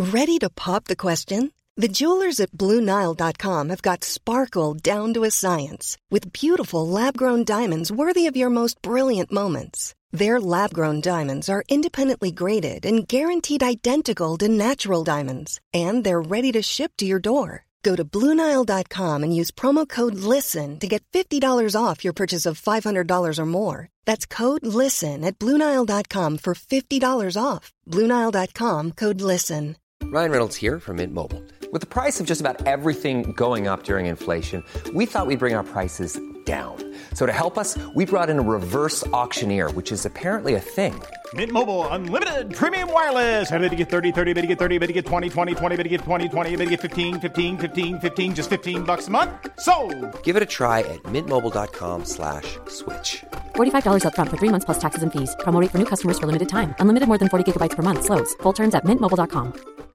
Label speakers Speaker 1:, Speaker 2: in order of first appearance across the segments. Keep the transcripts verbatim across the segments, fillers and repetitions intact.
Speaker 1: Ready to pop the question? The jewelers at Blue Nile dot com have got sparkle down to a science with beautiful lab-grown diamonds worthy of your most brilliant moments. Their lab-grown diamonds are independently graded and guaranteed identical to natural diamonds, and they're ready to ship to your door. Go to Blue Nile dot com and use promo code LISTEN to get fifty dollars off your purchase of five hundred dollars or more. That's code LISTEN at Blue Nile dot com for fifty dollars off. Blue Nile dot com, code LISTEN.
Speaker 2: Ryan Reynolds here from Mint Mobile. With the price of just about everything going up during inflation, we thought we'd bring our prices down. So to help us, we brought in a reverse auctioneer, which is apparently a thing.
Speaker 3: Mint Mobile Unlimited Premium Wireless. How to get thirty, thirty, how to get thirty, how to get twenty, twenty, twenty, how to get twenty, twenty, how to get fifteen, fifteen, fifteen, fifteen, just fifteen bucks a month? Sold!
Speaker 2: Give it a try at mintmobile.com slash switch.
Speaker 4: forty-five dollars up front for three months plus taxes and fees. Promo rate for new customers for limited time. Unlimited more than forty gigabytes per month. Slows full terms at mint mobile dot com.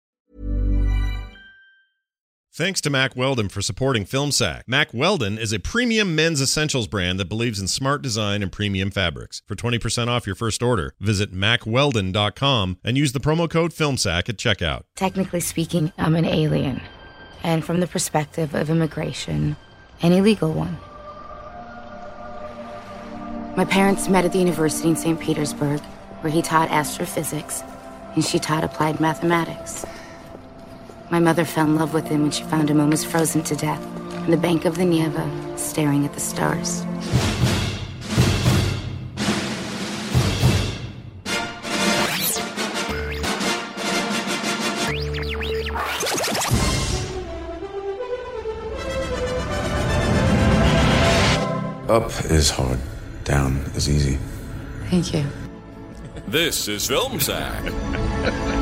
Speaker 5: Thanks to Mack Weldon for supporting FilmSack. Mack Weldon is a premium men's essentials brand that believes in smart design and premium fabrics. For twenty percent off your first order, visit mack weldon dot com and use the promo code FilmSack at checkout.
Speaker 6: Technically speaking, I'm an alien. And from the perspective of immigration, an illegal one. My parents met at the university in Saint Petersburg, where he taught astrophysics, and she taught applied mathematics. My mother fell in love with him when she found him almost frozen to death on the bank of the Neva, staring at the stars.
Speaker 7: Up is hard, down is easy.
Speaker 6: Thank you.
Speaker 8: This is FilmSack.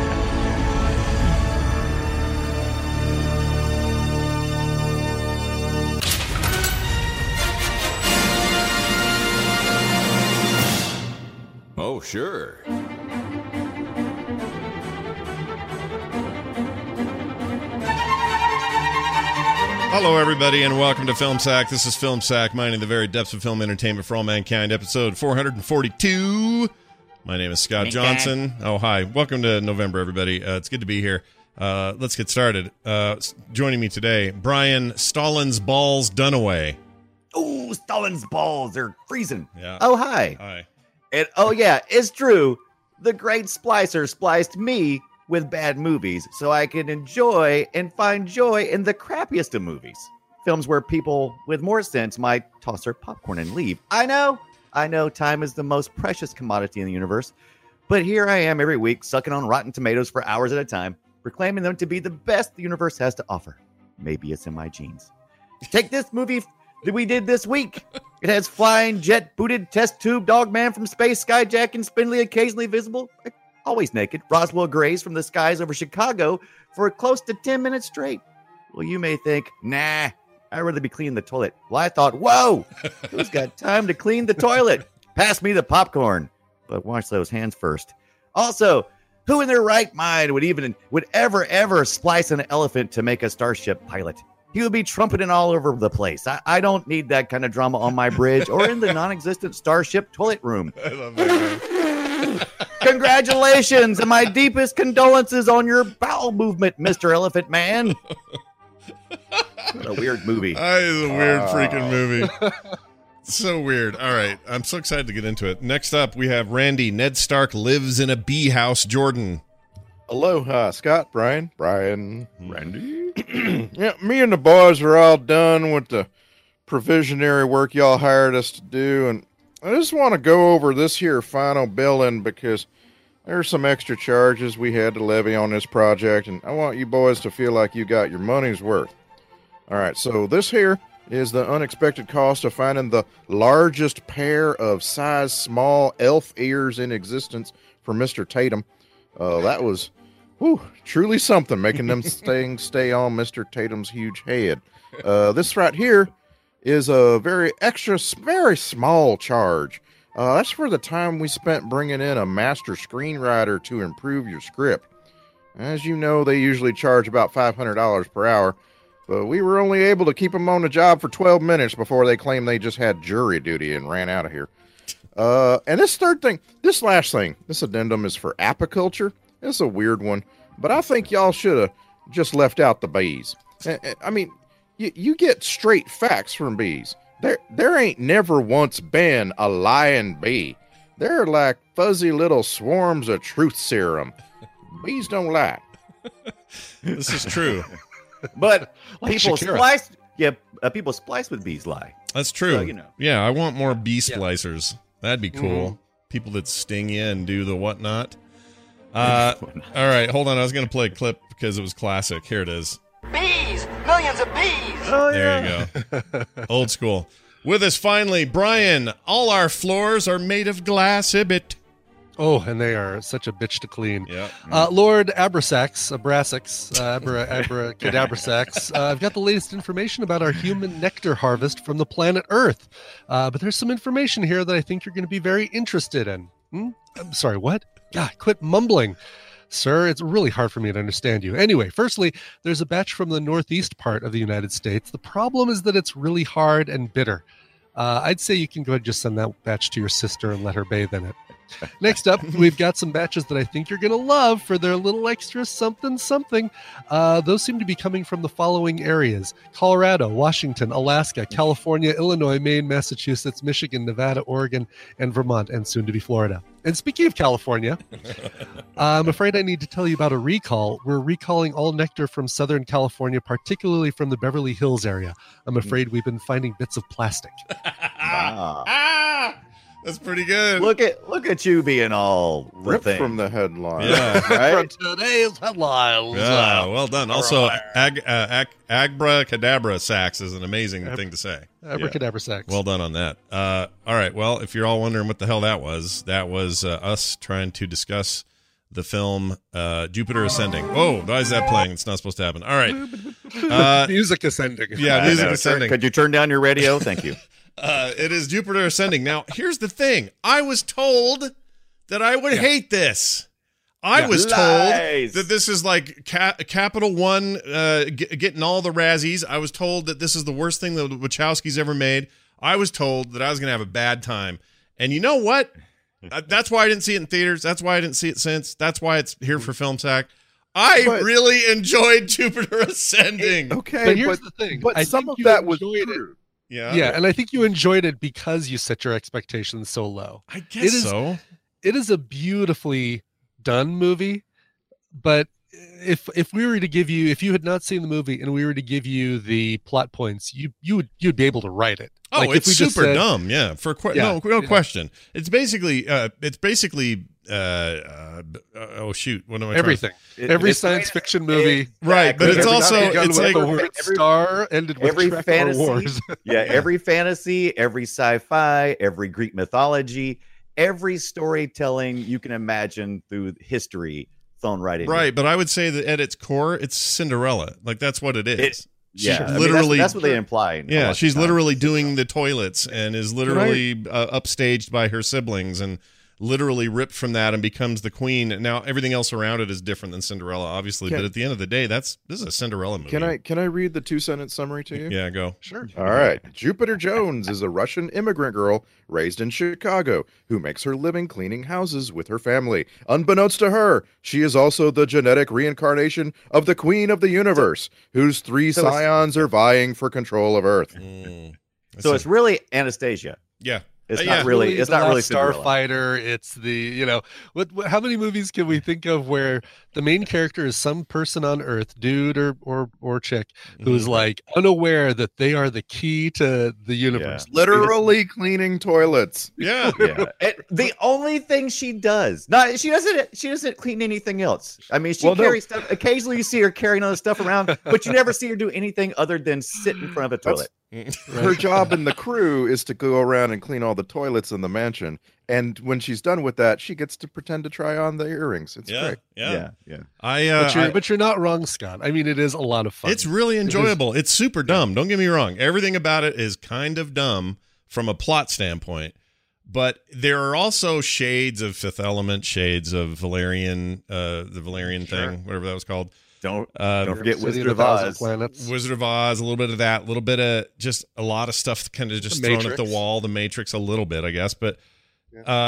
Speaker 8: Oh, sure.
Speaker 5: Hello, everybody, and welcome to FilmSack. This is FilmSack, mining the very depths of film entertainment for all mankind, episode four forty-two. My name is Scott Johnson. Oh, hi. Welcome to November, everybody. Uh, it's good to be here. Uh, let's get started. Uh, joining me today, Brian Stalin's Balls Dunaway.
Speaker 9: Oh, Stalin's balls. They're freezing.
Speaker 5: Yeah.
Speaker 9: Oh, hi.
Speaker 5: Hi.
Speaker 9: And oh, yeah, it's true. The great splicer spliced me with bad movies so I can enjoy and find joy in the crappiest of movies. Films where people with more sense might toss their popcorn and leave. I know. I know time is the most precious commodity in the universe. But here I am every week sucking on Rotten Tomatoes for hours at a time, proclaiming them to be the best the universe has to offer. Maybe it's in my genes. Take this movie that we did this week. It has flying, jet-booted, test-tube dog man from space, skyjacking, spindly, occasionally visible, always naked, Roswell Grays from the skies over Chicago for close to ten minutes straight. Well, you may think, nah, I'd rather be cleaning the toilet. Well, I thought, whoa, who's got time to clean the toilet? Pass me the popcorn. But wash those hands first. Also, who in their right mind would even, would ever, ever splice an elephant to make a Starship pilot? He would be trumpeting all over the place. I, I don't need that kind of drama on my bridge or in the non-existent Starship toilet room.
Speaker 5: I love that.
Speaker 9: Congratulations and my deepest condolences on your bowel movement, Mister Elephant Man. What a weird movie.
Speaker 5: That is a weird uh... freaking movie. So weird. All right. I'm so excited to get into it. Next up, we have Randy. Ned Stark lives in a bee house, Jordan.
Speaker 10: Aloha, Scott, Brian, Brian,
Speaker 9: Randy.
Speaker 10: Yeah, me and the boys are all done with the provisionary work y'all hired us to do, and I just want to go over this here final billing because there's some extra charges we had to levy on this project, and I want you boys to feel like you got your money's worth. All right, so this here is the unexpected cost of finding the largest pair of size small elf ears in existence for Mister Tatum. Uh, that was whew, truly something, making them things stay on Mister Tatum's huge head. Uh, this right here is a very extra, very small charge. Uh, that's for the time we spent bringing in a master screenwriter to improve your script. As you know, they usually charge about five hundred dollars per hour, but we were only able to keep them on the job for twelve minutes before they claimed they just had jury duty and ran out of here. Uh, and this third thing, this last thing, this addendum is for apiculture. It's a weird one. but I think y'all should have just left out the bees. I mean, you, you get straight facts from bees. There, there ain't never once been a lying bee. They're like fuzzy little swarms of truth serum. Bees don't lie.
Speaker 5: This is true.
Speaker 9: But
Speaker 11: Like
Speaker 9: people
Speaker 11: Shakira.
Speaker 9: splice, yeah, uh, people splice with bees lie.
Speaker 5: That's true.
Speaker 9: So, you know.
Speaker 5: Yeah, I want more bee splicers. That'd be cool.
Speaker 9: Mhm.
Speaker 5: People that sting you and do the whatnot. Uh, all right, hold on. I was going to play a clip because it was classic. Here it is.
Speaker 12: Bees! Millions of bees!
Speaker 9: Oh,
Speaker 5: There you go. Old school. With us finally, Brian. All our floors are made of glass, Ibit.
Speaker 11: Oh, and they are such a bitch to clean.
Speaker 5: Yeah.
Speaker 11: Uh, Lord Abrasax, Abrasax, uh, Abra, Abracadabrasax, uh, I've got the latest information about our human nectar harvest from the planet Earth. Uh, but there's some information here that I think you're going to be very interested in. Hmm? I'm sorry, what? God, quit mumbling. Sir, it's really hard for me to understand you. Anyway, firstly, there's a batch from the northeast part of the United States. The problem is that it's really hard and bitter. Uh, I'd say you can go ahead and just send that batch to your sister and let her bathe in it. Next up, we've got some batches that I think you're going to love for their little extra something something. Uh, those seem to be coming from the following areas: Colorado, Washington, Alaska, California, Illinois, Maine, Massachusetts, Michigan, Nevada, Oregon, and Vermont, and soon to be Florida. And speaking of California, I'm afraid I need to tell you about a recall. We're recalling all nectar from Southern California, particularly from the Beverly Hills area. I'm afraid we've been finding bits of plastic.
Speaker 9: Ah.
Speaker 5: Ah, that's pretty good.
Speaker 9: Look at look at you being all the
Speaker 10: Ripped
Speaker 9: thing.
Speaker 10: from the headline.
Speaker 5: Yeah.
Speaker 9: Right?
Speaker 11: From today's headlines.
Speaker 5: Yeah, well done. Also, ag, uh, ag, abracadabra sax is an amazing thing to say.
Speaker 11: Abracadabra sax.
Speaker 5: Well done on that. Uh, all right. Well, if you're all wondering what the hell that was, that was uh, us trying to discuss the film uh, Jupiter Ascending. Whoa, why is that playing? It's not supposed to happen. All right. Uh,
Speaker 11: music ascending.
Speaker 5: Yeah,
Speaker 9: I
Speaker 5: music
Speaker 9: know.
Speaker 5: ascending.
Speaker 9: Could you turn down your radio? Thank you.
Speaker 5: Uh, it is Jupiter Ascending. Now, here's the thing. I was told that I would
Speaker 11: Yeah.
Speaker 5: hate this. I
Speaker 11: Yeah.
Speaker 5: was
Speaker 9: Lies.
Speaker 5: told that this is like ca- Capital One uh, g- getting all the Razzies. I was told that this is the worst thing that the Wachowskis ever made. I was told that I was going to have a bad time. And you know what? Uh, That's why I didn't see it in theaters. That's why I didn't see it since. That's why it's here for Film Sack. I
Speaker 10: But-
Speaker 5: really enjoyed Jupiter Ascending.
Speaker 10: Okay,
Speaker 11: But here's
Speaker 10: but,
Speaker 11: the thing.
Speaker 10: but
Speaker 11: I
Speaker 10: some
Speaker 11: think
Speaker 10: of
Speaker 11: you
Speaker 10: that was
Speaker 11: enjoyed it.
Speaker 10: true.
Speaker 5: Yeah.
Speaker 11: Yeah, and I think you enjoyed it because you set your expectations so low.
Speaker 5: I guess
Speaker 11: It is-
Speaker 5: so.
Speaker 11: It is a beautifully done movie, but if if we were to give you, if you had not seen the movie and we were to give you the plot points, you you would you'd be able to write it.
Speaker 5: Oh,
Speaker 11: Like, if
Speaker 5: it's
Speaker 11: we just
Speaker 5: super
Speaker 11: said-
Speaker 5: dumb. Yeah, for que-
Speaker 11: Yeah,
Speaker 5: no no
Speaker 11: yeah.
Speaker 5: question. It's basically uh, it's basically uh, uh, oh shoot, what am I trying to-
Speaker 11: Everything,
Speaker 9: It-
Speaker 11: every
Speaker 9: it's-
Speaker 11: science fiction movie,
Speaker 5: Right, but it's
Speaker 9: Every-
Speaker 5: also
Speaker 11: begun
Speaker 5: it's
Speaker 11: with
Speaker 5: like
Speaker 11: the word
Speaker 9: every-
Speaker 11: star, ended with
Speaker 9: every
Speaker 11: Trek or
Speaker 9: fantasy,
Speaker 11: Wars.
Speaker 9: yeah, every fantasy, every sci-fi, every Greek mythology, every storytelling you can imagine through history thrown right in.
Speaker 5: right, but I would say that at its core, it's Cinderella. Like that's what it is.
Speaker 9: It-
Speaker 5: She's
Speaker 9: Yeah, I mean, that's-
Speaker 5: literally
Speaker 9: that's, what they imply. a lot
Speaker 5: Yeah,
Speaker 9: of
Speaker 5: she's
Speaker 9: times.
Speaker 5: literally doing the toilets and is literally uh, upstaged by her siblings and literally ripped from that and becomes the queen. Now everything else around it is different than Cinderella, obviously.
Speaker 10: Can-
Speaker 5: but at the end of the day, that's this is a Cinderella movie.
Speaker 10: Can I can I read the two sentence summary to you?
Speaker 5: Yeah, go.
Speaker 11: Sure.
Speaker 10: All right. Jupiter Jones is a Russian immigrant girl raised in Chicago who makes her living cleaning houses with her family. Unbeknownst to her, she is also the genetic reincarnation of the Queen of the Universe, whose three
Speaker 9: So it's-
Speaker 10: scions are vying for control of Earth.
Speaker 5: Mm.
Speaker 9: So it's really Anastasia.
Speaker 5: yeah.
Speaker 9: It's
Speaker 5: Uh,
Speaker 9: not
Speaker 5: yeah.
Speaker 9: really. It's
Speaker 11: the
Speaker 9: not really
Speaker 11: Last
Speaker 9: Cinderella.
Speaker 11: Starfighter. It's the you know what, what? How many movies can we think of where the main character is some person on Earth, dude or or or chick, who's
Speaker 5: Mhm.
Speaker 11: like unaware that they are the key to the universe?
Speaker 10: Literally cleaning toilets.
Speaker 5: Yeah.
Speaker 9: Yeah. It- the only thing she does, not she doesn't. She doesn't clean anything else. I mean, she
Speaker 10: Well, no.
Speaker 9: carries stuff. Occasionally, you see her carrying other stuff around, but you never see her do anything other than sit in front of a toilet.
Speaker 10: Her job in the crew is to go around and clean all the toilets in the mansion. And when she's done with that, she gets to pretend to try on the earrings. It's
Speaker 5: Yeah,
Speaker 10: great.
Speaker 5: yeah,
Speaker 9: Yeah, yeah.
Speaker 5: I, uh,
Speaker 11: But you're
Speaker 5: I-
Speaker 11: but you're not wrong, Scott. I mean, it is a lot of fun.
Speaker 5: it's really
Speaker 11: is-
Speaker 5: enjoyable. It's super dumb. Don't get me wrong. Everything about it is kind of dumb from a plot standpoint, but there are also shades of Fifth Element, shades of Valerian, uh, the Valerian
Speaker 11: Sure.
Speaker 5: thing, whatever that was called.
Speaker 9: Don't
Speaker 5: Uh,
Speaker 9: don't forget
Speaker 11: City
Speaker 9: Wizard
Speaker 11: a
Speaker 9: of
Speaker 11: Thousand
Speaker 9: Oz.
Speaker 11: Planets.
Speaker 5: Wizard of Oz, a little bit of that, a little bit of just a lot of stuff kind of just
Speaker 11: The
Speaker 5: thrown at the
Speaker 11: Matrix.
Speaker 5: wall. The Matrix, a little bit, I guess, but uh,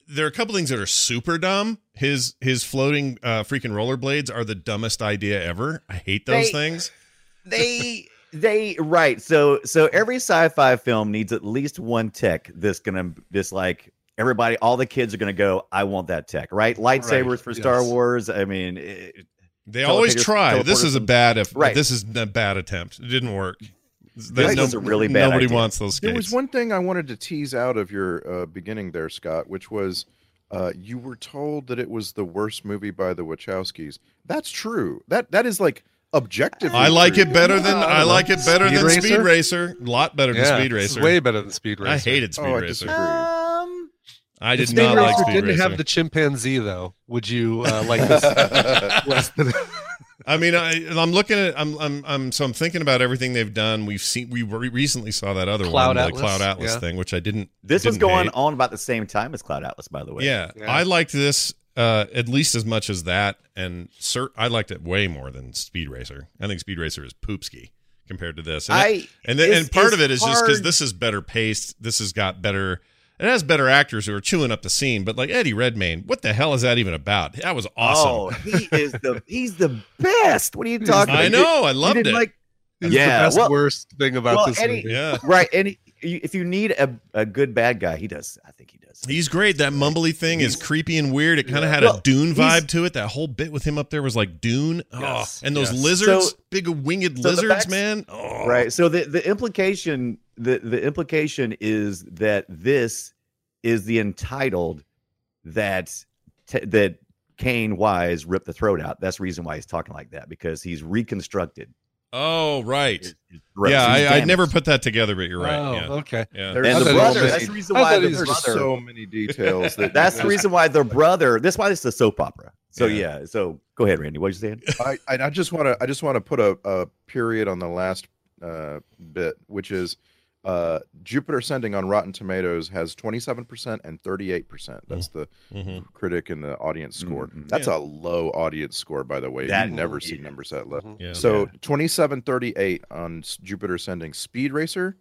Speaker 5: there are a couple things that are super dumb. His his floating uh, freaking rollerblades are the dumbest idea ever. I hate those
Speaker 9: They-
Speaker 5: things.
Speaker 9: They they right. So so every sci-fi film needs at least one tech that's gonna just like everybody, all the kids are gonna go, I want that tech, right? Lightsabers
Speaker 11: Right,
Speaker 9: for
Speaker 11: yes.
Speaker 9: Star Wars. I mean, it,
Speaker 5: They always
Speaker 9: teleporters-
Speaker 5: try. This is a
Speaker 9: teleporters-
Speaker 5: bad if
Speaker 9: Right.
Speaker 5: this is a bad attempt. It didn't work.
Speaker 9: This was a really bad
Speaker 5: Nobody
Speaker 9: idea.
Speaker 5: wants those skates.
Speaker 10: There was one thing I wanted to tease out of your uh, beginning there, Scott, which was uh, you were told that it was the worst movie by the Wachowskis. That's true. That that is like objectively.
Speaker 5: I like
Speaker 10: true.
Speaker 5: it better than I like it better
Speaker 11: Speed
Speaker 5: than
Speaker 11: Racer?
Speaker 5: Speed Racer. A lot better than
Speaker 11: Yeah,
Speaker 5: Speed
Speaker 11: this is
Speaker 5: Racer.
Speaker 11: way better than Speed Racer.
Speaker 5: I hated Speed
Speaker 10: Oh, I
Speaker 5: Racer.
Speaker 10: disagree.
Speaker 9: Um,
Speaker 5: I
Speaker 11: If
Speaker 5: did
Speaker 11: Speed
Speaker 5: not
Speaker 11: Racer
Speaker 5: like Speed
Speaker 11: didn't
Speaker 5: Racer.
Speaker 11: have the chimpanzee, though, would you uh, like this less than?
Speaker 5: I mean, I, I'm looking at, I'm, I'm, I'm, so I'm thinking about everything they've done. We've seen, we re- recently saw that other
Speaker 11: Cloud
Speaker 5: one, the
Speaker 11: Atlas,
Speaker 5: Cloud Atlas
Speaker 11: yeah.
Speaker 5: thing, which I didn't.
Speaker 9: this was
Speaker 5: didn't
Speaker 9: going
Speaker 5: hate.
Speaker 9: on about the same time as Cloud Atlas, by the way.
Speaker 5: Yeah,
Speaker 11: Yeah.
Speaker 5: I liked this uh, at least as much as that, and cert, I liked it way more than Speed Racer. I think Speed Racer is poopski compared to this. And,
Speaker 9: I-
Speaker 5: it- and, then,
Speaker 9: it's-
Speaker 5: and part
Speaker 9: it's
Speaker 5: of it is just because
Speaker 9: hard-
Speaker 5: this is better paced. This has got better. It has better actors who are chewing up the scene. But like Eddie Redmayne, what the hell is that even about? That was awesome.
Speaker 9: Oh, he is the he's the best. What are you talking about?
Speaker 5: I know. I
Speaker 9: You
Speaker 5: loved
Speaker 9: didn't
Speaker 5: it.
Speaker 9: Like,
Speaker 11: He's
Speaker 9: Yeah,
Speaker 11: the best
Speaker 9: well-
Speaker 11: worst thing about
Speaker 9: well,
Speaker 11: this
Speaker 9: Eddie-
Speaker 11: movie.
Speaker 5: Yeah.
Speaker 9: right. And he, if you need a, a good bad guy, he does. I think he does.
Speaker 5: He's great. That mumbly thing is
Speaker 9: He's-
Speaker 5: creepy and weird. It kind of had
Speaker 9: Well,
Speaker 5: a Dune
Speaker 9: he's-
Speaker 5: vibe to it. That whole bit with him up there was like Dune.
Speaker 9: Yes,
Speaker 5: Oh, and those
Speaker 9: yes.
Speaker 5: lizards,
Speaker 9: So-
Speaker 5: big winged
Speaker 9: so the
Speaker 5: lizards,
Speaker 9: facts-
Speaker 5: man. Oh.
Speaker 9: Right. So the, the implication the, the implication is that this is the entitled that t- that Kane Wise ripped the throat out. That's the reason why he's talking like that, because he's reconstructed.
Speaker 5: Oh, right.
Speaker 9: his- his throat.
Speaker 5: Yeah,
Speaker 9: So he's
Speaker 5: I, I'd never
Speaker 9: damaged.
Speaker 5: put that together, but you're right.
Speaker 11: Oh,
Speaker 5: yeah.
Speaker 11: okay.
Speaker 5: Yeah.
Speaker 10: There's
Speaker 9: And
Speaker 11: I
Speaker 9: the
Speaker 11: thought
Speaker 9: brother.
Speaker 11: he was-
Speaker 9: That's the reason
Speaker 11: I
Speaker 9: why
Speaker 11: thought
Speaker 9: the
Speaker 11: he was
Speaker 9: brother.
Speaker 10: There's so many details. That
Speaker 9: That's the reason why the brother. That's why it's a soap opera. So
Speaker 5: Yeah.
Speaker 9: yeah. So go ahead, Randy. What you saying?
Speaker 10: I, I I just want to I just want to put a, a period on the last uh, bit, which is uh, Jupiter Ascending on Rotten Tomatoes has twenty-seven percent and thirty-eight percent. That's the
Speaker 5: Mhm.
Speaker 10: critic and the audience score.
Speaker 9: Mhm.
Speaker 10: That's
Speaker 5: Yeah.
Speaker 10: a low audience score, by the way.
Speaker 9: That-
Speaker 10: you never see numbers that low.
Speaker 5: Yeah.
Speaker 10: So twenty-seven thirty-eight on S- Jupiter Ascending. Speed Racer,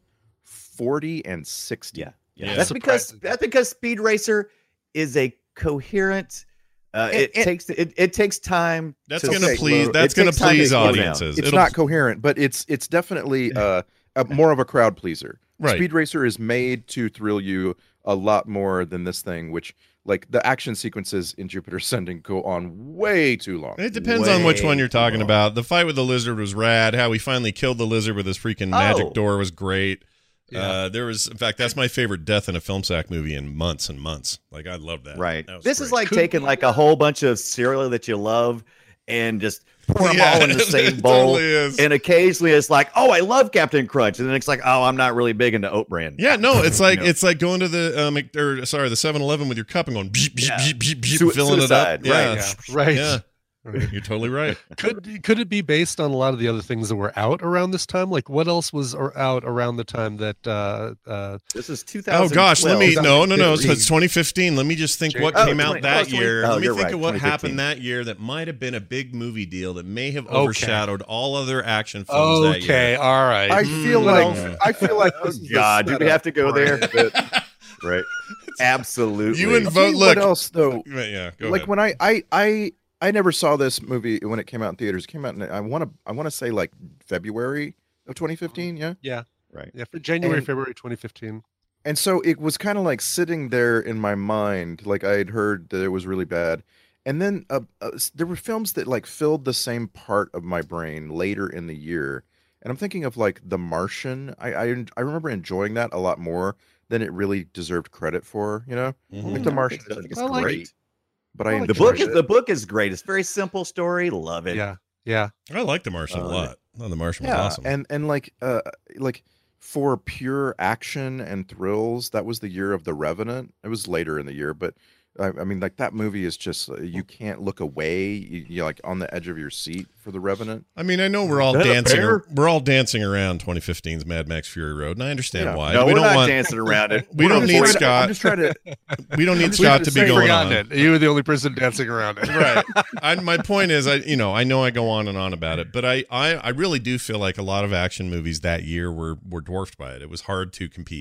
Speaker 10: forty and sixty.
Speaker 9: Yeah. Yeah.
Speaker 5: Yeah.
Speaker 9: That's because
Speaker 11: Surprising.
Speaker 9: that's because Speed Racer is a coherent. Uh,
Speaker 10: And-
Speaker 9: it
Speaker 10: and-
Speaker 9: takes it, it takes time.
Speaker 5: That's
Speaker 9: to
Speaker 5: gonna
Speaker 9: slow-
Speaker 5: please.
Speaker 9: it
Speaker 5: That's gonna
Speaker 9: takes time to
Speaker 5: please
Speaker 9: slow down.
Speaker 5: audiences.
Speaker 10: It's
Speaker 5: It'll-
Speaker 10: not coherent, but it's it's definitely uh, a, more of a crowd pleaser.
Speaker 5: Right.
Speaker 10: Speed Racer is made to thrill you a lot more than this thing, which like the action sequences in Jupiter Ascending go on way too long.
Speaker 5: It depends on which
Speaker 9: Way
Speaker 5: one you're talking
Speaker 9: too
Speaker 5: about. The fight with the lizard was rad. How he finally killed the lizard with his freaking magic
Speaker 9: Oh.
Speaker 5: door was great.
Speaker 11: Yeah.
Speaker 5: Uh, there was, in fact, that's my favorite death in a film sack movie in months and months. Like I love that.
Speaker 9: Right.
Speaker 5: That was
Speaker 9: This is
Speaker 5: great.
Speaker 9: like taking like a whole bunch of cereal that you love and just pour them
Speaker 5: Yeah,
Speaker 9: all in the
Speaker 5: it
Speaker 9: same bowl.
Speaker 5: totally is.
Speaker 9: And occasionally it's like, oh, I love Captain Crunch, and then it's like, oh, I'm not really big into oat bran.
Speaker 5: Yeah, no, it's like
Speaker 9: You know?
Speaker 5: it's like going to the um, or sorry, the seven eleven with your cup and going beep, beep,
Speaker 9: Yeah.
Speaker 5: beep, beep, beep,
Speaker 9: Sui-
Speaker 5: filling
Speaker 9: suicide,
Speaker 5: it up.
Speaker 9: right.
Speaker 5: Yeah,
Speaker 11: Yeah, right.
Speaker 5: yeah. You're totally right.
Speaker 11: Could could it be based on a lot of the other things that were out around this time? Like what else was or out around the time that uh uh
Speaker 9: This is two thousand.
Speaker 5: Oh gosh, let me no no no. So
Speaker 11: fifteen.
Speaker 5: it's twenty fifteen. Let me just think what
Speaker 9: Oh,
Speaker 5: came out
Speaker 9: twenty
Speaker 5: that
Speaker 9: oh, twenty
Speaker 5: year.
Speaker 9: oh,
Speaker 5: Let me
Speaker 9: you're
Speaker 5: think
Speaker 9: right,
Speaker 5: of what
Speaker 9: twenty fifteen.
Speaker 5: happened that year that might have been a big movie deal that may have
Speaker 11: Okay.
Speaker 5: overshadowed all other action films that
Speaker 11: Okay,
Speaker 5: year.
Speaker 11: all right.
Speaker 10: I feel
Speaker 5: Mm.
Speaker 10: like I feel like
Speaker 9: Oh
Speaker 10: this is the
Speaker 9: God, do we
Speaker 10: setup
Speaker 9: have to go
Speaker 10: for
Speaker 9: there?
Speaker 10: it, but-
Speaker 9: Right. Absolutely.
Speaker 5: You and
Speaker 10: I'll tell
Speaker 5: vote.
Speaker 10: you
Speaker 5: Look,
Speaker 10: what else though?
Speaker 5: yeah, go
Speaker 10: like
Speaker 5: ahead.
Speaker 10: when I, I I I never saw this movie when it came out in theaters. It came out in I want to I want to say like February of twenty fifteen. Yeah.
Speaker 11: yeah.
Speaker 9: Right.
Speaker 11: Yeah, for January,
Speaker 10: And-
Speaker 11: February twenty fifteen.
Speaker 10: And so it was kind of like sitting there in my mind, like I had heard that it was really bad. And then uh, uh, s- there were films that like filled the same part of my brain later in the year. And I'm thinking of like The Martian. I I, en- I remember enjoying that a lot more than it really deserved credit for. You know,
Speaker 5: Mhm.
Speaker 10: like The Martian,
Speaker 9: I think
Speaker 10: is
Speaker 9: it's
Speaker 11: I like
Speaker 9: great.
Speaker 11: it.
Speaker 10: but I
Speaker 11: I like
Speaker 9: The
Speaker 10: enjoyed
Speaker 9: book is
Speaker 10: it.
Speaker 9: the book is great. It's a very simple story. Love it.
Speaker 11: Yeah. Yeah.
Speaker 5: I like The Martian a
Speaker 9: Uh,
Speaker 5: lot. Oh, The Martian was
Speaker 10: yeah,
Speaker 5: awesome.
Speaker 10: and and like uh like for pure action and thrills, that was the year of The Revenant. It was later in the year, but I, I mean, like that movie is just uh, you can't look away. You, you're like on the edge of your seat for The Revenant.
Speaker 5: I mean, I know we're all
Speaker 9: Is that a
Speaker 5: dancing.
Speaker 9: bear?
Speaker 5: We're all dancing around twenty fifteen's Mad Max Fury Road, and I understand
Speaker 10: Yeah.
Speaker 5: why.
Speaker 9: No,
Speaker 5: we
Speaker 9: we're
Speaker 5: don't
Speaker 9: not
Speaker 5: want.
Speaker 9: dancing around it.
Speaker 5: We
Speaker 10: I'm
Speaker 5: don't
Speaker 10: just
Speaker 5: need
Speaker 10: trying to-
Speaker 5: Scott.
Speaker 10: I'm just trying to.
Speaker 5: We don't need
Speaker 10: I'm just
Speaker 5: Scott
Speaker 10: trying
Speaker 5: to
Speaker 10: to
Speaker 5: be
Speaker 10: say-
Speaker 5: going
Speaker 11: Forgotten
Speaker 5: on.
Speaker 11: it. You were the only person dancing around it.
Speaker 5: Right. I, my point is, I you know I know I go on and on about it, but I, I I really do feel like a lot of action movies that year were were dwarfed by it. It was hard to compete,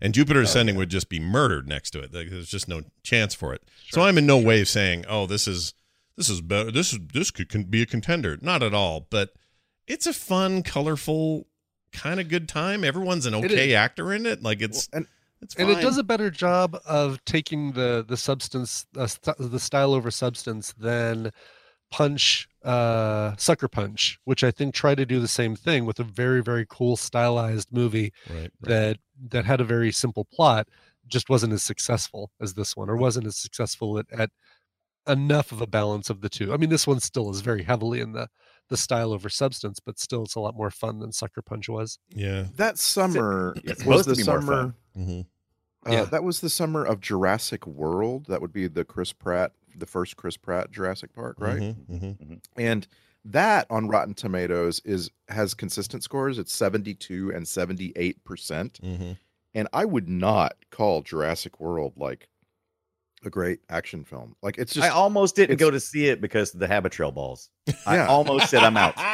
Speaker 5: And Jupiter
Speaker 9: Oh,
Speaker 5: Ascending would just be murdered next to it. Like, there's just no chance for it. So I'm in no way saying, oh, this is this is better. This is this could can be a contender. Not at all. But it's a fun, colorful, kind of good time. Everyone's an okay actor in it. Like it's
Speaker 10: Well, and
Speaker 5: it's fine.
Speaker 11: And it does a better job of taking the the substance, uh, st- the style over substance than Punch, uh, Sucker Punch, which I think tried to do the same thing with a very, very cool stylized movie
Speaker 5: right, right.
Speaker 11: that that had a very simple plot, just wasn't as successful as this one, or wasn't as successful at, at enough of a balance of the two. I mean, this one still is very heavily in the the style over substance, but still it's a lot more fun than Sucker Punch was.
Speaker 5: Yeah.
Speaker 10: That summer
Speaker 9: It's
Speaker 10: was
Speaker 9: supposed
Speaker 10: the
Speaker 9: to be more
Speaker 10: summer.
Speaker 9: fun.
Speaker 5: Mm-hmm.
Speaker 10: Uh,
Speaker 11: Yeah.
Speaker 10: That was the summer of Jurassic World. That would be the Chris Pratt, the first Chris Pratt Jurassic Park, right?
Speaker 5: Mm-hmm, mm-hmm.
Speaker 10: And that on Rotten Tomatoes is has consistent scores. It's seventy-two and seventy-eight percent.
Speaker 5: Mm-hmm.
Speaker 10: And I would not call Jurassic World like a great action film. Like it's just
Speaker 9: I almost didn't
Speaker 10: it's-
Speaker 9: go to see it because of the Habitrail balls. I
Speaker 10: Yeah.
Speaker 9: almost said I'm out.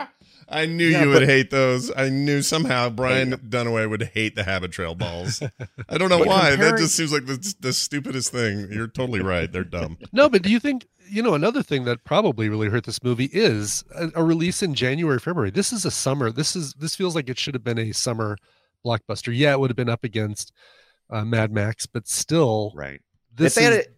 Speaker 5: I knew
Speaker 10: Yeah,
Speaker 5: you would
Speaker 10: but-
Speaker 5: hate those. I knew somehow Brian Dunaway would hate the Habitrail balls. I don't know
Speaker 10: But
Speaker 5: why. That
Speaker 10: comparing-
Speaker 5: just seems like the, the stupidest thing. You're totally right. They're dumb.
Speaker 11: No, but do you think, you know, another thing that probably really hurt this movie is a, a release in January, February. This is a summer. This is this feels like it should have been a summer blockbuster. Yeah, it would have been up against uh, Mad Max, but still,
Speaker 9: Right.
Speaker 11: this
Speaker 9: if they
Speaker 11: is,
Speaker 9: had,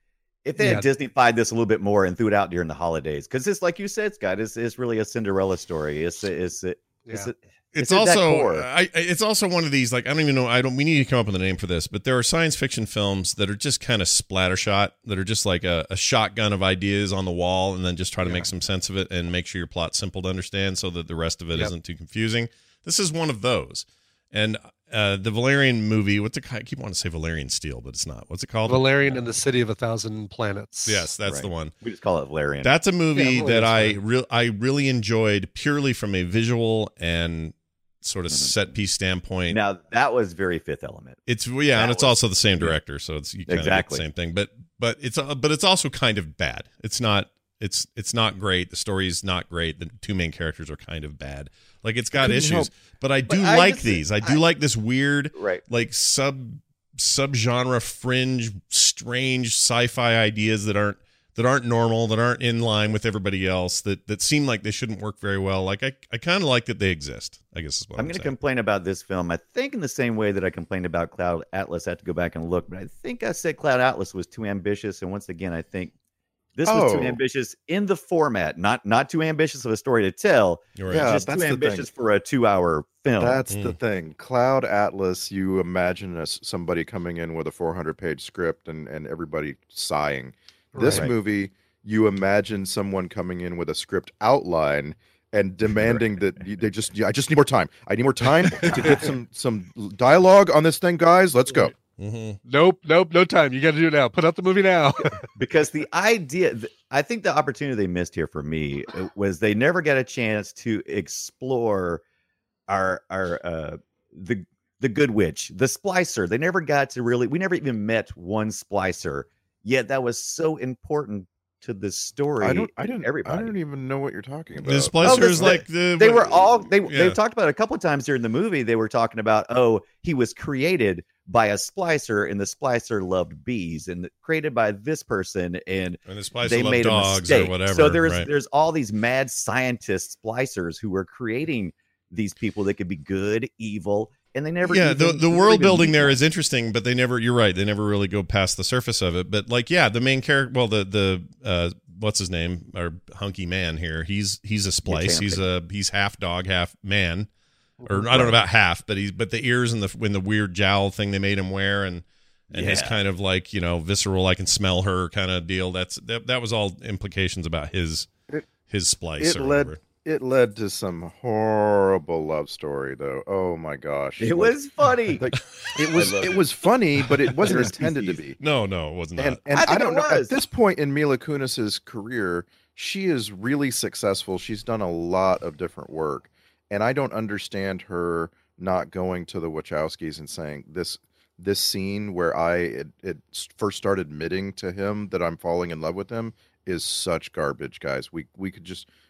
Speaker 9: if they
Speaker 11: yeah.
Speaker 9: had Disneyfied this a little bit more and threw it out during the holidays, because it's like you said, Scott, it's, it's really a Cinderella story. It's it's it's, it's,
Speaker 11: Yeah.
Speaker 5: It's,
Speaker 9: it's at that
Speaker 5: also
Speaker 9: core.
Speaker 5: I, it's also one of these, like, I don't even know. I don't. We need to come up with a name for this, but there are science fiction films that are just kind of splattershot, that are just like a, a shotgun of ideas on the wall, and then just try to make some sense of it and make sure your plot's simple to understand, so that the rest of it
Speaker 11: Yep.
Speaker 5: not too confusing. This is one of those. And uh, the Valerian movie, what's it? I keep wanting to say Valerian Steel, but it's not. What's it called?
Speaker 11: Valerian and the City of a Thousand Planets.
Speaker 5: Yes, that's
Speaker 9: Right.
Speaker 5: the one.
Speaker 9: We just call it Valerian.
Speaker 5: That's a movie
Speaker 11: Yeah, Valerian's
Speaker 5: that I
Speaker 11: fine.
Speaker 5: real I really enjoyed purely from a visual and sort of set piece standpoint.
Speaker 9: Now that was very Fifth Element.
Speaker 5: It's well, yeah, and
Speaker 9: That
Speaker 5: it's
Speaker 9: was-
Speaker 5: also the same director, so it's you kind
Speaker 9: Exactly.
Speaker 5: of get the same thing. But but it's uh, but it's also kind of bad. It's not it's it's not great. The story's not great. The two main characters are kind of bad. Like it's got
Speaker 10: couldn't
Speaker 5: issues,
Speaker 10: help-
Speaker 5: but I do
Speaker 9: But I
Speaker 5: like
Speaker 9: just-
Speaker 5: these. I do
Speaker 9: I-
Speaker 5: like this weird
Speaker 9: Right.
Speaker 5: like sub subgenre fringe strange sci-fi ideas that aren't that aren't normal, that aren't in line with everybody else, that that seem like they shouldn't work very well. Like I I kind of like that they exist, I guess is what
Speaker 9: I'm
Speaker 5: I'm,
Speaker 9: going to
Speaker 5: saying.
Speaker 9: complain about this film. I think in the same way that I complained about Cloud Atlas. I have to go back and look, but I think I said Cloud Atlas was too ambitious. And once again, I think this was too
Speaker 10: Oh.
Speaker 9: ambitious in the format, not not too ambitious of a story to tell.
Speaker 5: You're right.
Speaker 10: Yeah,
Speaker 9: just
Speaker 10: that's
Speaker 9: too
Speaker 10: the
Speaker 9: ambitious
Speaker 10: thing.
Speaker 9: for a two-hour film.
Speaker 10: That's the
Speaker 5: Mm.
Speaker 10: thing. Cloud Atlas, you imagine us somebody coming in with a four hundred page script and, and everybody sighing. This
Speaker 9: Right.
Speaker 10: movie, you imagine someone coming in with a script outline and demanding that you, they just, yeah, I just need more time. I need more time to get some some dialogue on this thing, guys. Let's go.
Speaker 5: Mhm.
Speaker 11: Nope, nope, no time. You got to do it now. Put out the movie now.
Speaker 9: Because the idea, th- I think the opportunity they missed here for me uh, was they never got a chance to explore our our uh the the good witch, the splicer. They never got to really. We never even met one splicer. Yet that was so important to the story.
Speaker 10: I don't, I didn't,
Speaker 9: everybody.
Speaker 10: I don't even know what you're talking about.
Speaker 5: The Splicer
Speaker 9: this-
Speaker 5: is like the
Speaker 9: They were all they
Speaker 5: yeah.
Speaker 9: they talked about it a couple of times during the movie. They were talking about, oh, he was created by a splicer, and the splicer loved bees, and created by this person, and
Speaker 5: and the Splicer
Speaker 9: they
Speaker 5: love
Speaker 9: made
Speaker 5: dogs
Speaker 9: a mistake.
Speaker 5: or whatever.
Speaker 9: So there's
Speaker 5: right.
Speaker 9: there's all these mad scientist splicers who were creating these people that could be good, evil, and they never.
Speaker 5: yeah
Speaker 9: even,
Speaker 5: the, the
Speaker 9: never
Speaker 5: world
Speaker 9: even
Speaker 5: building
Speaker 9: meet
Speaker 5: there
Speaker 9: them.
Speaker 5: is interesting, but they never you're right, they never really go past the surface of it. But like yeah the main character, well the the uh what's his name, our hunky man here, he's he's a splice, he's a he's half dog half man, or I don't know about half, but he's but the ears and the when the weird jowl thing they made him wear, and and his
Speaker 9: Yeah.
Speaker 5: kind of like, you know, visceral I can smell her kind of deal, that's that, that was all implications about his
Speaker 10: It-
Speaker 5: his splice
Speaker 10: It
Speaker 5: or
Speaker 10: led,
Speaker 5: whatever.
Speaker 10: it led to some horrible love story, though. Oh my gosh,
Speaker 9: It
Speaker 10: Like-
Speaker 9: was funny.
Speaker 10: Like, it was
Speaker 9: love
Speaker 10: it
Speaker 9: it.
Speaker 10: was funny, but it wasn't
Speaker 9: There's
Speaker 10: intended to
Speaker 9: species.
Speaker 10: be.
Speaker 5: No, no, it was not.
Speaker 10: And and
Speaker 9: I
Speaker 10: I,
Speaker 9: think
Speaker 10: don't
Speaker 9: it
Speaker 10: know at
Speaker 9: was.
Speaker 10: this point in Mila Kunis's career, she is really successful. She's done a lot of different work, and I don't understand her not going to the Wachowskis and saying this this scene where I it, it first started admitting to him that I'm falling in love with him is such garbage, guys. We we could just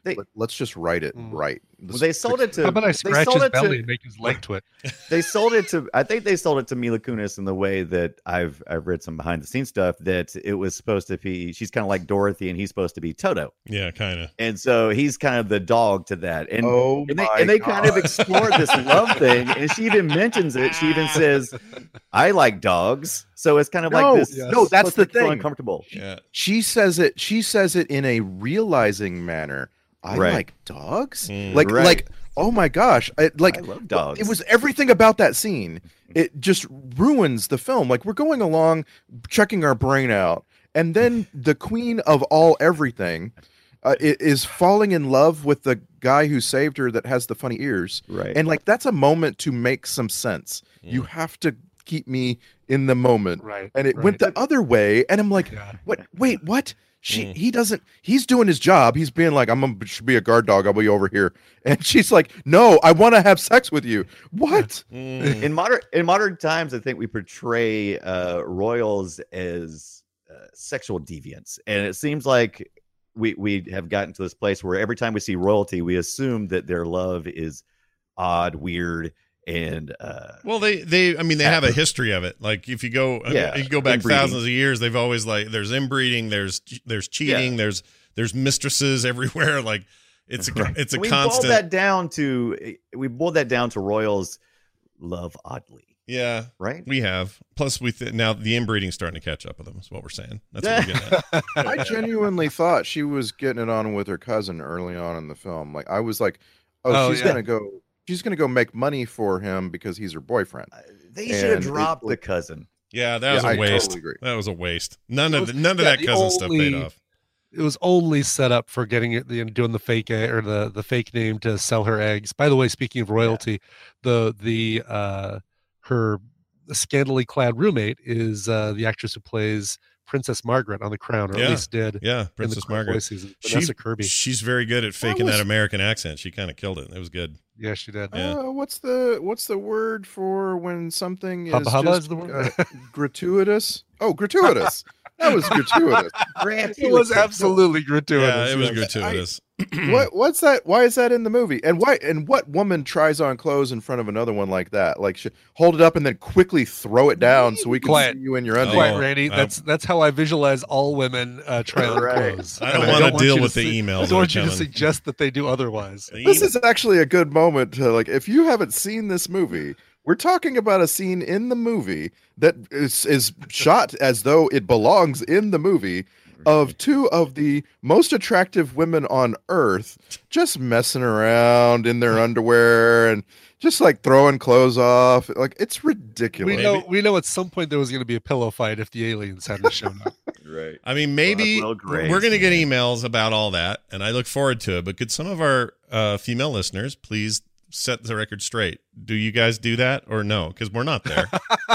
Speaker 9: They,
Speaker 10: Let, let's just write it
Speaker 11: Mm.
Speaker 10: right.
Speaker 9: well, they sold it to.
Speaker 11: How about I
Speaker 9: they
Speaker 11: scratch
Speaker 9: sold
Speaker 11: his
Speaker 9: it to-
Speaker 11: belly and make his leg twit?
Speaker 9: They sold it to. I think they sold it to Mila Kunis in the way that I've I've read some behind the scenes stuff that it was supposed to be. She's kind of like Dorothy, and he's supposed to be Toto.
Speaker 5: Yeah, kind of.
Speaker 9: And so he's kind of the dog to that. And
Speaker 10: Oh
Speaker 9: and they,
Speaker 10: my
Speaker 9: and they kind of
Speaker 10: God.
Speaker 9: explore this love thing. And she even mentions it. She even says, "I like dogs." So it's kind of
Speaker 10: No,
Speaker 9: like this.
Speaker 10: yes. no, that's
Speaker 9: supposed to
Speaker 10: the
Speaker 9: feel
Speaker 10: thing.
Speaker 9: Uncomfortable.
Speaker 5: Yeah.
Speaker 10: She says it. She says it in a realizing manner. I
Speaker 9: Right.
Speaker 10: like dogs.
Speaker 5: Mm.
Speaker 10: Like,
Speaker 9: Right.
Speaker 10: like, oh my gosh! I, like,
Speaker 9: I love dogs.
Speaker 10: It was everything about that scene. It just ruins the film. Like, we're going along, checking our brain out, and then the queen of all everything uh, i- is falling in love with the guy who saved her that has the funny ears.
Speaker 9: Right.
Speaker 10: And like, that's a moment to make some sense. You have to keep me in the moment.
Speaker 11: Right,
Speaker 10: And it
Speaker 11: right.
Speaker 10: went the other way, and I'm like,
Speaker 11: God.
Speaker 10: what? Wait, what? She,
Speaker 5: Mm.
Speaker 10: he doesn't. He's doing his job. He's being like, I'm gonna should be a guard dog. I'll be over here. And she's like, no, I want to have sex with you. What?
Speaker 5: Mm.
Speaker 9: in modern in modern times, I think we portray uh, royals as uh, sexual deviants, and it seems like we we have gotten to this place where every time we see royalty, we assume that their love is odd, weird, and uh,
Speaker 5: Well, they, they, I mean, they have a history of it. Like if you go, I mean,
Speaker 9: Yeah,
Speaker 5: you go back
Speaker 9: inbreeding.
Speaker 5: thousands of years, they've always like, there's inbreeding, there's, there's cheating,
Speaker 9: Yeah.
Speaker 5: there's, there's mistresses everywhere. Like it's a,
Speaker 9: Right.
Speaker 5: it's a
Speaker 9: we
Speaker 5: constant.
Speaker 9: boiled that down to we boiled that down to royals love oddly,
Speaker 5: Yeah,
Speaker 9: right?
Speaker 5: we have. Plus, we th- now the inbreeding's starting to catch up with them. Is what we're saying. That's what we're getting at.
Speaker 10: I genuinely thought she was getting it on with her cousin early on in the film. Like, I was like, oh,
Speaker 11: Oh,
Speaker 10: she's
Speaker 11: yeah.
Speaker 10: gonna go. She's gonna go make money for him because he's her boyfriend.
Speaker 9: They should have
Speaker 10: And it-
Speaker 9: dropped the cousin.
Speaker 5: Yeah, that was
Speaker 10: Yeah,
Speaker 5: a
Speaker 10: I
Speaker 5: waste.
Speaker 10: totally agree.
Speaker 5: That was a waste. None
Speaker 11: It
Speaker 5: of
Speaker 11: was-
Speaker 5: the, none of
Speaker 11: yeah,
Speaker 5: that
Speaker 11: the
Speaker 5: cousin stuff paid
Speaker 11: only-
Speaker 5: off.
Speaker 11: It was only set up for getting it, you know, doing the fake a- or the the fake name to sell her eggs. By the way, speaking of royalty, the the uh her scantily clad roommate is uh the actress who plays Princess Margaret on The Crown, or
Speaker 5: Yeah.
Speaker 11: at least did.
Speaker 5: Yeah,
Speaker 11: in the
Speaker 5: Princess
Speaker 11: Crown
Speaker 5: Margaret.
Speaker 11: season.
Speaker 5: She-
Speaker 11: Vanessa Kirby.
Speaker 5: She's very good at faking that,
Speaker 10: was-
Speaker 5: American accent. She kind of killed it. It was good.
Speaker 11: Yeah, she did.
Speaker 5: Yeah.
Speaker 10: Uh, what's the what's the word for when something is
Speaker 11: Hubba hubba
Speaker 10: just
Speaker 11: is the word?
Speaker 10: uh, gratuitous? Oh, gratuitous. That was gratuitous.
Speaker 11: It was absolutely gratuitous.
Speaker 5: Yeah, it was
Speaker 11: yes.
Speaker 5: gratuitous.
Speaker 10: what what's that? Why is that in the movie? And why and what woman tries on clothes in front of another one like that? Like, sh- hold it up and then quickly throw it down so we can
Speaker 11: Quiet.
Speaker 10: see you in your
Speaker 5: Oh,
Speaker 10: underwear.
Speaker 11: Quiet, Randy.
Speaker 5: I-
Speaker 11: That's that's how I visualize all women uh, try on
Speaker 10: Right.
Speaker 11: clothes.
Speaker 5: I don't
Speaker 11: And
Speaker 5: wanna
Speaker 11: want
Speaker 5: deal
Speaker 11: you
Speaker 5: with the
Speaker 11: su-
Speaker 5: emails
Speaker 11: I
Speaker 5: that
Speaker 11: don't want
Speaker 5: are
Speaker 11: you to
Speaker 5: coming.
Speaker 11: suggest that they do otherwise.
Speaker 10: This is actually a good moment to, like, if you haven't seen this movie, we're talking about a scene in the movie that is is shot as though it belongs in the movie, of two of the most attractive women on earth just messing around in their underwear and just like throwing clothes off. Like, it's ridiculous.
Speaker 11: We know we know at some point there was going to be a pillow fight if the aliens hadn't shown up.
Speaker 9: Right.
Speaker 5: I mean, maybe
Speaker 9: Well, Grace,
Speaker 5: we're going to get
Speaker 9: man.
Speaker 5: emails about all that, and I look forward to it. But could some of our uh, female listeners please set the record straight? Do you guys do that or no? Because we're not there.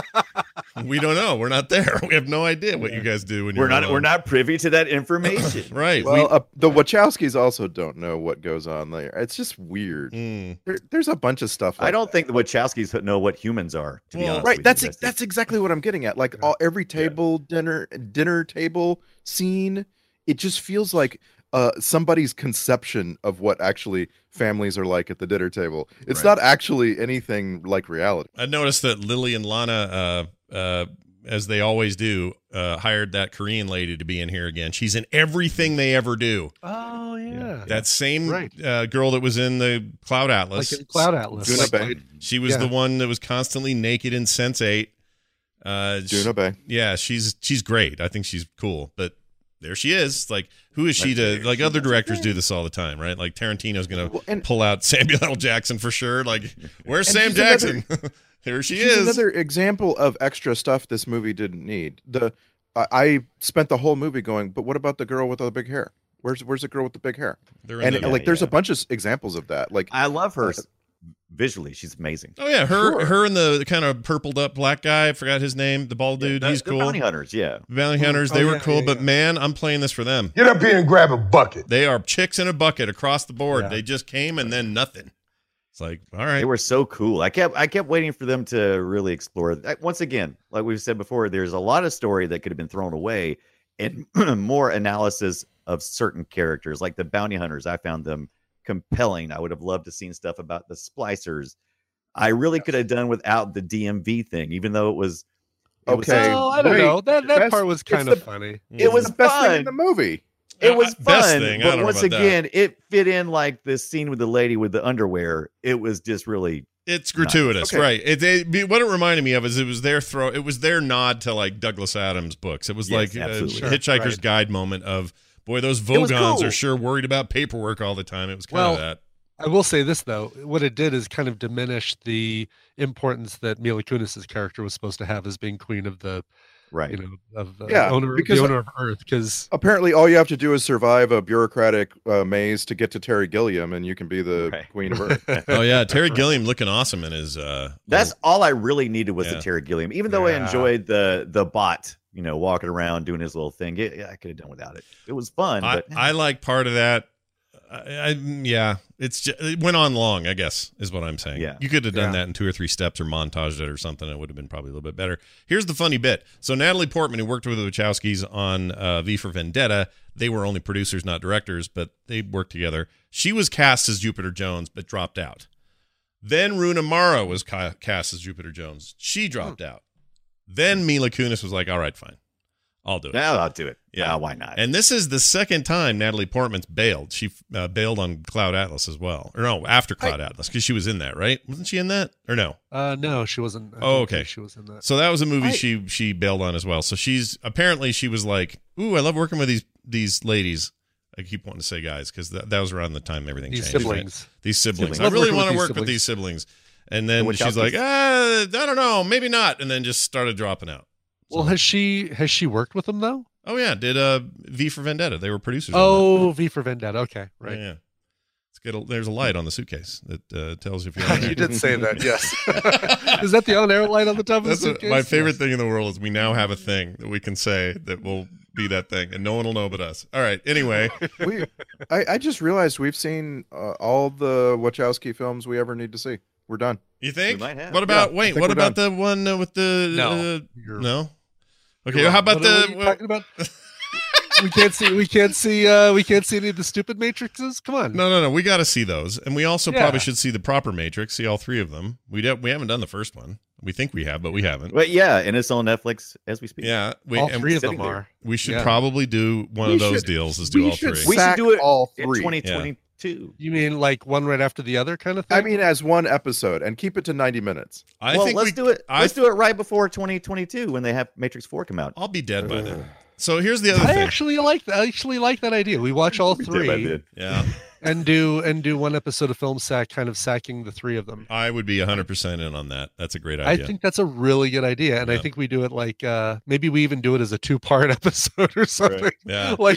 Speaker 5: We don't know. We're not there. We have no idea what you guys do when you're
Speaker 9: We're not
Speaker 5: alone.
Speaker 9: we're not privy to that information.
Speaker 5: Right.
Speaker 10: Well,
Speaker 5: we-
Speaker 10: uh, the Wachowskis also don't know what goes on there. It's just weird.
Speaker 5: Mm.
Speaker 10: There, there's a bunch of stuff. Like
Speaker 9: I don't think the Wachowskis know what humans are. To be
Speaker 5: Well,
Speaker 9: honest,
Speaker 10: right.
Speaker 9: with
Speaker 10: That's
Speaker 9: you.
Speaker 10: ex- that's exactly what I'm getting at. Like, all, every table dinner dinner table scene, it just feels like uh, somebody's conception of what actually families are like at the dinner table. It's
Speaker 9: Right.
Speaker 10: not actually anything like reality.
Speaker 5: I noticed that Lily and Lana, uh, uh, as they always do, uh, hired that Korean lady to be in here again. She's in everything they ever do.
Speaker 11: Oh yeah,
Speaker 5: That same
Speaker 11: Right.
Speaker 5: uh, girl that was in the Cloud Atlas.
Speaker 11: like in Cloud Atlas.
Speaker 10: Duna
Speaker 11: Like,
Speaker 10: Bay.
Speaker 5: She was
Speaker 11: Yeah.
Speaker 5: the one that was constantly naked in Sense eight. Uh, sh-
Speaker 10: Duna Bay.
Speaker 5: yeah, she's she's great. I think she's cool, but there she is. Like, who is she
Speaker 9: That's
Speaker 5: to?
Speaker 9: it.
Speaker 5: Like,
Speaker 9: She
Speaker 5: other
Speaker 9: does
Speaker 5: directors
Speaker 9: it.
Speaker 5: do this all the time, right? Like Tarantino's gonna
Speaker 10: Well, and-
Speaker 5: pull out Samuel L. Jackson for sure. Like, where's
Speaker 10: And
Speaker 5: Sam
Speaker 10: she's
Speaker 5: Jackson? There she
Speaker 10: She's
Speaker 5: is.
Speaker 10: another example of extra stuff this movie didn't need. The I, I spent the whole movie going, but what about the girl with the big hair? Where's where's the girl with the big hair?
Speaker 5: They're in
Speaker 10: And
Speaker 5: the-
Speaker 10: like, there's
Speaker 9: yeah.
Speaker 10: a bunch of s- examples of that. Like,
Speaker 9: I love her visually. She's amazing.
Speaker 5: Oh yeah, her
Speaker 10: Sure.
Speaker 5: her and the kind of purpled up black guy. I forgot his name. The bald dude.
Speaker 9: The-
Speaker 5: He's
Speaker 9: the
Speaker 5: cool.
Speaker 9: Bounty hunters, yeah.
Speaker 5: Bounty hunters.
Speaker 11: Oh,
Speaker 5: They were
Speaker 11: yeah,
Speaker 5: cool,
Speaker 11: yeah,
Speaker 5: but
Speaker 11: yeah.
Speaker 5: man, I'm playing this for them.
Speaker 13: Get up here and grab a bucket.
Speaker 5: They are chicks in a bucket across the board.
Speaker 11: Yeah.
Speaker 5: They just came and then nothing. It's like, all right.
Speaker 9: They were so cool. I kept I kept waiting for them to really explore. That. Once again, like we've said before, there's a lot of story that could have been thrown away, and more analysis of certain characters, like the bounty hunters. I found them compelling. I would have loved to seen stuff about the splicers. I really could have done without the D M V thing, even though it was. It
Speaker 10: okay,
Speaker 9: was,
Speaker 11: oh, I don't
Speaker 10: wait,
Speaker 11: know. That that
Speaker 10: best,
Speaker 11: part was kind of
Speaker 10: the,
Speaker 11: funny.
Speaker 9: It was
Speaker 10: the best
Speaker 9: fun.
Speaker 10: thing in the movie.
Speaker 9: It was
Speaker 5: Uh, best
Speaker 9: fun,
Speaker 5: thing. I
Speaker 9: but
Speaker 5: don't know
Speaker 9: once
Speaker 5: about
Speaker 9: again, it fit in like the scene with the lady with the underwear. It was just really.
Speaker 5: It's gratuitous,
Speaker 10: Okay.
Speaker 5: right? It, it, what it reminded me of is it was their throw. It was their nod to like Douglas Adams books. It was
Speaker 9: Yes,
Speaker 5: like a
Speaker 9: absolutely. Sure,
Speaker 5: Hitchhiker's
Speaker 11: right.
Speaker 5: Guide moment of boy, those
Speaker 9: It was
Speaker 5: Vogons
Speaker 9: cool.
Speaker 5: are sure worried about paperwork all the time. It was kind
Speaker 11: Well,
Speaker 5: of that.
Speaker 11: I will say this though, what it did is kind of diminish the importance that Mila Kunis's character was supposed to have as being queen of the,
Speaker 9: Right.
Speaker 11: you know, of the
Speaker 10: Yeah,
Speaker 11: owner,
Speaker 10: because-
Speaker 11: the owner of Earth. Because
Speaker 10: Apparently, all you have to do is survive a bureaucratic uh, maze to get to Terry Gilliam, and you can be the
Speaker 9: Right.
Speaker 10: queen of Earth.
Speaker 5: Oh yeah, Terry Gilliam looking awesome in his. Uh,
Speaker 9: That's all I really needed was
Speaker 5: Yeah.
Speaker 9: the Terry Gilliam. Even though I
Speaker 11: Yeah.
Speaker 9: enjoyed the the bot, you know, walking around doing his little thing. It, I could have done without it. It was fun,
Speaker 5: I,
Speaker 9: but
Speaker 5: I like part of that. I, I yeah, it's just, it went on long. I guess is what I'm saying.
Speaker 9: Yeah.
Speaker 5: You could have done
Speaker 11: Yeah.
Speaker 5: that in two or three steps or montaged it or something. It would have been probably a little bit better. Here's the funny bit. So Natalie Portman, who worked with the Wachowskis on uh, V for Vendetta, they were only producers, not directors, but they worked together. She was cast as Jupiter Jones, but dropped out. Then Rooney Mara was ca- cast as Jupiter Jones. She dropped out. Then Mila Kunis was like, "All right, fine, I'll do it."
Speaker 9: now I'll do it.
Speaker 5: Yeah.
Speaker 9: Yeah, why not?
Speaker 5: And this is the second time Natalie Portman's bailed. She uh, bailed on Cloud Atlas as well. Or no, after Cloud Atlas, because she was in that, right? Wasn't she in that? Or no?
Speaker 11: uh, no, she wasn't. I
Speaker 5: Oh,
Speaker 11: don't
Speaker 5: okay.
Speaker 11: think she was in that.
Speaker 5: So that was a movie
Speaker 10: I-
Speaker 5: she she bailed on as well. So she's apparently she was like, "Ooh, I love working with these these ladies." I keep wanting to say guys because that, that was around the time everything
Speaker 11: These
Speaker 5: changed. right?
Speaker 11: siblings.
Speaker 5: These siblings.
Speaker 9: Siblings.
Speaker 5: I
Speaker 11: Love
Speaker 5: really
Speaker 11: working
Speaker 5: want to
Speaker 11: with
Speaker 5: work
Speaker 11: these
Speaker 5: with these siblings. And
Speaker 9: The
Speaker 5: then
Speaker 9: Wachowskis.
Speaker 5: she's like, ah, I don't know, maybe not. And then just started dropping out.
Speaker 11: Well,
Speaker 5: So-
Speaker 11: has she has she worked with them though?
Speaker 5: oh yeah, did uh V for Vendetta? They were producers. on
Speaker 11: Oh, V for Vendetta. Okay,
Speaker 5: that.
Speaker 11: right.
Speaker 5: Yeah, yeah. It's good. There's a light on the suitcase that uh, tells you if you're.
Speaker 11: You did say that, yes. Is that the on-air light on the top of the
Speaker 5: That's a,
Speaker 11: suitcase?
Speaker 5: my favorite
Speaker 11: Yes.
Speaker 5: thing in the world is we now have a thing that we can say that will be that thing, and no one will know but us. All right. Anyway,
Speaker 10: we, I, I just realized we've seen uh, all the Wachowski films we ever need to see. We're done.
Speaker 5: you think?
Speaker 9: We might have.
Speaker 5: What about
Speaker 10: Yeah, I
Speaker 5: wait?
Speaker 10: think
Speaker 5: What
Speaker 10: we're
Speaker 5: about the one uh, with the
Speaker 11: No.
Speaker 5: Uh,
Speaker 11: You're-
Speaker 5: no. Okay.
Speaker 11: You're
Speaker 5: How
Speaker 11: wrong.
Speaker 5: about
Speaker 11: What are
Speaker 5: the?
Speaker 11: you talking about? we can't see. We can't see. Uh, we can't see any of the stupid matrices. Come on.
Speaker 5: No, no, no. We got to see those, and we also
Speaker 11: Yeah.
Speaker 5: probably should see the proper Matrix. See all three of them. We don't, we haven't done the first one. We think we have, but we haven't.
Speaker 9: But yeah, and it's on Netflix as we speak.
Speaker 5: Yeah, we
Speaker 11: all
Speaker 5: and
Speaker 11: three of
Speaker 9: sitting
Speaker 11: them
Speaker 9: there.
Speaker 11: are.
Speaker 5: we should
Speaker 11: Yeah.
Speaker 5: probably do one
Speaker 10: We
Speaker 5: of those
Speaker 10: should-
Speaker 5: deals. Is do
Speaker 10: we
Speaker 5: all
Speaker 10: should
Speaker 5: three.
Speaker 9: We should
Speaker 10: Sack
Speaker 9: do it
Speaker 10: all
Speaker 9: in
Speaker 10: three.
Speaker 9: twenty twenty-two.
Speaker 11: You mean like one right after the other kind of thing?
Speaker 10: I mean, as one episode, and keep it to ninety minutes.
Speaker 5: I
Speaker 9: well,
Speaker 5: think
Speaker 9: let's
Speaker 5: we,
Speaker 9: do it.
Speaker 5: I,
Speaker 9: Let's do it right before twenty twenty-two when they have Matrix four come out.
Speaker 5: I'll be dead by then. So here's the other
Speaker 11: I
Speaker 5: thing.
Speaker 11: actually like. I actually like that idea. We watch all
Speaker 9: We did, I
Speaker 11: three
Speaker 9: did.
Speaker 5: Yeah,
Speaker 11: and do and do one episode of Film Sack, kind of sacking the three of them.
Speaker 5: I would be one hundred percent in on that. That's a great
Speaker 11: I
Speaker 5: idea.
Speaker 11: think that's a really good idea, and I
Speaker 5: Yeah.
Speaker 11: think we do it like uh maybe we even do it as a two-part episode or something.
Speaker 5: Yeah.
Speaker 11: Like,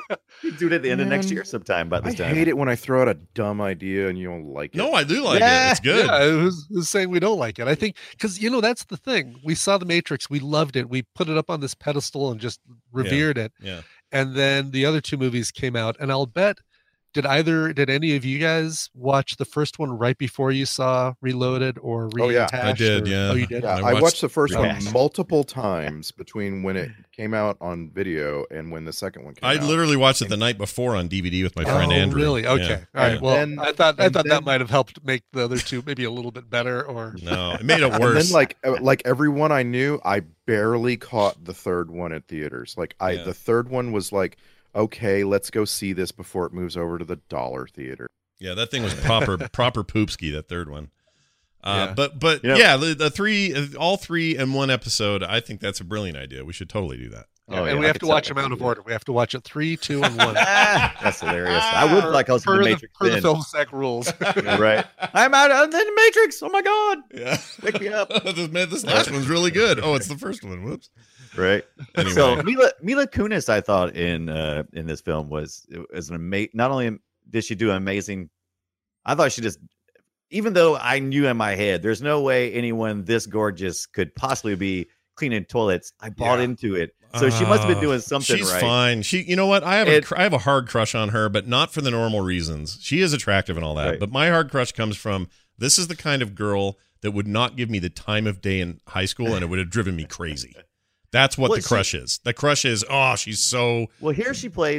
Speaker 9: We do it at the end of next
Speaker 10: Man,
Speaker 9: year sometime. By
Speaker 10: I
Speaker 9: this time,
Speaker 10: hate it when I throw out a dumb idea and you don't like it.
Speaker 5: No, I do like
Speaker 9: Yeah.
Speaker 5: it. It's good.
Speaker 11: yeah, who's, who's saying we don't like it? I think because you know that's the thing. We saw the Matrix, we loved it, we put it up on this pedestal and just revered it.
Speaker 5: Yeah.
Speaker 11: And then the other two movies came out, and I'll bet. Did either did any of you guys watch the first one right before you saw Reloaded or
Speaker 10: Oh, yeah.
Speaker 11: Rehashed?
Speaker 5: I did,
Speaker 11: or-
Speaker 5: yeah.
Speaker 11: Oh, you did.
Speaker 10: Yeah,
Speaker 5: I
Speaker 10: I watched,
Speaker 5: watched
Speaker 10: the first
Speaker 9: Rehash.
Speaker 10: one multiple times between when it came out on video and when the second one came
Speaker 5: I
Speaker 10: out.
Speaker 5: literally watched it the night before on D V D with my friend
Speaker 11: oh,
Speaker 5: Andrew.
Speaker 11: really? Okay.
Speaker 5: Yeah.
Speaker 11: All right.
Speaker 5: Yeah.
Speaker 11: Well,
Speaker 10: And-
Speaker 11: I thought I
Speaker 10: and
Speaker 11: thought
Speaker 10: then-
Speaker 11: that might have helped make the other two maybe a little bit better. Or
Speaker 5: No, it made it
Speaker 10: And
Speaker 5: worse.
Speaker 10: then, like, uh, like everyone I knew, I barely caught the third one at theaters. Like, I
Speaker 5: Yeah.
Speaker 10: the third one was like, okay, let's go see this before it moves over to the dollar theater.
Speaker 5: Yeah, that thing was proper proper poopski, that third one. Uh,
Speaker 11: Yeah.
Speaker 5: But but
Speaker 9: You know-
Speaker 5: yeah, the, the three, all three in one episode. I think that's a brilliant idea. We should totally do that.
Speaker 9: Oh,
Speaker 11: and
Speaker 9: yeah,
Speaker 11: we
Speaker 9: I
Speaker 11: have
Speaker 9: could
Speaker 11: to
Speaker 9: tell
Speaker 11: watch
Speaker 9: that.
Speaker 11: them out of order. We have to watch it three, two, and one.
Speaker 9: Ah, that's hilarious. I would like us in
Speaker 11: per
Speaker 9: the
Speaker 11: the,
Speaker 9: Matrix.
Speaker 11: per the
Speaker 9: then.
Speaker 11: Film Sack rules.
Speaker 9: right? I'm out of the Matrix. Oh my god!
Speaker 5: Yeah,
Speaker 9: Wake me up.
Speaker 5: this, man, this last one's really good. Oh, it's the first one. Whoops.
Speaker 9: Right.
Speaker 5: Anyway.
Speaker 9: So Mila Mila Kunis, I thought in uh, in this film was was an amazing. Not only did she do amazing, I thought she just. Even though I knew in my head, there's no way anyone this gorgeous could possibly be cleaning toilets. I bought
Speaker 5: Yeah.
Speaker 9: into it, so she must have been
Speaker 5: Uh,
Speaker 9: doing something
Speaker 5: She's
Speaker 9: right.
Speaker 5: fine. She, you know what? I have a,
Speaker 9: It-
Speaker 5: cr- I have a hard crush on her, but not for the normal reasons. She is attractive and all that,
Speaker 9: Right.
Speaker 5: but my hard crush comes from this is the kind of girl that would not give me the time of day in high school, and it would have driven me crazy. That's what
Speaker 9: Well,
Speaker 5: the
Speaker 9: she-
Speaker 5: crush is. The crush is, oh, she's so
Speaker 9: Well, here she plays.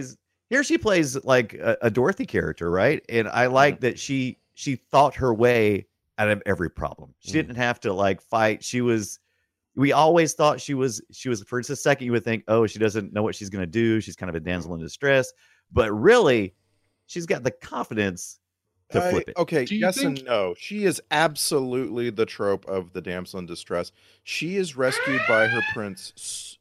Speaker 9: here she plays like a, a Dorothy character, right? And I like that she she thought her way out of every problem. She mm. didn't have to like fight. She was. We always thought she was. She was for just a second. You would think, oh, she doesn't know what she's going to do. She's kind of a damsel in distress. But really, she's got the confidence to flip it.
Speaker 10: I, okay, yes
Speaker 11: think...
Speaker 10: and no. She is absolutely the trope of the damsel in distress. She is rescued by her prince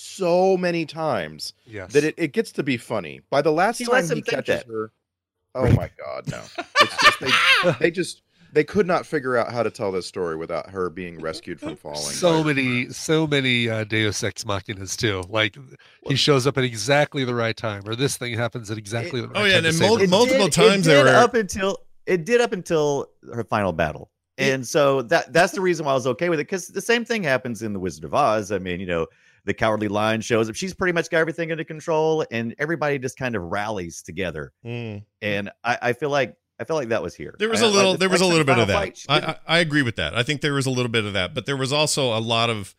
Speaker 10: so many times
Speaker 11: yes.
Speaker 10: that it, it gets to be funny. By the last
Speaker 9: She
Speaker 10: time
Speaker 9: lets
Speaker 10: he
Speaker 9: him think
Speaker 10: catches
Speaker 9: that.
Speaker 10: her, oh my god, no! It's just they, they just they could not figure out how to tell this story without her being rescued from falling.
Speaker 11: So many, so many uh, Deus Ex Machinas too. Like he shows up at exactly the right time, or this thing happens at exactly
Speaker 9: It-
Speaker 11: the right
Speaker 5: Oh, yeah,
Speaker 11: time.
Speaker 5: and
Speaker 11: to
Speaker 5: mul-
Speaker 11: save her.
Speaker 5: multiple
Speaker 9: It did-
Speaker 5: times
Speaker 9: it
Speaker 5: they
Speaker 9: did
Speaker 5: were-
Speaker 9: up until it did up until her final battle. And so that that's the reason why I was okay with it, because the same thing happens in The Wizard of Oz. I mean, you know, the Cowardly Lion shows up. She's pretty much got everything under control, and everybody just kind of rallies together.
Speaker 5: Mm.
Speaker 9: And I, I feel like I feel like that was here.
Speaker 5: There was
Speaker 9: I-
Speaker 5: a little.
Speaker 9: like,
Speaker 5: There was a
Speaker 9: like
Speaker 5: little
Speaker 9: the
Speaker 5: bit of
Speaker 9: final
Speaker 5: that.
Speaker 9: fight, she
Speaker 5: I,
Speaker 9: didn't-
Speaker 5: I I agree with that. I think there was a little bit of that, but there was also a lot of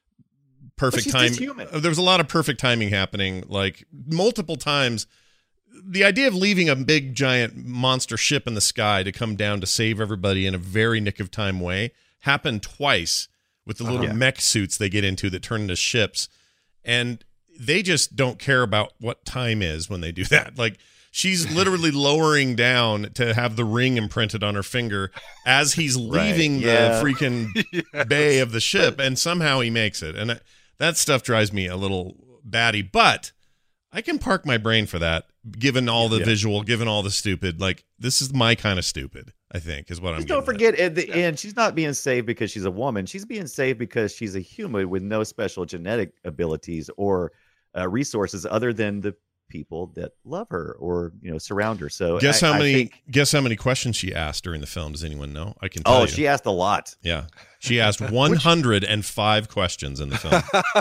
Speaker 5: perfect
Speaker 9: she's
Speaker 5: time.
Speaker 9: just human.
Speaker 5: There was a lot of perfect timing happening, like multiple times. The idea of leaving a big giant monster ship in the sky to come down to save everybody in a very nick of time way happened twice with the little
Speaker 9: Uh-huh.
Speaker 5: mech suits they get into that turn into ships, and they just don't care about what time is when they do that. Like she's literally lowering down to have the ring imprinted on her finger as he's leaving
Speaker 9: Right, yeah.
Speaker 5: the freaking
Speaker 11: Yes.
Speaker 5: bay of the ship, and somehow he makes it. And that- that stuff drives me a little batty, but I can park my brain for that, given all the
Speaker 9: Yeah.
Speaker 5: visual, given all the stupid. Like, this is my kind of stupid, I think, is what I'm
Speaker 9: Just don't
Speaker 5: getting at.
Speaker 9: forget at the end, she's not being saved because she's a woman. She's being saved because she's a human with no special genetic abilities or uh, resources other than the people that love her or you know surround her. So
Speaker 5: Guess
Speaker 9: I,
Speaker 5: how
Speaker 9: I
Speaker 5: many
Speaker 9: think-
Speaker 5: guess how many questions she asked during the film? Does anyone know? I can tell
Speaker 9: oh,
Speaker 5: you.
Speaker 9: she asked a lot,
Speaker 5: Yeah. She asked one hundred five questions in the film.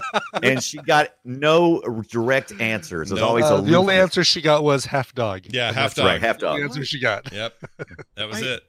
Speaker 9: and she got no direct answers. It was
Speaker 5: No.
Speaker 9: always
Speaker 11: Uh,
Speaker 9: a
Speaker 11: the only answer she got was half dog.
Speaker 5: Yeah,
Speaker 11: And
Speaker 5: half
Speaker 11: that's
Speaker 5: dog.
Speaker 9: right, half
Speaker 11: The
Speaker 9: dog.
Speaker 11: answer she got.
Speaker 5: Yep. That was
Speaker 10: I-
Speaker 5: it.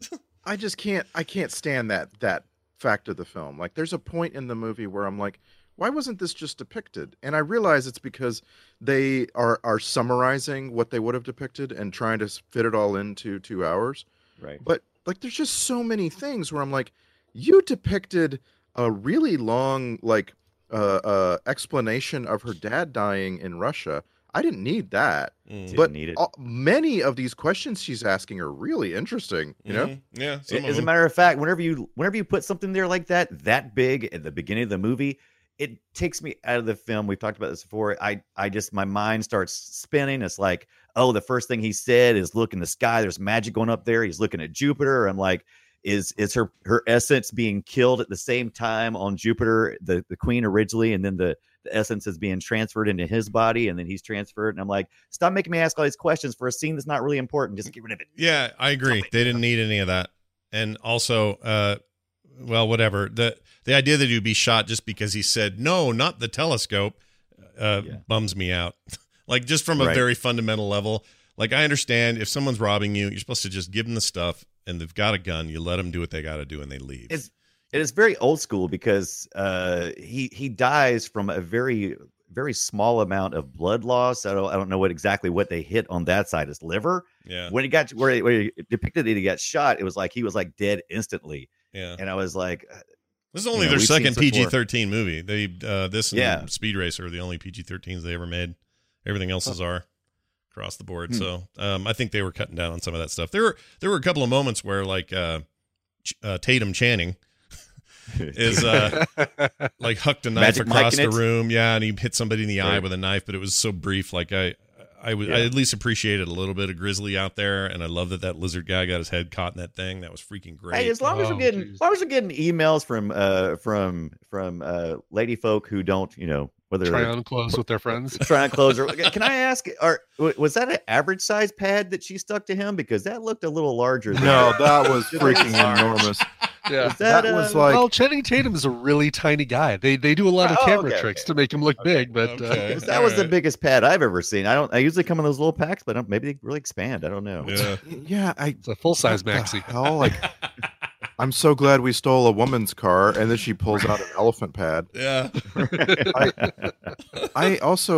Speaker 10: I just can't I can't stand that that fact of the film. Like there's a point in the movie where I'm like, why wasn't this just depicted? And I realize it's because they are are summarizing what they would have depicted and trying to fit it all into two hours.
Speaker 9: Right.
Speaker 10: But like there's just so many things where I'm like, you depicted a really long like uh, uh explanation of her dad dying in Russia. I didn't need that.
Speaker 5: Mm.
Speaker 10: But
Speaker 9: Didn't need it.
Speaker 10: all- many of these questions she's asking are really interesting, you know?
Speaker 5: Mhm. Yeah. Some of
Speaker 9: As a
Speaker 5: them.
Speaker 9: matter of fact, whenever you whenever you put something there like that, that big at the beginning of the movie, it takes me out of the film. We've talked about this before. I I just my mind starts spinning. It's like, oh, the first thing he said is look in the sky. There's magic going up there. He's looking at Jupiter. I'm like, is is her her essence being killed at the same time on Jupiter, the the queen originally, and then the the essence is being transferred into his body, and then he's transferred. And I'm like, stop making me ask all these questions for a scene that's not really important. Just get rid of it.
Speaker 5: Yeah, I agree. They didn't need any of that. And also, uh, well, whatever. The the idea that he'd be shot just because he said, no, not the telescope, uh,
Speaker 9: Yeah.
Speaker 5: bums me out. Like, just from a
Speaker 9: Right.
Speaker 5: very fundamental level. Like, I understand if someone's robbing you, you're supposed to just give them the stuff, and they've got a gun. You let them do what they got to do, and they leave.
Speaker 9: It's it is very old school because uh, he he dies from a very very small amount of blood loss. I don't I don't know what exactly what they hit on that side. His liver.
Speaker 5: yeah.
Speaker 9: When he got to where he, where he depicted that he got shot, it was like he was like dead instantly.
Speaker 5: Yeah.
Speaker 9: And I was like,
Speaker 5: This is only
Speaker 9: you know,
Speaker 5: their
Speaker 9: we've seen
Speaker 5: second
Speaker 9: such more-
Speaker 5: P G thirteen movie. They uh, this and
Speaker 9: Yeah.
Speaker 5: Speed Racer are the only P G thirteens they ever made. Everything else is R across the board.
Speaker 9: Hmm.
Speaker 5: So um, I think they were cutting down on some of that stuff. There were there were a couple of moments where like uh, Ch- uh, Tatum Channing is uh, like hucked a knife
Speaker 9: Magic
Speaker 5: across
Speaker 9: Mike in
Speaker 5: the
Speaker 9: it?
Speaker 5: room. Yeah, and he hit somebody in the eye
Speaker 9: Right.
Speaker 5: with a knife, but it was so brief. Like I. I would I
Speaker 9: Yeah.
Speaker 5: at least appreciated a little bit of Grizzly out there, and I love that that lizard guy got his head caught in that thing. That was freaking great.
Speaker 9: hey, as long as
Speaker 11: Oh,
Speaker 9: we're getting
Speaker 11: geez.
Speaker 9: as long as we're getting emails from uh from from uh lady folk who don't you know whether
Speaker 11: Try on clothes with their friends.
Speaker 9: try and close her. Can I ask? Are was that an average size pad that she stuck to him? Because that looked a little larger. Than
Speaker 10: No, that was freaking enormous.
Speaker 11: Yeah.
Speaker 9: Was that,
Speaker 10: That was
Speaker 9: uh,
Speaker 10: like
Speaker 11: Well, Channing Tatum is a really tiny guy. They they do a lot of
Speaker 9: Oh,
Speaker 11: camera
Speaker 9: okay,
Speaker 11: tricks
Speaker 9: okay.
Speaker 11: to make him look big, but uh,
Speaker 5: okay.
Speaker 9: Because that was the
Speaker 5: Alright.
Speaker 9: biggest pad I've ever seen. I don't. I usually come in those little packs, but I don't, maybe they really expand. I don't know.
Speaker 5: Yeah.
Speaker 10: yeah, I
Speaker 11: it's a full size
Speaker 10: what the
Speaker 11: maxi.
Speaker 10: hell? Like I'm so glad we stole a woman's car, and then she pulls out an elephant pad.
Speaker 5: Yeah.
Speaker 10: I, I also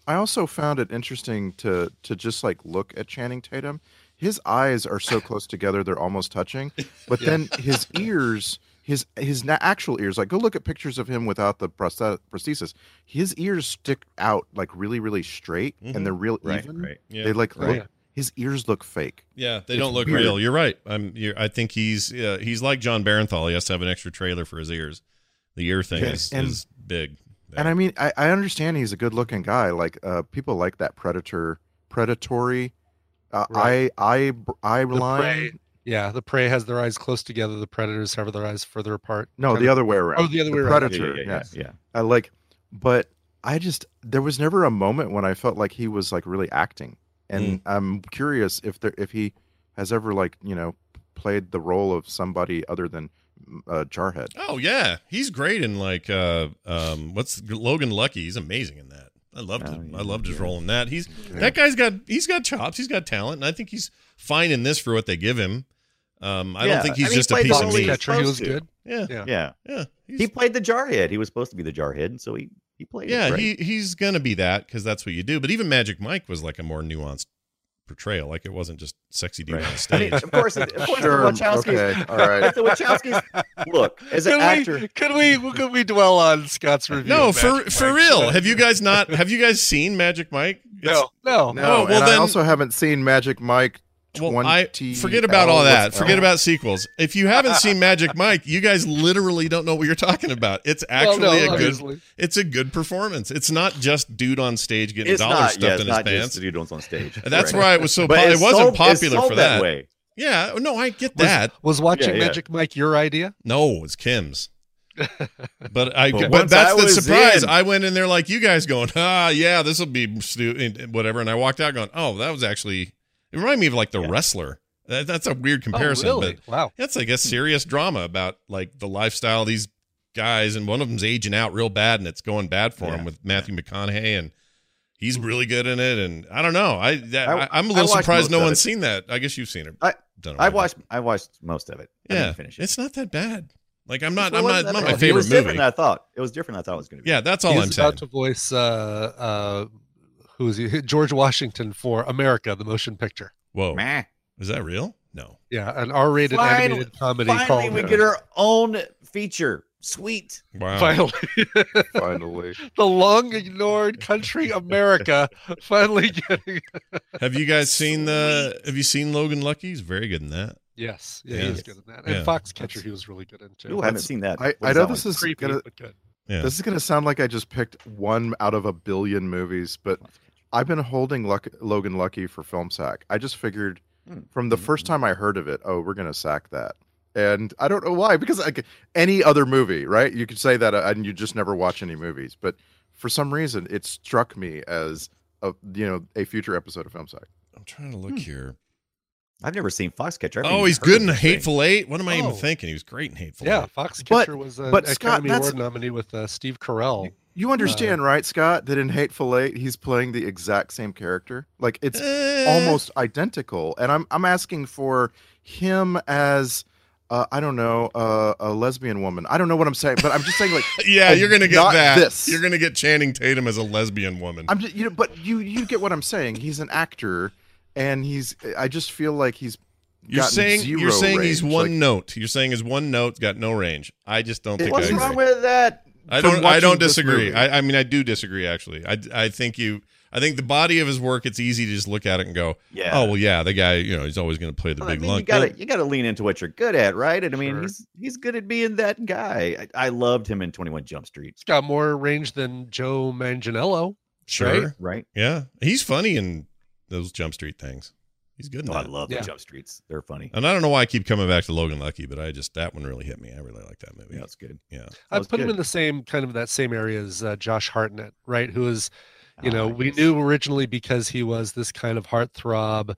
Speaker 10: I also found it interesting to to just like look at Channing Tatum. His eyes are so close together they're almost touching, but yeah. then his ears, his his actual ears, like go look at pictures of him without the prosthesis. His ears stick out like really really straight, mm-hmm. and they're real
Speaker 9: right,
Speaker 10: even.
Speaker 9: Right.
Speaker 5: Yeah.
Speaker 10: They like
Speaker 5: right.
Speaker 10: look, his ears look fake.
Speaker 5: Yeah, they
Speaker 10: it's
Speaker 5: don't look
Speaker 10: weird.
Speaker 5: real. You're right. I'm. You're, I think he's uh, he's like John Barenthal. He has to have an extra trailer for his ears. The ear thing
Speaker 10: yeah.
Speaker 5: is,
Speaker 10: and,
Speaker 5: is big. There.
Speaker 10: And I mean, I, I understand he's a good looking guy. Like uh, people like that predator, predatory. Uh, right. I I I line.
Speaker 11: Yeah, the prey has their eyes close together. The predators have their eyes further apart.
Speaker 10: No, the
Speaker 11: of,
Speaker 10: other way around.
Speaker 11: Oh, the other
Speaker 10: the
Speaker 11: way around.
Speaker 10: Predator.
Speaker 9: Yeah, yeah,
Speaker 10: yes.
Speaker 9: yeah. yeah.
Speaker 10: I like, but I just there was never a moment when I felt like he was like really acting, and mm. I'm curious if there if he has ever like you know played the role of somebody other than uh, Jarhead.
Speaker 5: Oh yeah, he's great in like uh um what's Logan Lucky. He's amazing in that. I loved
Speaker 9: oh,
Speaker 5: it.
Speaker 9: yeah,
Speaker 5: I loved his
Speaker 9: yeah.
Speaker 5: role in that. He's
Speaker 10: yeah.
Speaker 5: that guy's got he's got chops. He's got talent, and I think he's fine in this for what they give him. Um, I
Speaker 9: yeah.
Speaker 5: don't think he's
Speaker 9: I mean,
Speaker 5: just
Speaker 9: he
Speaker 5: a piece
Speaker 9: the
Speaker 5: of
Speaker 9: role
Speaker 5: meat.
Speaker 11: Catcher, he was good.
Speaker 5: Yeah,
Speaker 9: yeah, yeah.
Speaker 5: yeah.
Speaker 9: He played the jarhead. He was supposed to be the jarhead, so he he played.
Speaker 5: Yeah,
Speaker 9: it right.
Speaker 5: he he's gonna be that because that's what you do. But even Magic Mike was like a more nuanced portrayal. Like it wasn't just sexy dude
Speaker 9: right.
Speaker 5: on stage.
Speaker 9: I mean, of course, of course,
Speaker 10: sure.
Speaker 9: the Wachowskis.
Speaker 10: Okay. All right.
Speaker 9: The Wachowskis. Look, as an
Speaker 11: could
Speaker 9: actor,
Speaker 11: we, could we could we dwell on Scott's review?
Speaker 5: No,
Speaker 11: of
Speaker 5: for
Speaker 11: Magic
Speaker 5: for
Speaker 11: Mike?
Speaker 5: real. Have you guys not? Have you guys seen Magic Mike? It's,
Speaker 11: No, no,
Speaker 10: No,
Speaker 5: Oh, well
Speaker 10: and
Speaker 5: then-
Speaker 10: I also haven't seen Magic Mike.
Speaker 5: Well,
Speaker 10: twenty
Speaker 5: I forget about all that.
Speaker 10: what's
Speaker 5: Forget
Speaker 10: L?
Speaker 5: about sequels. If you haven't seen Magic Mike, you guys literally don't know what you're talking about. It's
Speaker 11: Well,
Speaker 5: actually
Speaker 11: no,
Speaker 5: a
Speaker 11: obviously.
Speaker 5: good. It's a good performance. It's not just dude on stage getting
Speaker 9: it's
Speaker 5: dollars
Speaker 9: not.
Speaker 5: stuffed
Speaker 9: Yeah,
Speaker 5: in
Speaker 9: it's
Speaker 5: his
Speaker 9: not
Speaker 5: pants.
Speaker 9: just the dude on stage.
Speaker 5: And that's
Speaker 9: Right.
Speaker 5: why it was so.
Speaker 9: But
Speaker 5: Po- it
Speaker 9: it's
Speaker 5: wasn't
Speaker 9: sold- it's
Speaker 5: popular
Speaker 9: sold
Speaker 5: for
Speaker 9: that
Speaker 5: that.
Speaker 9: way.
Speaker 5: Yeah, no, I get
Speaker 11: Was,
Speaker 5: that.
Speaker 11: was watching
Speaker 9: Yeah, yeah.
Speaker 11: Magic Mike your idea?
Speaker 5: No, it's Kim's. But I,
Speaker 9: But
Speaker 5: but
Speaker 9: once
Speaker 5: that's
Speaker 9: I
Speaker 5: the
Speaker 9: was
Speaker 5: surprise.
Speaker 9: in-
Speaker 5: I went in there like you guys, going, ah, yeah, this will be stu- whatever, and I walked out going, oh, that was actually. It reminded me of like The
Speaker 9: Yeah.
Speaker 5: Wrestler. That, that's a weird comparison,
Speaker 11: oh, really?
Speaker 5: but
Speaker 11: Wow.
Speaker 5: that's like a serious drama about like the lifestyle of these guys, and one of them's aging out real bad, and it's going bad for
Speaker 9: Yeah.
Speaker 5: him with Matthew McConaughey, and he's really good in it. And I don't know, I, that,
Speaker 9: I-
Speaker 5: I I'm a
Speaker 9: I
Speaker 5: little
Speaker 9: watched
Speaker 5: surprised
Speaker 9: most
Speaker 5: no
Speaker 9: of
Speaker 5: one's
Speaker 9: it.
Speaker 5: seen that. I guess you've seen it.
Speaker 9: I
Speaker 5: Don't know
Speaker 9: I
Speaker 5: why,
Speaker 9: watched I watched most of it. I
Speaker 5: Yeah,
Speaker 9: didn't finish it.
Speaker 5: it's not that bad. Like I'm not,
Speaker 9: It
Speaker 5: I'm not,
Speaker 9: wasn't that
Speaker 5: not
Speaker 9: bad.
Speaker 5: my
Speaker 9: It
Speaker 5: favorite
Speaker 9: was different
Speaker 5: movie.
Speaker 9: than I thought. It was different than I thought it was going to be.
Speaker 5: Yeah, that's all
Speaker 11: He's
Speaker 5: I'm saying.
Speaker 11: about to voice uh, uh, who is he? George Washington for America, the motion picture.
Speaker 5: Whoa,
Speaker 9: Meh.
Speaker 5: is that real? No.
Speaker 11: Yeah, an R-rated
Speaker 9: Finally-
Speaker 11: animated comedy
Speaker 9: Finally,
Speaker 11: called.
Speaker 9: we get our own feature. Sweet.
Speaker 5: Wow.
Speaker 11: Finally,
Speaker 10: Finally.
Speaker 11: the long ignored country America finally getting.
Speaker 5: Have you guys seen the? Have you seen Logan Lucky? He's very good in that.
Speaker 11: Yes, yeah,
Speaker 5: Yeah.
Speaker 11: he was good in that. And
Speaker 5: Yeah.
Speaker 11: Foxcatcher, he was really good in too.
Speaker 9: Ooh, I haven't seen that.
Speaker 10: I,
Speaker 9: What
Speaker 10: I
Speaker 9: is
Speaker 10: know
Speaker 9: that
Speaker 10: this
Speaker 9: one?
Speaker 10: is
Speaker 11: Creepy,
Speaker 10: gonna
Speaker 11: but good.
Speaker 5: Yeah.
Speaker 10: this is gonna sound like I just picked one out of a billion movies, but I've been holding Luck, Logan Lucky for Film Sack. I just figured
Speaker 9: Hmm.
Speaker 10: from the first time I heard of it, oh, we're gonna sack that, and I don't know why. Because like any other movie, right? You could say that, uh, and you just never watch any movies, but for some reason, it struck me as a you know a future episode of Film Sack.
Speaker 5: I'm trying to look here.
Speaker 9: I've never seen Foxcatcher. I've
Speaker 5: Oh,
Speaker 9: even
Speaker 5: he's
Speaker 9: heard
Speaker 5: good
Speaker 9: of
Speaker 5: in
Speaker 9: this thing.
Speaker 5: Hateful Eight. What am I
Speaker 11: Oh.
Speaker 5: even thinking? He was great in Hateful
Speaker 11: Yeah,
Speaker 5: Eight.
Speaker 11: Foxcatcher
Speaker 10: But-
Speaker 11: was an
Speaker 10: but Scott,
Speaker 11: Academy
Speaker 10: that's-
Speaker 11: Award nominee with uh, Steve Carell.
Speaker 10: You understand, right, Scott, that in Hateful Eight he's playing the exact same character? Like it's
Speaker 5: Eh.
Speaker 10: almost identical. And I'm I'm asking for him as uh, I don't know, uh, a lesbian woman. I don't know what I'm saying, but I'm just saying like
Speaker 5: Yeah,
Speaker 10: a-
Speaker 5: you're gonna get
Speaker 10: not
Speaker 5: that.
Speaker 10: This.
Speaker 5: You're gonna get Channing Tatum as a lesbian woman.
Speaker 10: I'm just you know, but you you get what I'm saying. He's an actor, and he's I just feel like he's
Speaker 5: You're
Speaker 10: gotten
Speaker 5: saying
Speaker 10: zero
Speaker 5: you're saying he's
Speaker 10: range.
Speaker 5: one
Speaker 10: Like,
Speaker 5: note. You're saying his one note's got no range. I just don't think
Speaker 9: What's
Speaker 5: I
Speaker 9: wrong
Speaker 5: agree.
Speaker 9: with that?
Speaker 5: I
Speaker 10: from
Speaker 5: don't. I don't
Speaker 10: watching this
Speaker 5: disagree.
Speaker 10: movie.
Speaker 5: I, I mean, I do disagree. Actually, I, I think you. I think the body of his work. It's easy to just look at it and go,
Speaker 9: Yeah.
Speaker 5: "Oh well, yeah, the guy. You know, he's always going to play the
Speaker 9: Well, I
Speaker 5: big
Speaker 9: mean, you
Speaker 5: lunk."
Speaker 9: gotta
Speaker 5: Well,
Speaker 9: you gotta lean into what you're good at, right? And I mean,
Speaker 11: Sure.
Speaker 9: he's he's good at being that guy. I, I loved him in twenty-one Jump Street.
Speaker 11: He's got more range than Joe Manganiello.
Speaker 5: sure.
Speaker 11: right?
Speaker 9: Right?
Speaker 5: Yeah, he's funny in those Jump Street things. He's good in
Speaker 9: Oh, I
Speaker 5: that.
Speaker 9: love
Speaker 11: Yeah.
Speaker 9: the Jump Streets. They're funny.
Speaker 5: And I don't know why I keep coming back to Logan Lucky, but I just that one really hit me. I really like that movie.
Speaker 9: Yeah, that's good.
Speaker 5: Yeah.
Speaker 9: That
Speaker 11: I'd
Speaker 9: was
Speaker 11: put him
Speaker 9: good.
Speaker 11: in the same kind of that same area as uh, Josh Hartnett, right? Who is, you know,
Speaker 9: Ah,
Speaker 11: we
Speaker 9: yes.
Speaker 11: knew originally because he was this kind of heartthrob,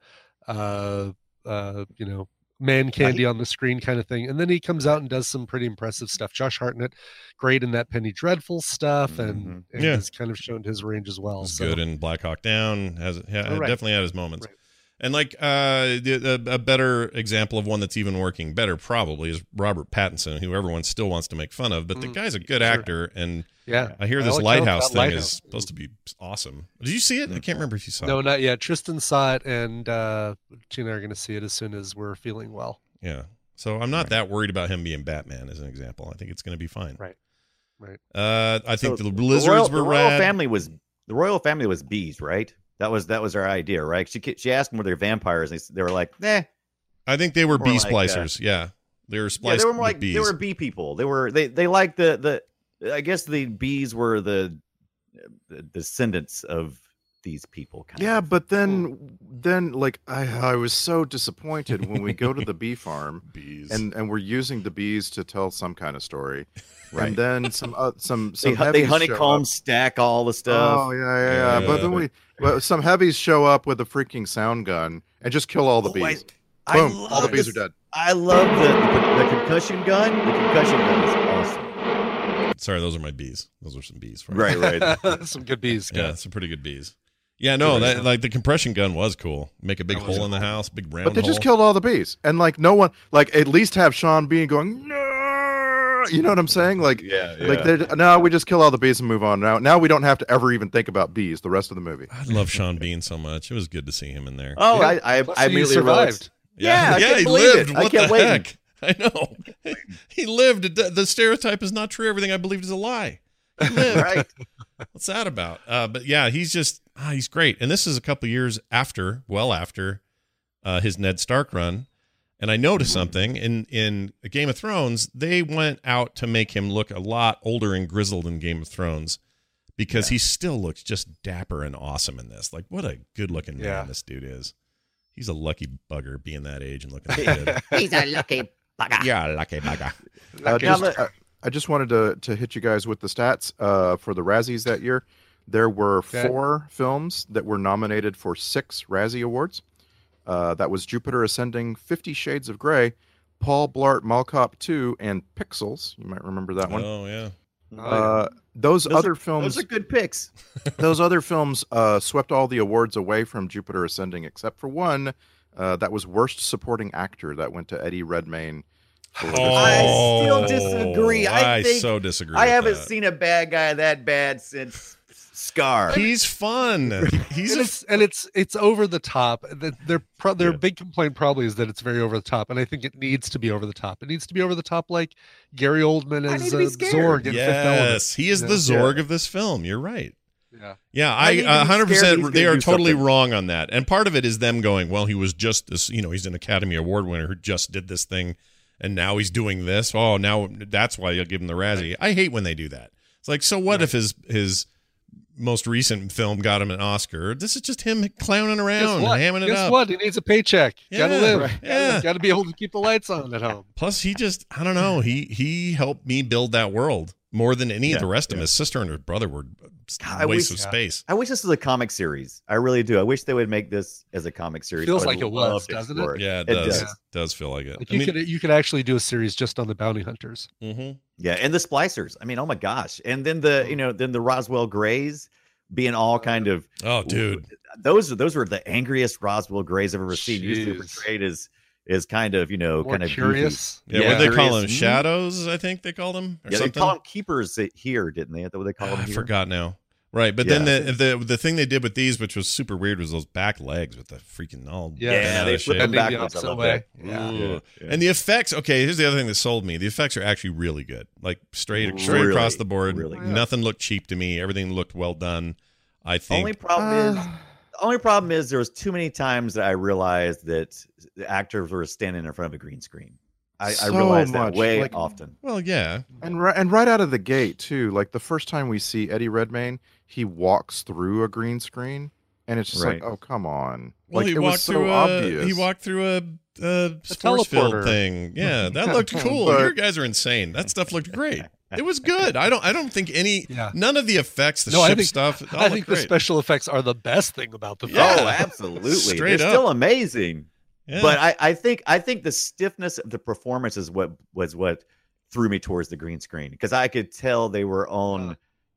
Speaker 11: uh, uh, you know, man candy on the screen kind of thing, and then he comes out and does some pretty impressive stuff. Josh Hartnett, great in that Penny Dreadful stuff, and,
Speaker 9: Mhm.
Speaker 11: and
Speaker 5: Yeah.
Speaker 11: has kind of shown his range as well.
Speaker 5: He's
Speaker 11: so.
Speaker 5: good in Black Hawk Down. Has yeah,
Speaker 11: Oh, right.
Speaker 5: definitely had his moments.
Speaker 11: Right.
Speaker 5: And like uh, the, a, a better example of one that's even working better probably is Robert Pattinson, who everyone still wants to make fun of, but the
Speaker 11: Mm,
Speaker 5: guy's a good
Speaker 11: sure.
Speaker 5: actor, and
Speaker 11: Yeah.
Speaker 5: I hear
Speaker 11: I
Speaker 5: this
Speaker 11: like
Speaker 5: Lighthouse
Speaker 11: that
Speaker 5: thing
Speaker 11: Lighthouse.
Speaker 5: is supposed to be awesome. Did you see it? I can't remember if you saw
Speaker 11: No,
Speaker 5: it.
Speaker 11: not yet. Tristan saw it, and uh, Gina are going to see it as soon as we're feeling well.
Speaker 5: Yeah. So I'm not that worried about him being Batman, as an example. I think it's going to be fine.
Speaker 11: Right. Right.
Speaker 5: Uh, I think
Speaker 9: So
Speaker 5: the
Speaker 9: the
Speaker 5: lizards
Speaker 9: royal,
Speaker 5: were
Speaker 9: the royal
Speaker 5: rad.
Speaker 9: family was the royal family was bees, right? That was that was our idea, right? She she asked them were they vampires. And they, they were like, nah.
Speaker 5: I think they were
Speaker 9: More
Speaker 5: bee
Speaker 9: like, uh,
Speaker 5: splicers. yeah, they were
Speaker 9: Yeah,
Speaker 5: spliced
Speaker 9: they were more
Speaker 5: with
Speaker 9: like
Speaker 5: bees.
Speaker 9: they were bee people. They were they they liked the the. I guess the bees were the, the descendants of these people. Kind
Speaker 10: Yeah,
Speaker 9: of.
Speaker 10: but then, then like I, I was so disappointed when we go to the bee farm,
Speaker 5: bees,
Speaker 10: and and we're using the bees to tell some kind of story,
Speaker 9: Right.
Speaker 10: and then some uh, some
Speaker 9: They,
Speaker 10: some
Speaker 9: hu- they
Speaker 10: heavies show
Speaker 9: honeycomb
Speaker 10: up.
Speaker 9: stack all the stuff.
Speaker 10: Oh yeah, yeah, yeah.
Speaker 5: Yeah.
Speaker 10: But then we, well, some heavies show up with a freaking sound gun and just kill all the
Speaker 9: Oh, I-
Speaker 10: bees.
Speaker 9: I
Speaker 10: Boom!
Speaker 9: love
Speaker 10: All the bees
Speaker 9: this-
Speaker 10: are dead.
Speaker 9: I love the, the the concussion gun. The concussion gun is awesome.
Speaker 5: Sorry, those are my bees. Those are some bees. For
Speaker 9: Right, right.
Speaker 11: Some good bees.
Speaker 5: Yeah,
Speaker 11: guys.
Speaker 5: some pretty good bees. Yeah, no, that like the compression gun was cool. Make a big
Speaker 11: That was
Speaker 5: hole in the
Speaker 11: cool.
Speaker 5: house, big round
Speaker 10: But they
Speaker 5: hole.
Speaker 10: just killed all the bees, and like no one, like at least have Sean Bean going, no, you know what I'm saying? Like,
Speaker 9: Yeah,
Speaker 10: like they no, we just kill all the bees and move on. Now, now we don't have to ever even think about bees the rest of the movie.
Speaker 5: I love Sean Bean so much. It was good to see him in there.
Speaker 9: Oh,
Speaker 11: Yeah.
Speaker 9: I I,
Speaker 11: Plus
Speaker 9: I
Speaker 11: he
Speaker 9: immediately
Speaker 11: survived.
Speaker 9: realized- Yeah, I
Speaker 5: yeah,
Speaker 9: can't
Speaker 5: he
Speaker 9: believe
Speaker 5: lived.
Speaker 9: it.
Speaker 5: What
Speaker 9: I kept
Speaker 5: the
Speaker 9: waiting.
Speaker 5: heck? I know. He lived. The the stereotype is not true. Everything I believed is a lie. He lived.
Speaker 9: Right.
Speaker 5: What's that about? Uh, but yeah, he's just ah, he's great. And this is a couple years after, well after, uh, his Ned Stark run. And I noticed something in in Game of Thrones. They went out to make him look a lot older and grizzled in Game of Thrones because he still looks just dapper and awesome in this. Like, what a good looking man
Speaker 11: Yeah.
Speaker 5: this dude is. He's a lucky bugger being that age and looking that good.
Speaker 6: He's a lucky bugger.
Speaker 5: Yeah, lucky bugger.
Speaker 10: Uh,
Speaker 9: Now
Speaker 10: just,
Speaker 9: let-
Speaker 10: I, I just wanted to to hit you guys with the stats uh, for the Razzies that year. There were
Speaker 11: Okay.
Speaker 10: four films that were nominated for six Razzie Awards. Uh, that was Jupiter Ascending, Fifty Shades of Grey, Paul Blart Mall Cop two, and Pixels. You might remember that one.
Speaker 5: Oh yeah.
Speaker 10: Uh, those,
Speaker 9: Those
Speaker 10: other
Speaker 9: are,
Speaker 10: films,
Speaker 9: Those are good picks.
Speaker 10: those other films uh, swept all the awards away from Jupiter Ascending, except for one. Uh, that was Worst Supporting Actor. That went to Eddie Redmayne. For this
Speaker 9: I
Speaker 10: film.
Speaker 9: still disagree. I
Speaker 5: I
Speaker 9: think-
Speaker 5: so disagree.
Speaker 9: I
Speaker 5: with
Speaker 9: haven't
Speaker 5: that.
Speaker 9: seen a bad guy that bad since Scar.
Speaker 5: He's fun. He's
Speaker 11: and
Speaker 5: a
Speaker 11: it's and it's it's over the top. The- Their pro- their
Speaker 9: Yeah.
Speaker 11: big complaint probably is that it's very over the top, and I think it needs to be over the top. It needs to be over the top, like Gary Oldman
Speaker 9: I
Speaker 11: as
Speaker 9: need to
Speaker 11: uh,
Speaker 9: be scared.
Speaker 11: Zorg in Fifth Element.
Speaker 5: yes, he is
Speaker 11: you
Speaker 5: the
Speaker 11: know?
Speaker 5: Zorg of this film. You're right.
Speaker 11: Yeah.
Speaker 5: Yeah,
Speaker 9: I
Speaker 5: I
Speaker 9: need to be
Speaker 5: one hundred
Speaker 9: scared
Speaker 5: percent
Speaker 9: he's
Speaker 5: they
Speaker 9: gonna
Speaker 5: are
Speaker 9: do
Speaker 5: totally
Speaker 9: something.
Speaker 5: wrong on that. And part of it is them going, well, he was just this, you know, he's an Academy Award winner who just did this thing and now he's doing this. Oh, now that's why you'll give him the Razzie. I hate when they do that. It's like, so what if his his most recent film got him an Oscar? This is just him clowning around,
Speaker 11: Guess what?
Speaker 5: hamming it
Speaker 11: Guess
Speaker 5: up.
Speaker 11: what? He needs a paycheck. Gotta
Speaker 5: Yeah,
Speaker 11: live.
Speaker 5: right. Yeah.
Speaker 11: Gotta be able to keep the lights on at home.
Speaker 5: Plus, he just, I don't know, he he helped me build that world more than any
Speaker 9: Yeah,
Speaker 5: of the rest of
Speaker 9: yeah.
Speaker 5: them. His sister and her brother were
Speaker 9: God, I
Speaker 5: waste
Speaker 9: wish-
Speaker 5: of
Speaker 11: Yeah.
Speaker 5: space.
Speaker 9: I wish this was a comic series. I really do. I wish they would make this as a comic series.
Speaker 11: Feels
Speaker 9: I would
Speaker 11: like it was,
Speaker 9: love to
Speaker 11: doesn't
Speaker 9: explore
Speaker 11: it?
Speaker 5: Yeah, it,
Speaker 9: It
Speaker 5: does.
Speaker 9: does.
Speaker 5: Does feel like it.
Speaker 11: Like
Speaker 5: I
Speaker 11: you
Speaker 5: mean,
Speaker 11: could you could actually do a series just on the bounty hunters.
Speaker 5: mhm.
Speaker 9: Yeah, and the splicers. I mean, oh my gosh. And then the, you know, then the Roswell Grays being all kind of
Speaker 5: Oh, dude.
Speaker 9: those those were the angriest Roswell Grays I've ever seen. Usually
Speaker 11: Jeez.
Speaker 9: portrayed as is kind of, you know,
Speaker 11: More
Speaker 9: kind of
Speaker 11: curious.
Speaker 5: Yeah,
Speaker 9: Yeah.
Speaker 5: what did they call
Speaker 9: Curious.
Speaker 5: them?
Speaker 9: Mhm.
Speaker 5: Shadows, I think they called them, or
Speaker 9: Yeah, they
Speaker 5: something.
Speaker 9: call them keepers here, didn't they? Is that what they call them
Speaker 5: I
Speaker 9: here?
Speaker 5: forgot now. Right, but
Speaker 9: Yeah.
Speaker 5: then the the the thing they did with these, which was super weird, was those back legs with the freaking all
Speaker 11: Yeah,
Speaker 5: bent
Speaker 9: Yeah,
Speaker 5: out
Speaker 9: they
Speaker 5: of
Speaker 9: flip
Speaker 5: shape.
Speaker 9: them
Speaker 11: Bending the
Speaker 9: backwards. I
Speaker 11: opposite
Speaker 9: love
Speaker 11: way.
Speaker 9: that.
Speaker 11: Yeah.
Speaker 5: Ooh.
Speaker 9: Yeah, yeah.
Speaker 5: And the effects. Okay, here's the other thing that sold me. The effects are actually really good, like straight straight
Speaker 9: Really,
Speaker 5: across the board.
Speaker 9: really good.
Speaker 5: Nothing looked cheap to me. Everything looked well done. I think.
Speaker 9: Only problem
Speaker 10: Uh,
Speaker 9: is the only problem is there was too many times that I realized that the actors were standing in front of a green screen. I, I
Speaker 10: So
Speaker 9: realized
Speaker 10: much,
Speaker 9: that way
Speaker 10: like-
Speaker 9: often.
Speaker 5: well, yeah.
Speaker 10: And right, and right out of the gate too, like the first time we see Eddie Redmayne, he walks through a green screen, and it's just
Speaker 9: Right.
Speaker 10: like, oh come on,
Speaker 5: Well,
Speaker 10: like
Speaker 5: he
Speaker 10: it
Speaker 5: walked
Speaker 10: was so
Speaker 5: through
Speaker 10: obvious.
Speaker 5: a he walked through a, a force field
Speaker 11: teleporter.
Speaker 5: thing. Yeah, that looked cool.
Speaker 10: But-
Speaker 5: Your guys are insane. That stuff looked great. It was good. I don't. I don't think any.
Speaker 11: Yeah.
Speaker 5: None of the effects, the
Speaker 11: No, I
Speaker 5: ship
Speaker 11: think-
Speaker 5: stuff. it all
Speaker 11: I
Speaker 5: looked
Speaker 11: think the
Speaker 5: great.
Speaker 11: special effects are the best thing about the film.
Speaker 5: Yeah.
Speaker 9: Oh, absolutely.
Speaker 5: Straight
Speaker 9: They're
Speaker 5: up.
Speaker 9: still amazing.
Speaker 5: Yeah.
Speaker 9: But I, I think I think the stiffness of the performance is what was what threw me towards the green screen because I could tell they were on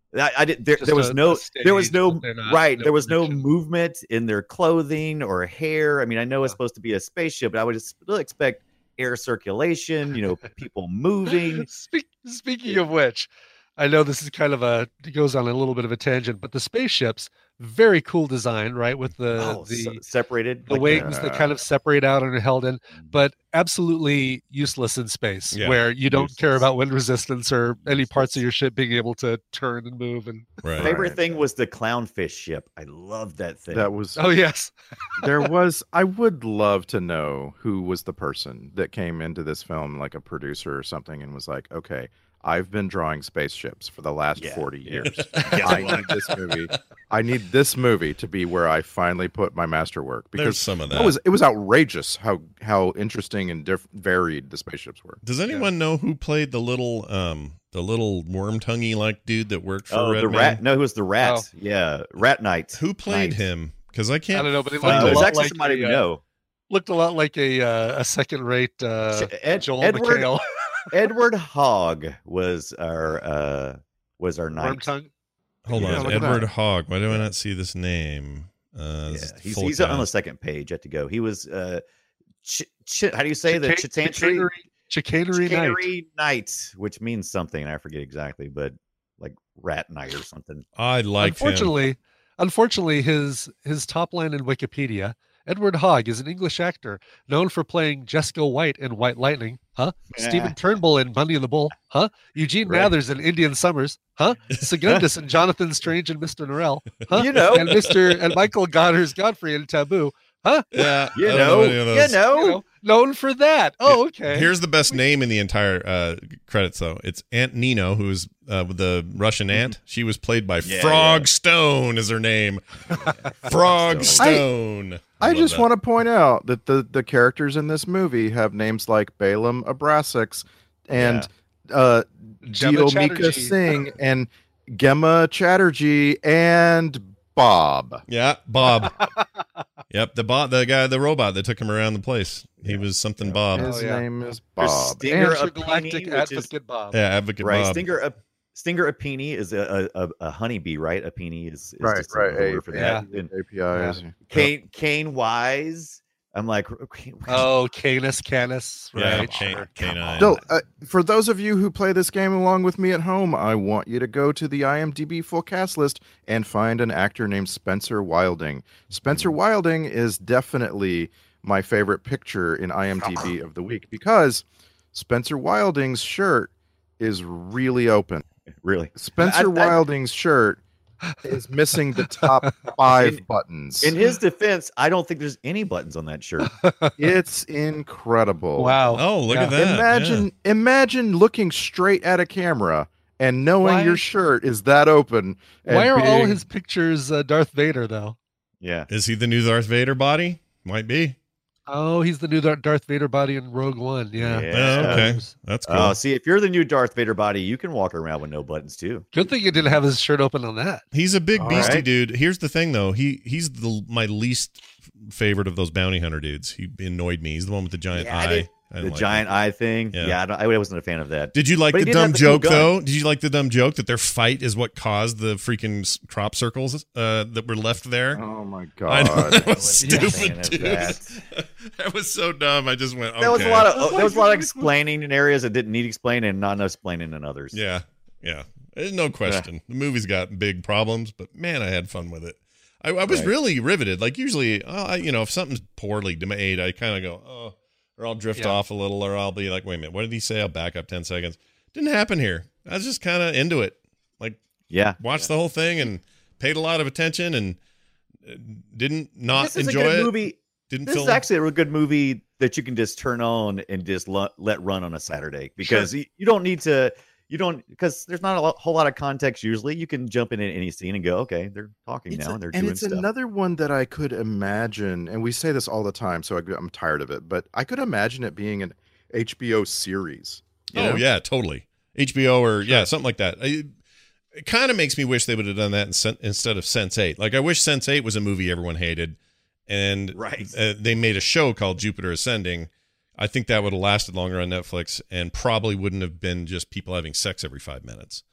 Speaker 9: I, I did. There,
Speaker 11: Just
Speaker 9: there was
Speaker 11: a-
Speaker 9: no.
Speaker 11: a stage,
Speaker 9: there was no.
Speaker 11: but they're not-
Speaker 9: Right.
Speaker 11: no
Speaker 9: There was no
Speaker 11: connection.
Speaker 9: movement in their clothing or hair. I mean, I know it's supposed to be a spaceship, but I would just still expect air circulation. You know, people moving.
Speaker 11: Speak, speaking of which, I know this is kind of a it goes on a little bit of a tangent, but the spaceships, very cool design, right? With the
Speaker 9: Oh,
Speaker 11: the
Speaker 9: se- separated.
Speaker 11: the
Speaker 9: like,
Speaker 11: wings
Speaker 9: uh,
Speaker 11: that kind of separate out and are held in, but absolutely useless in space,
Speaker 5: Yeah,
Speaker 11: where you don't care
Speaker 9: useless.
Speaker 11: about wind resistance or any parts of your ship being able to turn and move. And
Speaker 5: Right.
Speaker 9: Favorite thing was the clownfish ship. I loved that thing.
Speaker 13: That was
Speaker 11: oh yes,
Speaker 13: there was I would love to know who was the person that came into this film, like a producer or something, and was like, okay, I've been drawing spaceships for the last
Speaker 9: Yeah,
Speaker 13: forty
Speaker 9: yeah.
Speaker 13: years.
Speaker 9: Guess
Speaker 13: I
Speaker 9: what?
Speaker 13: need this movie. I need this movie to be where I finally put my masterwork,
Speaker 5: There's
Speaker 13: because
Speaker 5: some of that.
Speaker 13: that was it was outrageous how how interesting and diff- varied the spaceships were.
Speaker 5: Does anyone know who played the little um the little worm tonguey like dude that worked for
Speaker 9: Oh,
Speaker 5: Red
Speaker 9: the
Speaker 5: Man?
Speaker 9: rat. No, it was the rat.
Speaker 11: Oh.
Speaker 9: Yeah, Rat Knight.
Speaker 5: Who played
Speaker 9: Knight.
Speaker 5: him? Because I can't.
Speaker 11: I don't know, but it
Speaker 5: find
Speaker 11: looked
Speaker 9: Uh,
Speaker 11: a
Speaker 9: it
Speaker 5: it.
Speaker 9: was
Speaker 11: lot
Speaker 9: actually
Speaker 11: like
Speaker 9: somebody
Speaker 11: the,
Speaker 9: we
Speaker 11: uh,
Speaker 9: know.
Speaker 11: looked a lot like a uh, a second rate uh,
Speaker 9: Sh- Ed-
Speaker 11: Joel
Speaker 9: Edward-
Speaker 11: McHale.
Speaker 9: Edward Hogg was our uh was our
Speaker 11: Worm
Speaker 9: knight.
Speaker 11: tongue.
Speaker 5: Hold
Speaker 13: Yeah,
Speaker 5: on,
Speaker 13: look at
Speaker 5: Edward
Speaker 13: that.
Speaker 5: Hogg. Why do I not see this name? Uh,
Speaker 9: Yeah,
Speaker 5: this is
Speaker 9: he's
Speaker 5: full
Speaker 9: he's on the
Speaker 5: cast.
Speaker 9: second page. Yet to go. He was uh, ch- ch- how do you say the
Speaker 11: Chica-
Speaker 9: Chitantry
Speaker 11: chicanery, chicanery night.
Speaker 9: Chicanery Knight, which means something. I forget exactly, but like Rat Knight or something.
Speaker 5: I liked him.
Speaker 11: Unfortunately, unfortunately, his his top line in Wikipedia, Edward Hogg is an English actor known for playing Jessica White in White Lightning, huh? Stephen Turnbull in Bunny and the Bull, huh? Eugene
Speaker 9: Right.
Speaker 11: Mathers in Indian Summers, huh? Secundus in Jonathan Strange and Mister Norrell, huh?
Speaker 9: You know.
Speaker 11: and Mister and Michael Goddard's Godfrey in Taboo, huh?
Speaker 5: Yeah,
Speaker 9: You
Speaker 5: I don't
Speaker 9: know,
Speaker 5: any of
Speaker 9: you
Speaker 5: those.
Speaker 9: know.
Speaker 11: You know, known for that. Oh, okay.
Speaker 5: Here's the best name in the entire uh, credits, though. It's Aunt Nino, who's uh, the Russian aunt. She was played by
Speaker 9: Yeah,
Speaker 5: Frog
Speaker 9: yeah.
Speaker 5: Stone, is her name. Frog Stone.
Speaker 13: I
Speaker 5: love
Speaker 13: just
Speaker 5: that.
Speaker 13: want to point out that the, the characters in this movie have names like Balaam Abrasix and uh,
Speaker 11: Gemma
Speaker 13: Geomika
Speaker 11: Chatterjee.
Speaker 13: Singh and Gemma Chatterjee and Bob.
Speaker 5: Yeah, Bob. Yep, the bot, the guy, the robot that took him around the place. He was something Bob.
Speaker 13: His
Speaker 11: Oh, yeah.
Speaker 13: name is
Speaker 9: There's
Speaker 13: Bob.
Speaker 9: Stinger
Speaker 11: Intergalactic
Speaker 9: Apini, which is
Speaker 11: Advocate Bob.
Speaker 5: Yeah, Advocate
Speaker 9: right.
Speaker 5: Bob.
Speaker 9: Stinger Ap- Stinger Apini is a, a, a, a honeybee, right? Apini is, is
Speaker 13: Right,
Speaker 9: just a
Speaker 13: right.
Speaker 9: word
Speaker 13: A-
Speaker 9: for
Speaker 11: yeah.
Speaker 9: that. And
Speaker 13: A P Is.
Speaker 9: Kane Kane Wise. I'm like, Kane-
Speaker 11: Oh, Canis Canis,
Speaker 5: Yeah,
Speaker 11: right?
Speaker 5: Can-
Speaker 11: sure.
Speaker 5: Canine.
Speaker 13: So, uh, for those of you who play this game along with me at home, I want you to go to the IMDb full cast list and find an actor named Spencer Wilding. Spencer Wilding is definitely my favorite picture in IMDb of the week because Spencer Wilding's shirt is really open.
Speaker 9: really.
Speaker 13: Spencer
Speaker 9: I- I-
Speaker 13: Wilding's shirt is missing the top five
Speaker 9: In-
Speaker 13: buttons.
Speaker 9: In his defense, I don't think there's any buttons on that shirt.
Speaker 13: It's incredible.
Speaker 11: Wow.
Speaker 5: Oh, look
Speaker 11: Yeah.
Speaker 5: at that.
Speaker 13: Imagine imagine looking straight at a camera and knowing
Speaker 11: Why-
Speaker 13: your shirt is that open. and
Speaker 11: Why are all
Speaker 13: being-
Speaker 11: his pictures uh, Darth Vader though?
Speaker 9: Yeah.
Speaker 5: Yeah. Is he the new Darth Vader body? Might be.
Speaker 11: Oh, he's the new Dar- Darth Vader body in Rogue One. Yeah.
Speaker 9: Yeah.
Speaker 5: Oh, okay. That's cool.
Speaker 9: Oh, see, if you're the new Darth Vader body, you can walk around with no buttons too.
Speaker 11: Good thing you didn't have his shirt open on that.
Speaker 5: He's a big
Speaker 9: All
Speaker 5: beastie
Speaker 9: right.
Speaker 5: dude. Here's the thing, though. He he's the my least favorite of those bounty hunter dudes. He annoyed me. He's the one with the giant
Speaker 9: Yeah, I
Speaker 5: eye.
Speaker 9: did-
Speaker 5: I didn't
Speaker 9: The
Speaker 5: like
Speaker 9: giant
Speaker 5: him.
Speaker 9: eye thing.
Speaker 5: Yeah.
Speaker 9: Yeah, I, don't, I wasn't a fan of that.
Speaker 5: Did you like
Speaker 9: But he
Speaker 5: the
Speaker 9: did have
Speaker 5: dumb
Speaker 9: the cool
Speaker 5: joke
Speaker 9: gun.
Speaker 5: though? Did you like the dumb joke that their fight is what caused the freaking s- crop circles uh, that were left there?
Speaker 13: Oh my
Speaker 5: I know
Speaker 13: god.
Speaker 5: that was
Speaker 9: wasn't a fan
Speaker 5: stupid,
Speaker 9: of
Speaker 5: dude.
Speaker 9: that.
Speaker 5: That was so dumb. I just went. Okay.
Speaker 9: There was a lot of there was a lot of explaining in areas that didn't need explaining, and not enough explaining in others.
Speaker 5: Yeah, yeah. There's no question. The movie's got big problems, but man, I had fun with it. I, I was
Speaker 9: Right.
Speaker 5: really riveted. Like usually, oh, I, you know, if something's poorly made, I kind of go, oh, or I'll drift
Speaker 11: Yeah.
Speaker 5: off a little, or I'll be like, wait a minute, what did he say? I'll back up ten seconds. Didn't happen here. I was just kind of into it. Like,
Speaker 9: Yeah.
Speaker 5: watched the whole thing and paid a lot of attention and uh, didn't not
Speaker 9: This is
Speaker 5: enjoy
Speaker 9: a good
Speaker 5: it.
Speaker 9: movie.
Speaker 5: Didn't
Speaker 9: This
Speaker 5: feel
Speaker 9: is actually a real good movie that you can just turn on and just lo- let run on a Saturday because you, you don't need to. You don't because there's not a lo- whole lot of context. Usually, you can jump in at any scene and go, okay, they're talking
Speaker 13: It's
Speaker 9: now
Speaker 13: a-
Speaker 9: and they're
Speaker 13: and
Speaker 9: doing
Speaker 13: it's
Speaker 9: stuff.
Speaker 13: another one that I could imagine, and we say this all the time, so I, I'm tired of it. But I could imagine it being an H B O series. you
Speaker 5: Oh
Speaker 13: know?
Speaker 5: yeah, totally. H B O or yeah, something like that. I, it kind of makes me wish they would have done that in, instead of Sense eight. Like I wish Sense eight was a movie everyone hated, and
Speaker 9: Right.
Speaker 5: uh, they made a show called Jupiter Ascending. I think that would have lasted longer on Netflix and probably wouldn't have been just people having sex every five minutes.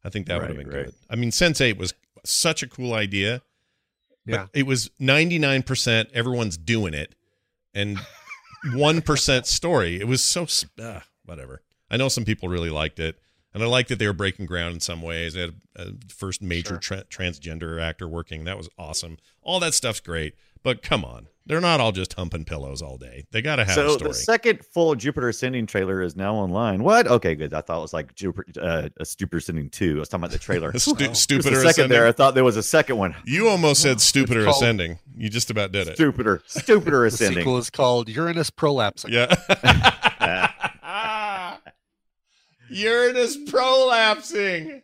Speaker 5: I think that would have
Speaker 9: Right,
Speaker 5: been
Speaker 9: right.
Speaker 5: good. I mean, Sense eight was such a cool idea, but
Speaker 11: Yeah.
Speaker 5: it was ninety-nine percent everyone's doing it, and one percent story. It was so uh, whatever. I know some people really liked it, and I liked that they were breaking ground in some ways. They had a, a first major
Speaker 11: Sure.
Speaker 5: tra- transgender actor working. That was awesome. All that stuff's great, but come on, they're not all just humping pillows all day. They got to have a
Speaker 9: So
Speaker 5: story.
Speaker 9: the second full Jupiter Ascending trailer is now online. What? Okay, good. I thought it was like Jupiter, uh, a Jupiter Ascending two. I was talking about the trailer.
Speaker 5: Stu-
Speaker 9: Just
Speaker 5: Stupider
Speaker 9: a second
Speaker 5: Ascending?
Speaker 9: there. I thought there was a second one.
Speaker 5: You almost said stupider
Speaker 11: called-
Speaker 5: ascending. You just about did it.
Speaker 9: Stupider, stupider
Speaker 11: The
Speaker 9: Ascending.
Speaker 11: sequel is called Uranus Prolapsing.
Speaker 5: Yeah. Uranus prolapsing.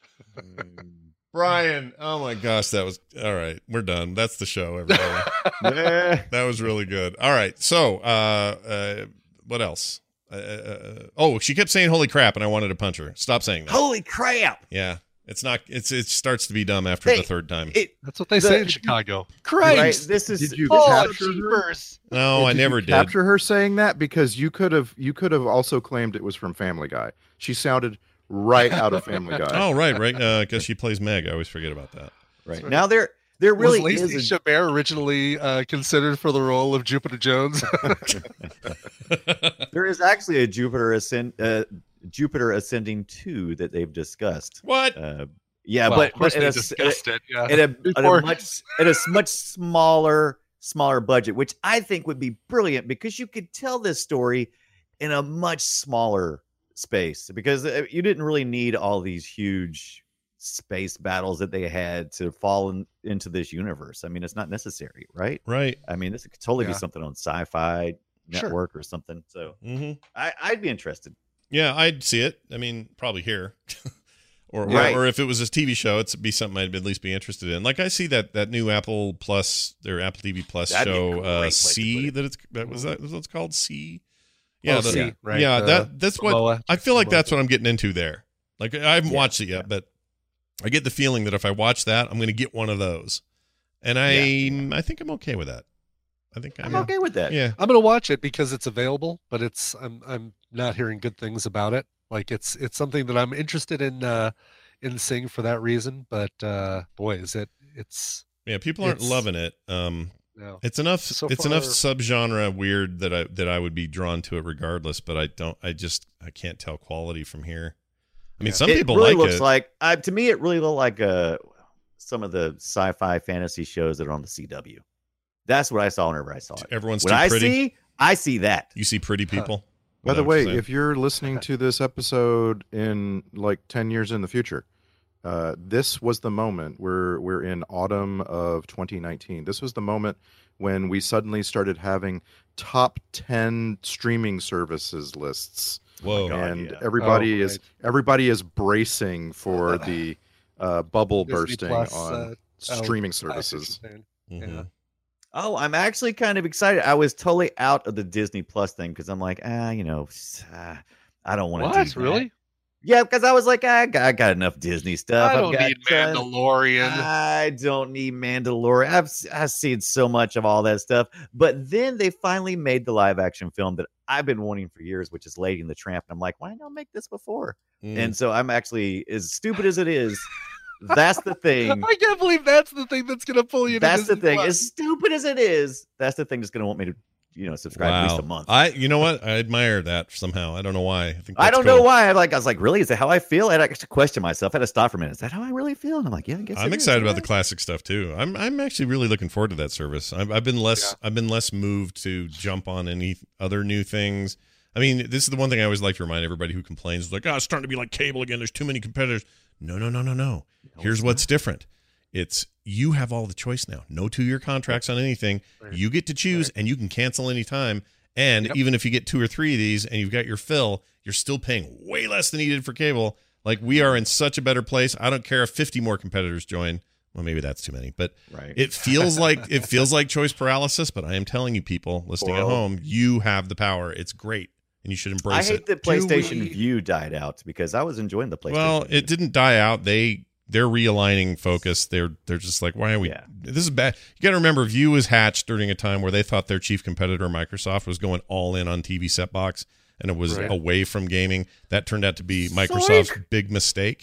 Speaker 5: Brian, oh my gosh, that was all right. We're done. That's the show, everybody. That was really good. All right, so uh, uh, what else? Uh, uh, oh, she kept saying "holy crap," and I wanted to punch her. Stop saying that.
Speaker 9: Holy crap!
Speaker 5: Yeah, it's not. It's it starts to be dumb after
Speaker 9: Hey,
Speaker 5: the third time.
Speaker 9: It,
Speaker 11: That's what they
Speaker 9: The-
Speaker 11: say in Chicago.
Speaker 9: right,
Speaker 11: Christ!
Speaker 9: this is
Speaker 13: Did you
Speaker 11: Oh,
Speaker 13: capture her?
Speaker 11: jeepers!
Speaker 5: no, I
Speaker 13: Did
Speaker 5: never
Speaker 13: you
Speaker 5: did.
Speaker 13: capture her saying that? Because you could have you could have also claimed it was from Family Guy. She sounded right out of Family Guy.
Speaker 5: Oh, right, right. Uh, because she plays Meg. I always forget about that.
Speaker 9: right now. There, there really
Speaker 11: was Lacey
Speaker 9: is. A,
Speaker 11: Chabert originally uh, considered for the role of Jupiter Jones?
Speaker 9: there is actually a Jupiter Ascend, uh, Jupiter Ascending two that they've discussed.
Speaker 5: What?
Speaker 9: Uh, yeah,
Speaker 11: Well,
Speaker 9: but,
Speaker 11: of course
Speaker 9: but
Speaker 11: they
Speaker 9: at a,
Speaker 11: discussed it. Yeah.
Speaker 9: at a, at
Speaker 11: Before-
Speaker 9: a much at a s- much smaller smaller budget, which I think would be brilliant because you could tell this story in a much smaller space because uh, you didn't really need all these huge space battles that they had to fall in, into this universe. I mean, it's not necessary, right?
Speaker 5: Right.
Speaker 9: I mean, this could totally
Speaker 11: Yeah.
Speaker 9: be something on Sci-Fi
Speaker 11: Sure.
Speaker 9: Network or something. So
Speaker 5: Mm-hmm.
Speaker 9: I, I'd be interested.
Speaker 5: Yeah, I'd see it. I mean, probably here. or,
Speaker 9: Right.
Speaker 5: or or if it was a T V show, it'd be something I'd at least be interested in. Like I see that that new Apple Plus, their Apple T V Plus
Speaker 9: That'd be a
Speaker 5: show,
Speaker 9: great
Speaker 5: uh,
Speaker 9: place to
Speaker 5: C.
Speaker 9: put it.
Speaker 5: That it's that was that was what it's called C. Yeah,
Speaker 11: Oh,
Speaker 5: the-
Speaker 11: C, right,
Speaker 5: yeah.
Speaker 11: the
Speaker 5: that that's what
Speaker 11: Samoa,
Speaker 5: I feel like.
Speaker 11: Samoa.
Speaker 5: That's what I'm getting into there. Like I haven't
Speaker 9: Yeah,
Speaker 5: watched it yet, but I get the feeling that if I watch that, I'm going to get one of those, and I I think I'm okay with that. I think
Speaker 9: I'm okay with that.
Speaker 5: Yeah.
Speaker 11: I'm gonna watch it because it's available, but it's I'm I'm not hearing good things about it. Like it's it's something that I'm interested in uh in seeing for that reason. But uh boy, is it it's
Speaker 5: Yeah, people aren't
Speaker 11: It's-
Speaker 5: loving it. Um,
Speaker 11: no.
Speaker 5: it's enough.
Speaker 11: So
Speaker 5: it's enough
Speaker 11: far-
Speaker 5: subgenre weird that I that I would be drawn to it regardless. But I don't. I just I can't tell quality from here. I mean,
Speaker 11: Yeah.
Speaker 5: some
Speaker 9: it
Speaker 5: people
Speaker 9: really
Speaker 5: like
Speaker 9: looks
Speaker 5: it.
Speaker 9: like uh, to me it really looked like uh some of the sci-fi fantasy shows that are on the C W. That's what I saw whenever I saw it.
Speaker 5: Everyone's
Speaker 9: When
Speaker 5: too
Speaker 9: I
Speaker 5: pretty.
Speaker 9: see, I see that.
Speaker 5: You see pretty people.
Speaker 13: By
Speaker 5: Is
Speaker 13: the
Speaker 5: that what you're
Speaker 13: way,
Speaker 5: saying?
Speaker 13: if you're listening to this episode in like ten years in the future, uh, this was the moment. We're we're in autumn of twenty nineteen. This was the moment when we suddenly started having top ten streaming services lists.
Speaker 5: Whoa.
Speaker 9: God,
Speaker 13: and
Speaker 9: yeah.
Speaker 13: everybody
Speaker 11: Oh,
Speaker 13: is
Speaker 11: right.
Speaker 13: everybody is bracing for the uh, bubble
Speaker 11: Disney
Speaker 13: bursting
Speaker 11: Plus,
Speaker 13: on
Speaker 11: uh,
Speaker 13: streaming
Speaker 11: oh, I see what you're
Speaker 13: services.
Speaker 11: saying.
Speaker 5: Mhm.
Speaker 11: Yeah.
Speaker 9: Oh, I'm actually kind of excited. I was totally out of the Disney Plus thing because I'm like, ah, you know, ah, I don't want to.
Speaker 11: What?
Speaker 9: do that.
Speaker 11: Really?
Speaker 9: Yeah, because I was like, ah, I got, I got enough Disney stuff.
Speaker 11: I
Speaker 9: I've
Speaker 11: don't
Speaker 9: got
Speaker 11: need
Speaker 9: tons-
Speaker 11: Mandalorian.
Speaker 9: I don't need Mandalorian. I've I've seen so much of all that stuff. But then they finally made the live action film that I've been wanting for years, which is Lady and the Tramp. And I'm like, why not make this before?
Speaker 5: Mm.
Speaker 9: And so I'm actually, as stupid as it is, that's the thing.
Speaker 11: I can't believe that's the thing that's gonna pull you. to
Speaker 9: That's the
Speaker 11: Disney
Speaker 9: thing.
Speaker 11: Plus.
Speaker 9: As stupid as it is, that's the thing that's going to want me to, you know, subscribe at least a month.
Speaker 5: I, you know what? I admire that somehow. I don't know why. I think
Speaker 9: I
Speaker 5: that's
Speaker 9: don't
Speaker 5: cool.
Speaker 9: know why. I like. I was like, really? Is that how I feel? I had to question myself. I had to stop for a minute. Is that how I really feel? And I'm like, yeah, I guess.
Speaker 5: I'm
Speaker 9: it
Speaker 5: excited
Speaker 9: is,
Speaker 5: about the
Speaker 9: right?
Speaker 5: classic stuff too. I'm I'm actually really looking forward to that service. I've, I've been less I've been less moved to jump on any other new things. I mean, this is the one thing I always like to remind everybody who complains, like, oh, it's starting to be like cable again. There's too many competitors. No, no, no, no, no. Here's what's different. It's you have all the choice now. No two-year contracts on anything.
Speaker 11: Right.
Speaker 5: You get to choose,
Speaker 11: Right.
Speaker 5: and you can cancel anytime. And
Speaker 11: Yep.
Speaker 5: even if you get two or three of these and you've got your fill, you're still paying way less than you did for cable. Like, we are in such a better place. I don't care if fifty more competitors join. Well, maybe that's too many, but
Speaker 9: Right.
Speaker 5: it feels like it feels like choice paralysis. But I am telling you, people listening
Speaker 9: Well-
Speaker 5: at home, you have the power. It's great, and you should
Speaker 9: I
Speaker 5: embrace
Speaker 9: hate
Speaker 5: it.
Speaker 9: that PlayStation
Speaker 11: we-
Speaker 9: View died out because I was enjoying the PlayStation.
Speaker 5: Well,
Speaker 9: View.
Speaker 5: it didn't die out. They they're realigning focus. They're they're just like, why are we?
Speaker 9: Yeah.
Speaker 5: This is bad. You got to remember, View was hatched during a time where they thought their chief competitor, Microsoft, was going all in on T V set box, and it was
Speaker 11: Right.
Speaker 5: away from gaming. That turned out to be Microsoft's big mistake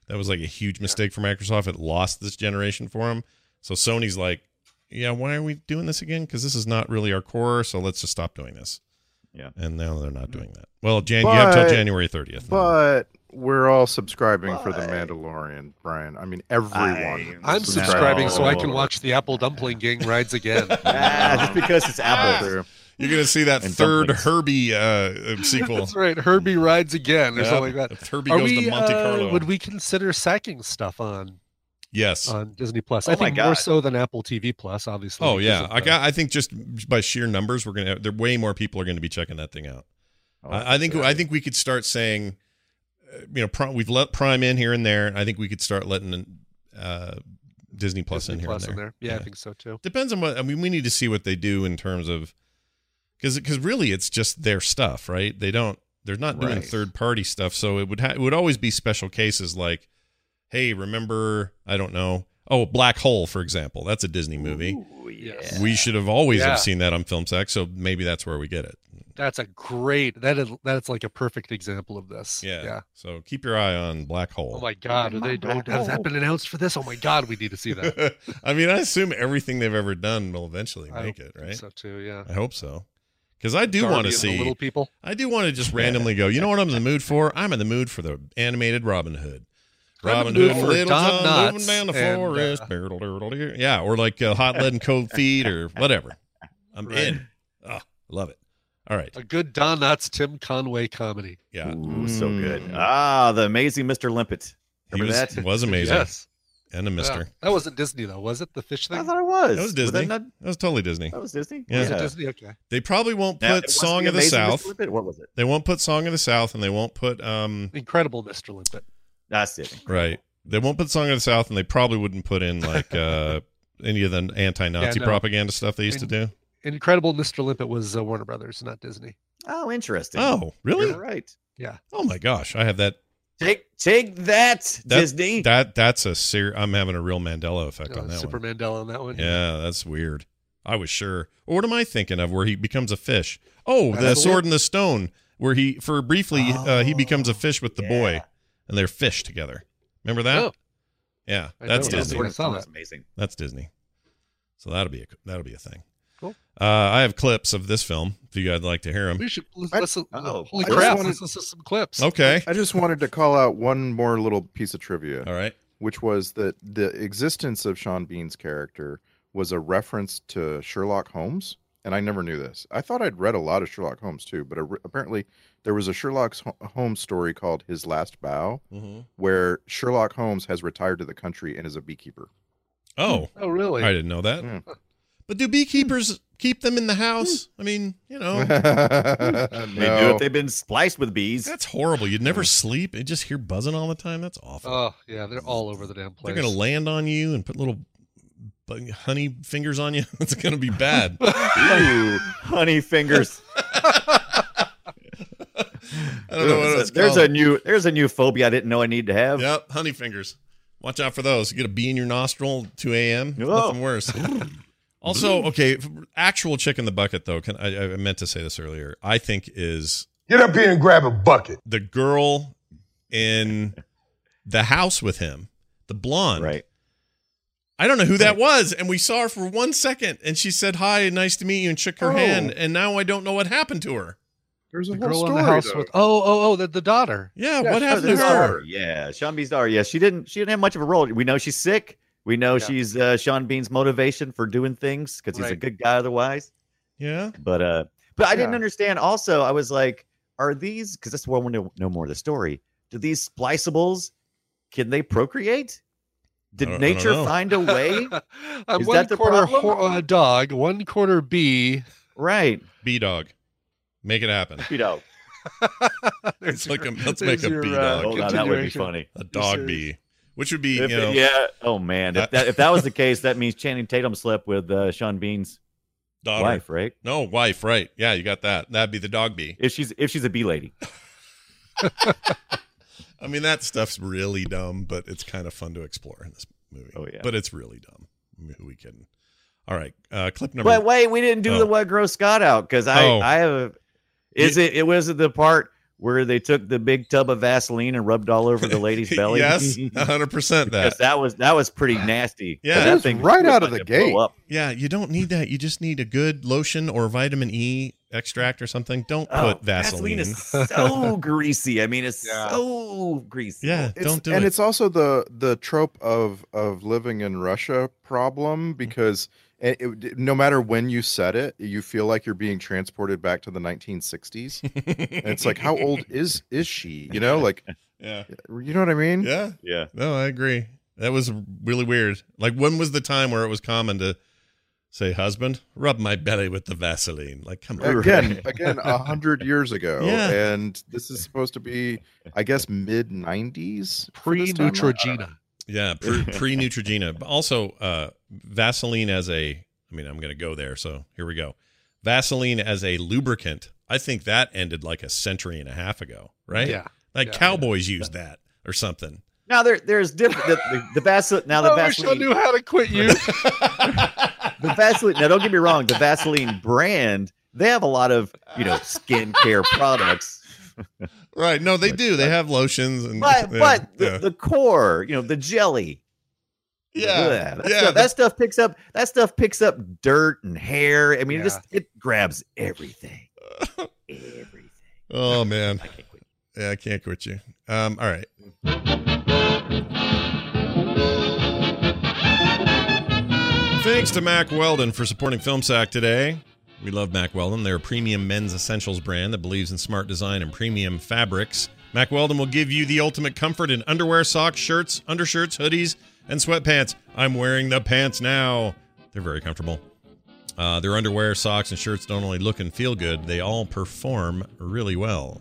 Speaker 5: That was like a huge mistake for Microsoft. It lost this generation for them. So Sony's like, yeah, why are we doing this again? Because this is not really our core, so let's just stop doing this.
Speaker 9: Yeah.
Speaker 5: And now they're not doing that. Well, Jan-
Speaker 13: But-
Speaker 5: you have till January thirtieth.
Speaker 13: But we're all subscribing
Speaker 9: But-
Speaker 13: for The Mandalorian, Brian. I mean, everyone.
Speaker 11: I'm
Speaker 13: is
Speaker 11: subscribing so I
Speaker 9: No.
Speaker 11: can watch the Apple Dumpling Gang rides again.
Speaker 9: Ah, just because it's Apple.
Speaker 5: You're going to see that
Speaker 9: And
Speaker 5: third
Speaker 9: dumplings.
Speaker 5: Herbie uh, sequel.
Speaker 11: That's right. Herbie rides again or
Speaker 5: Yeah,
Speaker 11: something like that.
Speaker 5: if Herbie
Speaker 11: Are
Speaker 5: goes
Speaker 11: we,
Speaker 5: to Monte
Speaker 11: uh,
Speaker 5: Carlo.
Speaker 11: would we consider sacking stuff on
Speaker 5: Yes.
Speaker 11: on Disney Plus?
Speaker 9: Oh
Speaker 11: I
Speaker 9: my
Speaker 11: think more
Speaker 9: God.
Speaker 11: so than Apple T V Plus, obviously.
Speaker 5: Oh
Speaker 11: because
Speaker 5: yeah,
Speaker 11: of
Speaker 5: I
Speaker 11: the-
Speaker 5: got. I think just by sheer numbers, we're gonna. There way more people are going to be checking that thing out.
Speaker 9: Oh,
Speaker 5: I, I think. I think we could start saying, uh, you know, Prime, we've let Prime in here and there. I think we could start letting uh, Disney Plus
Speaker 11: Disney
Speaker 5: in here
Speaker 11: Plus
Speaker 5: and
Speaker 11: in
Speaker 5: there.
Speaker 11: there. Yeah, I think so too.
Speaker 5: Depends on what. I mean, we need to see what they do in terms of, because because really it's just their stuff, right? They don't. They're not doing
Speaker 9: Right.
Speaker 5: third party stuff, so it would ha- it would always be special cases like, hey, remember? I don't know. Oh, Black Hole, for example. That's a Disney movie.
Speaker 9: Ooh, yeah.
Speaker 5: We should have always
Speaker 11: Yeah.
Speaker 5: have seen that on Film Sack, so maybe that's where we get it.
Speaker 11: That's a great. That is that's like a perfect example of this.
Speaker 5: Yeah.
Speaker 11: Yeah.
Speaker 5: So keep your eye on Black Hole.
Speaker 11: Oh my God! Are they don't has that been announced for this? Oh my God! We need to see that.
Speaker 5: I mean, I assume everything they've ever done will eventually
Speaker 11: I
Speaker 5: make
Speaker 11: hope
Speaker 5: it, right?
Speaker 11: So too. Yeah.
Speaker 5: I hope so. Because I do
Speaker 11: Darby
Speaker 5: want to
Speaker 11: and the
Speaker 5: see
Speaker 11: Little People.
Speaker 5: I do want to just randomly go. You know what I'm in the mood for? I'm in the mood for the animated Robin Hood.
Speaker 11: I'm in
Speaker 5: Robin
Speaker 11: the mood
Speaker 5: Hood and
Speaker 11: for
Speaker 5: Little
Speaker 11: Don
Speaker 5: John moving
Speaker 11: Knotts
Speaker 5: down the
Speaker 11: and,
Speaker 5: forest.
Speaker 11: uh,
Speaker 5: Barrel-doodle-doo. Yeah, or like uh, Hot Lead and Cold Feet or whatever. I'm
Speaker 11: Right.
Speaker 5: in. Oh, love it. All right.
Speaker 11: A good Don Knotts, Tim Conway comedy.
Speaker 5: Yeah.
Speaker 9: Ooh, so good. Ah, the amazing Mister Limpet.
Speaker 5: He
Speaker 9: Remember
Speaker 5: was,
Speaker 9: that?
Speaker 5: was amazing.
Speaker 11: Yes.
Speaker 5: And a mister.
Speaker 11: Yeah. That wasn't Disney though, was it? The fish
Speaker 9: I
Speaker 11: thing.
Speaker 9: thought it was.
Speaker 5: That was
Speaker 9: Was
Speaker 5: Disney.
Speaker 9: that, not,
Speaker 5: That was totally Disney.
Speaker 9: that was Disney?
Speaker 5: Yeah.
Speaker 11: Was it Disney? Okay.
Speaker 5: They probably won't
Speaker 9: Now,
Speaker 5: put
Speaker 9: it wasn't
Speaker 5: Song of the
Speaker 9: Amazing
Speaker 5: South.
Speaker 9: Mister Limpet? What was it?
Speaker 5: They won't put Song of the South, and they won't put um
Speaker 11: Incredible Mister Limpet.
Speaker 9: That's it.
Speaker 5: right. They won't put Song of the South, and they probably wouldn't put in like uh any of the anti-Nazi
Speaker 11: Yeah, no.
Speaker 5: propaganda stuff they used
Speaker 11: And-
Speaker 5: to do.
Speaker 11: Incredible Mister Limpet was uh, Warner Brothers, not Disney.
Speaker 9: Oh, interesting.
Speaker 5: Oh, really?
Speaker 9: You're right.
Speaker 11: Yeah.
Speaker 5: Oh my gosh, I have that.
Speaker 9: Take take that,
Speaker 5: that
Speaker 9: Disney.
Speaker 5: That that's a ser- I'm having a real Mandela effect
Speaker 11: Uh,
Speaker 5: on that
Speaker 11: Super
Speaker 5: one.
Speaker 11: Mandela on that one.
Speaker 5: Yeah, that's weird. I was sure. Or what am I thinking of? Where he becomes a fish? Oh, the
Speaker 11: That's
Speaker 5: Sword
Speaker 11: it.
Speaker 5: and the Stone, where he for briefly uh, he becomes a fish with the
Speaker 9: yeah.
Speaker 5: boy, and they're fish together. Remember that?
Speaker 11: Oh.
Speaker 5: Yeah,
Speaker 11: I
Speaker 5: that's
Speaker 11: don't
Speaker 9: yeah,
Speaker 11: know.
Speaker 5: Disney.
Speaker 9: Sword and
Speaker 11: I saw
Speaker 9: Stone
Speaker 11: that.
Speaker 9: was amazing.
Speaker 5: That's Disney. So that'll be a that'll be a thing.
Speaker 11: Cool.
Speaker 5: Uh, I have clips of this film if you guys would like to hear them.
Speaker 11: We should l-
Speaker 13: I-
Speaker 11: listen.
Speaker 9: oh,
Speaker 11: holy
Speaker 13: I just
Speaker 11: crap!
Speaker 13: wanted-
Speaker 11: Let's listen to some clips.
Speaker 5: Okay.
Speaker 13: I just wanted to call out one more little piece of trivia,
Speaker 5: All right.
Speaker 13: which was that the existence of Sean Bean's character was a reference to Sherlock Holmes. And I never knew this. I thought I'd read a lot of Sherlock Holmes too, but a- apparently there was a Sherlock Holmes story called His Last Bow,
Speaker 5: Mm-hmm.
Speaker 13: where Sherlock Holmes has retired to the country and is a beekeeper.
Speaker 5: Oh,
Speaker 11: Oh, really?
Speaker 5: I didn't know that.
Speaker 13: Yeah.
Speaker 5: But do beekeepers keep them in the house? I mean, you know,
Speaker 9: They do if they've been spliced with bees.
Speaker 5: that's horrible. You'd never sleep. You just hear buzzing all the time. That's awful.
Speaker 11: Oh, yeah. They're all over the damn
Speaker 5: They're
Speaker 11: place.
Speaker 5: going to land on you and put little bu- honey fingers on you. It's going to be bad.
Speaker 9: Ooh, honey fingers.
Speaker 5: I don't know what it's
Speaker 9: there's
Speaker 5: called.
Speaker 9: a new there's a new phobia I didn't know I need to have.
Speaker 5: Yep, honey fingers. Watch out for those. You get a bee in your nostril, two a.m.
Speaker 9: Oh.
Speaker 5: Nothing worse. Also, okay, actual chick in the bucket, though, can, I, I meant to say this earlier, I think is
Speaker 14: Get up here and grab a bucket.
Speaker 5: the girl in the house with him, the blonde.
Speaker 9: Right.
Speaker 5: I don't know who that was, and we saw her for one second, and she said, hi, nice to meet you, and shook her
Speaker 13: Oh.
Speaker 5: hand, and now I don't know what happened to her.
Speaker 13: There's a
Speaker 11: The
Speaker 13: whole
Speaker 11: girl
Speaker 13: story.
Speaker 11: in the house
Speaker 13: though.
Speaker 11: with oh oh oh the, the daughter.
Speaker 5: Yeah,
Speaker 13: Yeah,
Speaker 5: what
Speaker 13: she
Speaker 5: happened to
Speaker 9: His
Speaker 5: her?
Speaker 9: daughter. Yeah, Sean Bean's daughter. Yeah, she didn't she didn't have much of a role. We know she's sick. We know
Speaker 11: Yeah.
Speaker 9: she's uh, Sean Bean's motivation for doing things because he's a
Speaker 11: Right.
Speaker 9: good guy otherwise.
Speaker 5: Yeah.
Speaker 9: But uh, but I didn't
Speaker 13: Yeah.
Speaker 9: understand. Also, I was like, are these? Because that's what I want to know more of the story. Do these spliceables? Can they procreate? Did
Speaker 5: I don't- I don't
Speaker 9: nature
Speaker 5: know.
Speaker 9: find a way?
Speaker 11: I'm
Speaker 9: Is
Speaker 11: one
Speaker 9: that the
Speaker 11: quarter
Speaker 9: problem?
Speaker 11: ho- uh, dog, one quarter bee.
Speaker 9: Right.
Speaker 5: Bee dog. Make it happen.
Speaker 9: You know.
Speaker 5: It's like a, let's
Speaker 11: there's
Speaker 5: make a
Speaker 11: your,
Speaker 5: bee
Speaker 11: uh,
Speaker 5: dog.
Speaker 9: Hold on, that would be
Speaker 11: Continuation.
Speaker 9: funny.
Speaker 5: A dog bee. Which would be,
Speaker 9: If
Speaker 5: you
Speaker 9: it-
Speaker 5: know.
Speaker 9: yeah. Oh man. If that if that was the case, that means Channing Tatum slept with uh, Sean Bean's
Speaker 5: Daughter.
Speaker 9: wife, right?
Speaker 5: No, wife, right. Yeah, you got that. That'd be the dog bee.
Speaker 9: If she's if she's a bee lady.
Speaker 5: I mean, that stuff's really dumb, but it's kind of fun to explore in this movie.
Speaker 9: Oh, yeah.
Speaker 5: But it's really dumb. I mean, who we kidding? All right. Uh, clip number.
Speaker 9: But wait, we didn't do
Speaker 5: Oh.
Speaker 9: the what gross Scott out because I
Speaker 5: Oh.
Speaker 9: I have. Is it it was the part where they took the big tub of Vaseline and rubbed all over the lady's belly?
Speaker 5: Yes, one hundred percent that.
Speaker 9: Because that was that was pretty nasty.
Speaker 5: Yeah,
Speaker 9: that thing
Speaker 10: right
Speaker 9: was
Speaker 10: out of
Speaker 9: like
Speaker 10: the
Speaker 9: to blow
Speaker 10: gate.
Speaker 9: up.
Speaker 5: Yeah, you don't need that. You just need a good lotion or vitamin E extract or something. Don't
Speaker 9: Oh,
Speaker 5: put Vaseline.
Speaker 9: is so greasy. I mean, it's
Speaker 11: Yeah.
Speaker 9: so greasy.
Speaker 5: Yeah,
Speaker 10: It's-
Speaker 5: don't do
Speaker 10: and
Speaker 5: it.
Speaker 10: it's also the the trope of of living in Russia problem because it, it- no matter when you set it, you feel like you're being transported back to the nineteen sixties. And it's like, how old is is she? You know, like,
Speaker 5: yeah,
Speaker 10: you know what I mean?
Speaker 5: yeah,
Speaker 9: Yeah.
Speaker 5: no, I agree. That was really weird. Like, when was the time where it was common to say, "Husband, rub my belly with the Vaseline"? Like, come on.
Speaker 10: Again, again, a hundred years ago,
Speaker 5: Yeah.
Speaker 10: and this is supposed to be, I guess, mid nineties,
Speaker 11: Pre-Neutrogena.
Speaker 5: Yeah, pre, pre Neutrogena. But also, uh, Vaseline as a, I mean, I'm going to go there, so here we go. Vaseline as a lubricant, I think that ended like a century and a half ago, right?
Speaker 11: Yeah.
Speaker 5: Like
Speaker 11: Yeah.
Speaker 5: cowboys used that or something.
Speaker 9: Now there there's different the, the, the Vaseline. Now the
Speaker 11: I wish I
Speaker 9: Vaseline.
Speaker 11: knew how to quit you.
Speaker 9: The Vaseline. Now don't get me wrong. The Vaseline brand. They have a lot of you know skincare products.
Speaker 5: Right. No, they do. They have lotions and
Speaker 9: But
Speaker 5: yeah,
Speaker 9: but the,
Speaker 5: yeah.
Speaker 9: the core, you know, the jelly.
Speaker 5: Yeah,
Speaker 9: Ugh, that,
Speaker 5: yeah,
Speaker 9: stuff,
Speaker 5: the-
Speaker 9: that stuff picks up that stuff picks up dirt and hair. I mean,
Speaker 11: Yeah.
Speaker 9: it just it grabs everything. Everything.
Speaker 5: Oh man.
Speaker 9: I can't quit.
Speaker 5: Yeah, I can't quit you. Um, all right. Thanks to Mack Weldon for supporting FilmSack today. We love Mack Weldon. They're a premium men's essentials brand that believes in smart design and premium fabrics. Mack Weldon will give you the ultimate comfort in underwear, socks, shirts, undershirts, hoodies, and sweatpants. I'm wearing the pants now. They're very comfortable. Uh, their underwear, socks, and shirts don't only look and feel good, they all perform really well.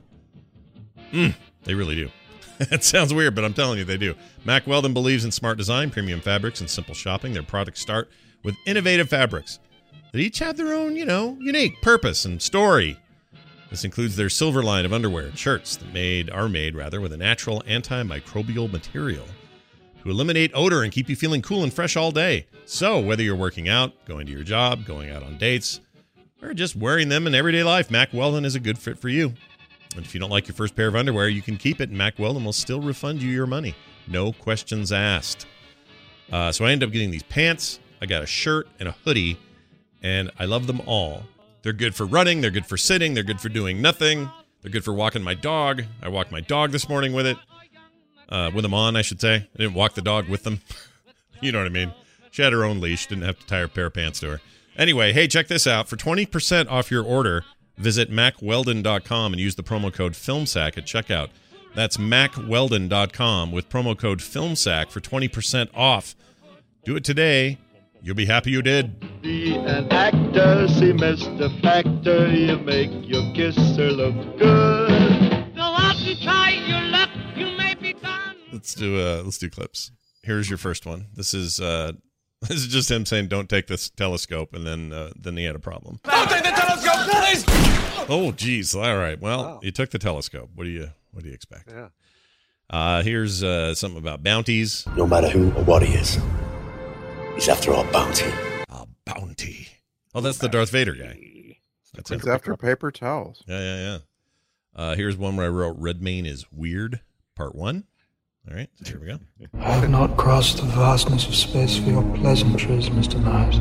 Speaker 5: Mm, they really do. It sounds weird, but I'm telling you, they do. Mack Weldon believes in smart design, premium fabrics, and simple shopping. Their products start with innovative fabrics that each have their own, you know, unique purpose and story. This includes their silver line of underwear and shirts that made are made rather with a natural antimicrobial material to eliminate odor and keep you feeling cool and fresh all day. So whether you're working out, going to your job, going out on dates, or just wearing them in everyday life, Mack Weldon is a good fit for you. And if you don't like your first pair of underwear, you can keep it, and Mack Weldon will still refund you your money. No questions asked. Uh, so I ended up getting these pants. I got a shirt and a hoodie, and I love them all. They're good for running. They're good for sitting. They're good for doing nothing. They're good for walking my dog. I walked my dog this morning with it. Uh, with them on, I should say. I didn't walk the dog with them. You know what I mean? She had her own leash. Didn't have to tie a pair of pants to her. Anyway, hey, check this out. For twenty percent off your order, visit mack weldon dot com and use the promo code FilmSack at checkout. That's mack weldon dot com with promo code FilmSack for twenty percent off. Do it today. You'll be happy you did.
Speaker 15: Be an actor, see Mister Factor, you make your kisser look good.
Speaker 12: Go out and try your luck, you may be done.
Speaker 5: Let's do uh let's do clips. Here's your first one. This is uh this is just him saying don't take this telescope, and then uh, then he had a problem.
Speaker 12: Don't take the telescope, please!
Speaker 5: Oh geez. All right. Well,
Speaker 11: Wow.
Speaker 5: you took the telescope. What do you what do you expect?
Speaker 11: Yeah.
Speaker 5: Uh here's uh something about bounties.
Speaker 16: No matter who or what he is, he's after our bounty.
Speaker 5: A bounty. Oh, that's the Darth Vader guy. That's it.
Speaker 10: It's after paper towels.
Speaker 5: Yeah, yeah, yeah. Uh, here's one where I wrote Redmayne is weird, part one. All right, so here we go.
Speaker 17: I have not crossed the vastness of space for your pleasantries, Mister Knives.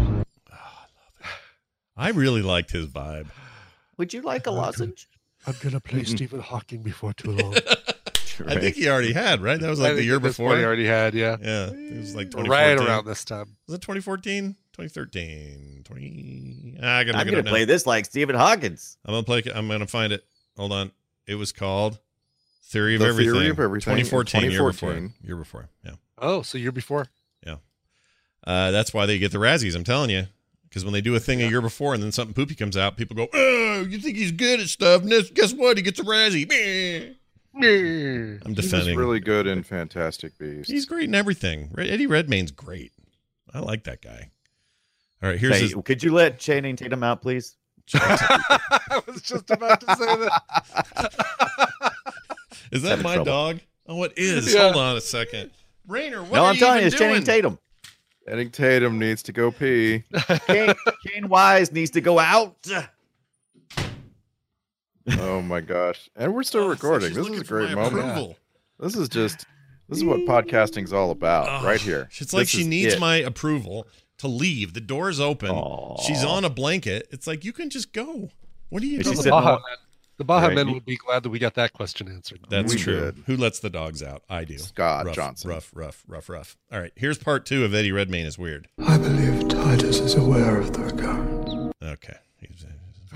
Speaker 5: I really liked his vibe.
Speaker 9: Would you like a lozenge?
Speaker 11: I'm gonna play Stephen Hawking before too long.
Speaker 5: I think he already had, right? That was
Speaker 11: I
Speaker 5: like the
Speaker 11: think
Speaker 5: year
Speaker 11: at this
Speaker 5: before.
Speaker 11: point he already had, yeah.
Speaker 5: Yeah, it was like twenty
Speaker 11: Right
Speaker 5: fourteen.
Speaker 11: around this time.
Speaker 5: Was it twenty fourteen? twenty thirteen? twenty Ah, I gotta
Speaker 9: I'm
Speaker 5: look it
Speaker 9: gonna
Speaker 5: up now.
Speaker 9: play this like Stephen Hawkins.
Speaker 5: I'm gonna play. I'm gonna find it. Hold on. It was called Theory of
Speaker 10: The
Speaker 5: Everything.
Speaker 10: Theory of Everything in
Speaker 5: twenty fourteen, year before.
Speaker 10: twenty fourteen.
Speaker 5: Year before. Yeah.
Speaker 11: Oh, so year before.
Speaker 5: Yeah. Uh, that's why they get the Razzies, I'm telling you. Because when they do a thing a year before and then something poopy comes out, people go, oh, you think he's good at stuff? And this- guess what? He gets a Razzie. Meh. I'm
Speaker 10: He was
Speaker 5: defending.
Speaker 10: really good in Fantastic Beasts.
Speaker 5: He's great in everything. Red- Eddie Redmayne's great. I like that guy. All right, here's
Speaker 9: Hey,
Speaker 5: his.
Speaker 9: could you let Channing Tatum out, please?
Speaker 11: I was just about to say that.
Speaker 5: Is that
Speaker 9: Having
Speaker 5: my
Speaker 9: trouble.
Speaker 5: dog? Oh, it is.
Speaker 11: Yeah.
Speaker 5: Hold on a second. Rainer, what
Speaker 9: no,
Speaker 5: are
Speaker 9: I'm
Speaker 5: you
Speaker 9: telling
Speaker 5: even
Speaker 9: you, it's Channing
Speaker 5: doing?
Speaker 9: Tatum.
Speaker 10: Channing Tatum needs to go pee.
Speaker 9: Kane, Kane Wise needs to go out.
Speaker 13: Oh my gosh! And we're still recording.
Speaker 5: she's
Speaker 13: This is
Speaker 5: looking
Speaker 13: a
Speaker 5: for
Speaker 13: great
Speaker 5: my
Speaker 13: moment.
Speaker 5: approval.
Speaker 13: This is just this is what podcasting's all about,
Speaker 5: Oh,
Speaker 13: right here.
Speaker 5: It's like
Speaker 13: This
Speaker 5: she
Speaker 13: is
Speaker 5: needs
Speaker 13: it.
Speaker 5: my approval to leave. The door's open. She's on a blanket. It's like, you can just go. What are you
Speaker 11: Well,
Speaker 5: doing?
Speaker 11: the Baja, men, the Baja
Speaker 5: Right.
Speaker 11: men would be glad that we got that question answered.
Speaker 5: That's
Speaker 13: We
Speaker 5: true.
Speaker 13: did.
Speaker 5: Who lets the dogs out? I do.
Speaker 13: Scott
Speaker 5: rough,
Speaker 13: Johnson.
Speaker 5: Rough, rough, rough, rough. All right. Here's part two of Eddie Redmayne is weird.
Speaker 17: I believe Titus is aware of the occurrence.
Speaker 5: Okay. He's-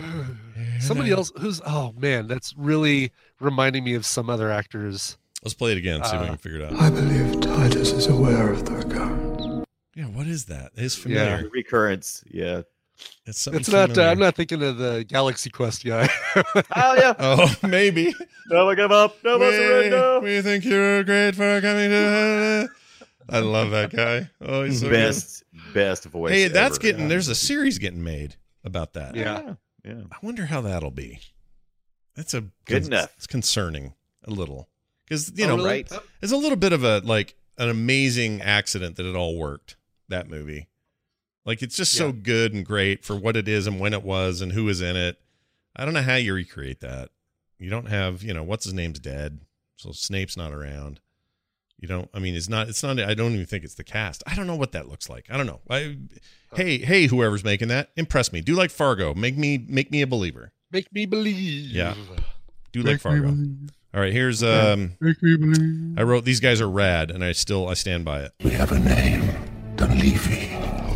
Speaker 11: Somebody else who's oh man, that's really reminding me of some other actors.
Speaker 5: Let's play it again. See if we
Speaker 11: Uh,
Speaker 5: can figure it out.
Speaker 17: I believe Titus is aware of the occurrence.
Speaker 5: Yeah. What is that? It's familiar.
Speaker 11: Yeah.
Speaker 9: Recurrence. Yeah.
Speaker 5: It's something
Speaker 11: It's not. Uh,
Speaker 5: familiar.
Speaker 11: I'm not thinking of the Galaxy Quest guy.
Speaker 9: Oh yeah.
Speaker 5: Oh, maybe.
Speaker 9: Never give up. Never surrender.
Speaker 5: We, we think you're great for coming to. I love that guy. Oh, he's so
Speaker 9: best, best voice.
Speaker 5: good. Hey, that's
Speaker 9: ever.
Speaker 5: getting. There's a series getting made about that.
Speaker 11: Yeah.
Speaker 9: Yeah.
Speaker 5: I wonder how that'll be. That's a
Speaker 9: Good enough.
Speaker 5: It's concerning a little because you
Speaker 11: Oh,
Speaker 5: know,
Speaker 11: really?
Speaker 9: right.
Speaker 5: it's a little bit of a like an amazing accident that it all worked. That movie, like it's just so
Speaker 11: Yeah.
Speaker 5: good and great for what it is and when it was and who was in it. I don't know how you recreate that. You don't have, you know, what's his name's dead, so Snape's not around. You don't. I mean, it's not. It's not. I don't even think it's the cast. I don't know what that looks like. I don't know. I, hey, hey, whoever's making that, impress me. Do like Fargo. Make me, make me a believer.
Speaker 11: Make me believe.
Speaker 5: Yeah. Do like
Speaker 11: Make me
Speaker 5: Fargo.
Speaker 11: believe.
Speaker 5: All right. Here's. Um.
Speaker 11: Make me believe.
Speaker 5: I wrote these guys are rad, and I still I stand by it.
Speaker 16: We have a name. Dunleavy.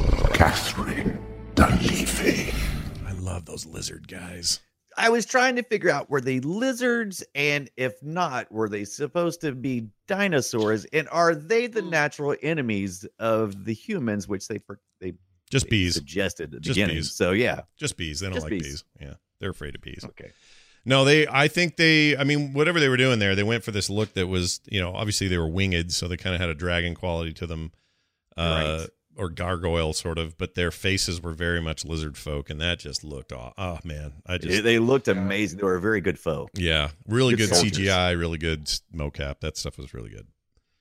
Speaker 16: Catherine Dunleavy.
Speaker 5: I love those lizard guys.
Speaker 9: I was trying to figure out, were they lizards, and if not, were they supposed to be dinosaurs, and are they the natural enemies of the humans, which they they
Speaker 5: Just
Speaker 9: they
Speaker 5: bees.
Speaker 9: suggested at the
Speaker 5: Just
Speaker 9: beginning.
Speaker 5: bees.
Speaker 9: So yeah,
Speaker 5: Just bees. They don't
Speaker 9: Just
Speaker 5: like
Speaker 9: bees.
Speaker 5: bees. Yeah, they're afraid of bees.
Speaker 9: okay.
Speaker 5: No, they. I think they. I mean, whatever they were doing there, they went for this look that was, you know, obviously they were winged, so they kind of had a dragon quality to them, uh,
Speaker 9: Right.
Speaker 5: or gargoyle sort of. But their faces were very much lizard folk, and that just looked. Aw- oh man, I just.
Speaker 9: They looked amazing. They were a very good foe.
Speaker 5: Yeah, really
Speaker 9: Good
Speaker 5: good,
Speaker 9: soldiers.
Speaker 5: C G I, really good s- mocap. That stuff was really good.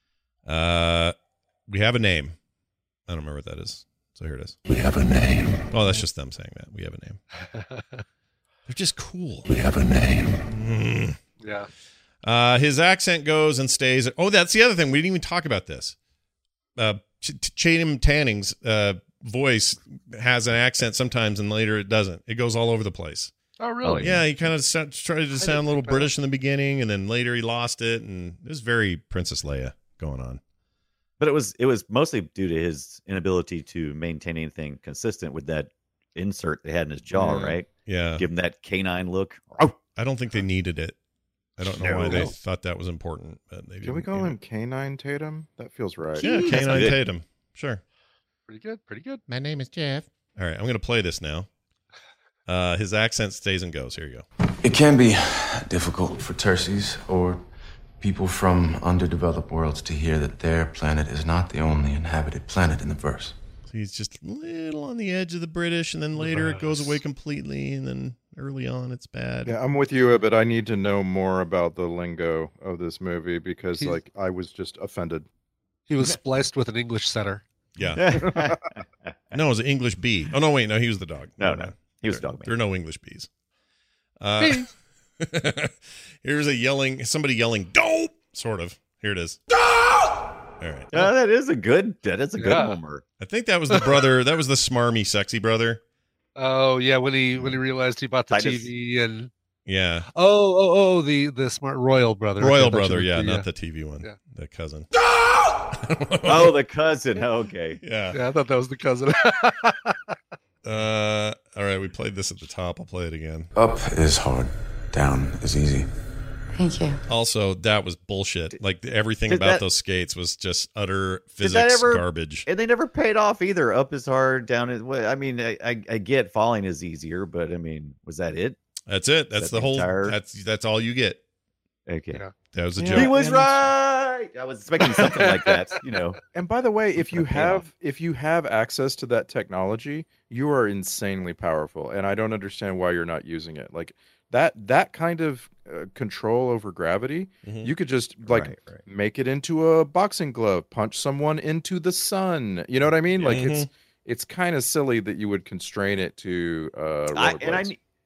Speaker 5: Uh, we have a name. I don't remember what that is. So here it is.
Speaker 16: We have a name.
Speaker 5: Oh, that's just them saying that. We have a name. They're just cool.
Speaker 16: We have a name.
Speaker 5: Mm.
Speaker 11: Yeah.
Speaker 5: Uh, his accent goes and stays. Oh, that's the other thing. We didn't even talk about this. Uh, Ch- Ch- Channing Tanning's uh, voice has an accent sometimes, and later it doesn't. It goes all over the place.
Speaker 11: Oh really?
Speaker 5: Yeah, he kind of sa- tried to sound a little British in the beginning, and then later he lost it, and it was very Princess Leia going on.
Speaker 9: But it was it was mostly due to his inability to maintain anything consistent with that insert they had in his jaw,
Speaker 5: Yeah.
Speaker 9: right?
Speaker 5: Yeah.
Speaker 9: Give him that canine look.
Speaker 5: I don't think they needed it. I don't know
Speaker 9: No.
Speaker 5: why they thought that was important, but they
Speaker 13: Can we
Speaker 5: didn't,
Speaker 13: call
Speaker 5: you know.
Speaker 13: him Canine Tatum? That feels right.
Speaker 5: Yeah,
Speaker 9: That's
Speaker 5: Canine
Speaker 9: good.
Speaker 5: Tatum. Sure.
Speaker 11: Pretty good. Pretty good.
Speaker 5: My name is Jeff. All right, I'm going to play this now. Uh, his accent stays and goes. Here you go.
Speaker 7: It can be difficult for Terces or people from underdeveloped worlds to hear that their planet is not the only inhabited planet in the verse.
Speaker 5: So he's just a little on the edge of the British, and then later it goes away completely, and then early on it's bad.
Speaker 13: Yeah, I'm with you, but I need to know more about the lingo of this movie because,
Speaker 11: He's-
Speaker 13: like, I was just offended.
Speaker 11: He was spliced with an English setter.
Speaker 5: Yeah. No, it was an English bee. Oh, no, wait. No, he was the dog.
Speaker 9: No,
Speaker 5: Never
Speaker 9: no.
Speaker 5: mind.
Speaker 9: He was
Speaker 5: there,
Speaker 9: dog man.
Speaker 5: There are no English bees. Uh, here's a yelling, somebody yelling, dope, sort of. Here it is. All right.
Speaker 9: Yeah, that is a good that is a good
Speaker 11: Yeah.
Speaker 9: homer.
Speaker 5: I think that was the brother. That was the smarmy, sexy brother.
Speaker 11: Oh yeah, when he when he realized he bought the
Speaker 9: Titus.
Speaker 11: T V and
Speaker 5: Yeah.
Speaker 11: oh oh oh the the smart royal brother.
Speaker 5: Royal
Speaker 11: Okay, I thought
Speaker 5: brother.
Speaker 11: you
Speaker 5: Yeah,
Speaker 11: meant
Speaker 5: not the T V one.
Speaker 11: Yeah.
Speaker 5: The cousin.
Speaker 9: Oh, the cousin. Okay.
Speaker 5: Yeah.
Speaker 11: Yeah, I thought that was the cousin.
Speaker 5: Uh, all right, we played this at the top. I'll play it again.
Speaker 7: Up is hard, down is easy.
Speaker 6: Thank you.
Speaker 5: Also, that was bullshit. Like everything
Speaker 9: Did
Speaker 5: about
Speaker 9: that-
Speaker 5: those skates was just utter
Speaker 9: Did
Speaker 5: physics
Speaker 9: that ever-
Speaker 5: garbage.
Speaker 9: And they never paid off either. Up is hard, down is. Well, I mean, I, I I get falling is easier, but I mean, was that it?
Speaker 5: That's it. That's
Speaker 9: that
Speaker 5: the
Speaker 9: the
Speaker 5: whole.
Speaker 9: entire-
Speaker 5: That's that's all you get.
Speaker 9: Okay.
Speaker 11: Yeah.
Speaker 5: That was a
Speaker 13: Yeah.
Speaker 5: joke.
Speaker 9: He was
Speaker 13: and-
Speaker 9: right. I was expecting something like that. You know.
Speaker 13: And by the way, if you
Speaker 9: Something to pay
Speaker 13: have
Speaker 9: off.
Speaker 13: if you have access to that technology, you are insanely powerful, and I don't understand why you're not using it. Like that that kind of uh, control over gravity,
Speaker 5: Mhm.
Speaker 13: you could just like
Speaker 9: Right, right.
Speaker 13: make it into a boxing glove, punch someone into the sun. You know what I mean? Like it's
Speaker 5: Mhm.
Speaker 13: it's kind of silly that you would constrain it to uh
Speaker 9: I,
Speaker 13: rollerblades.
Speaker 9: and I ne-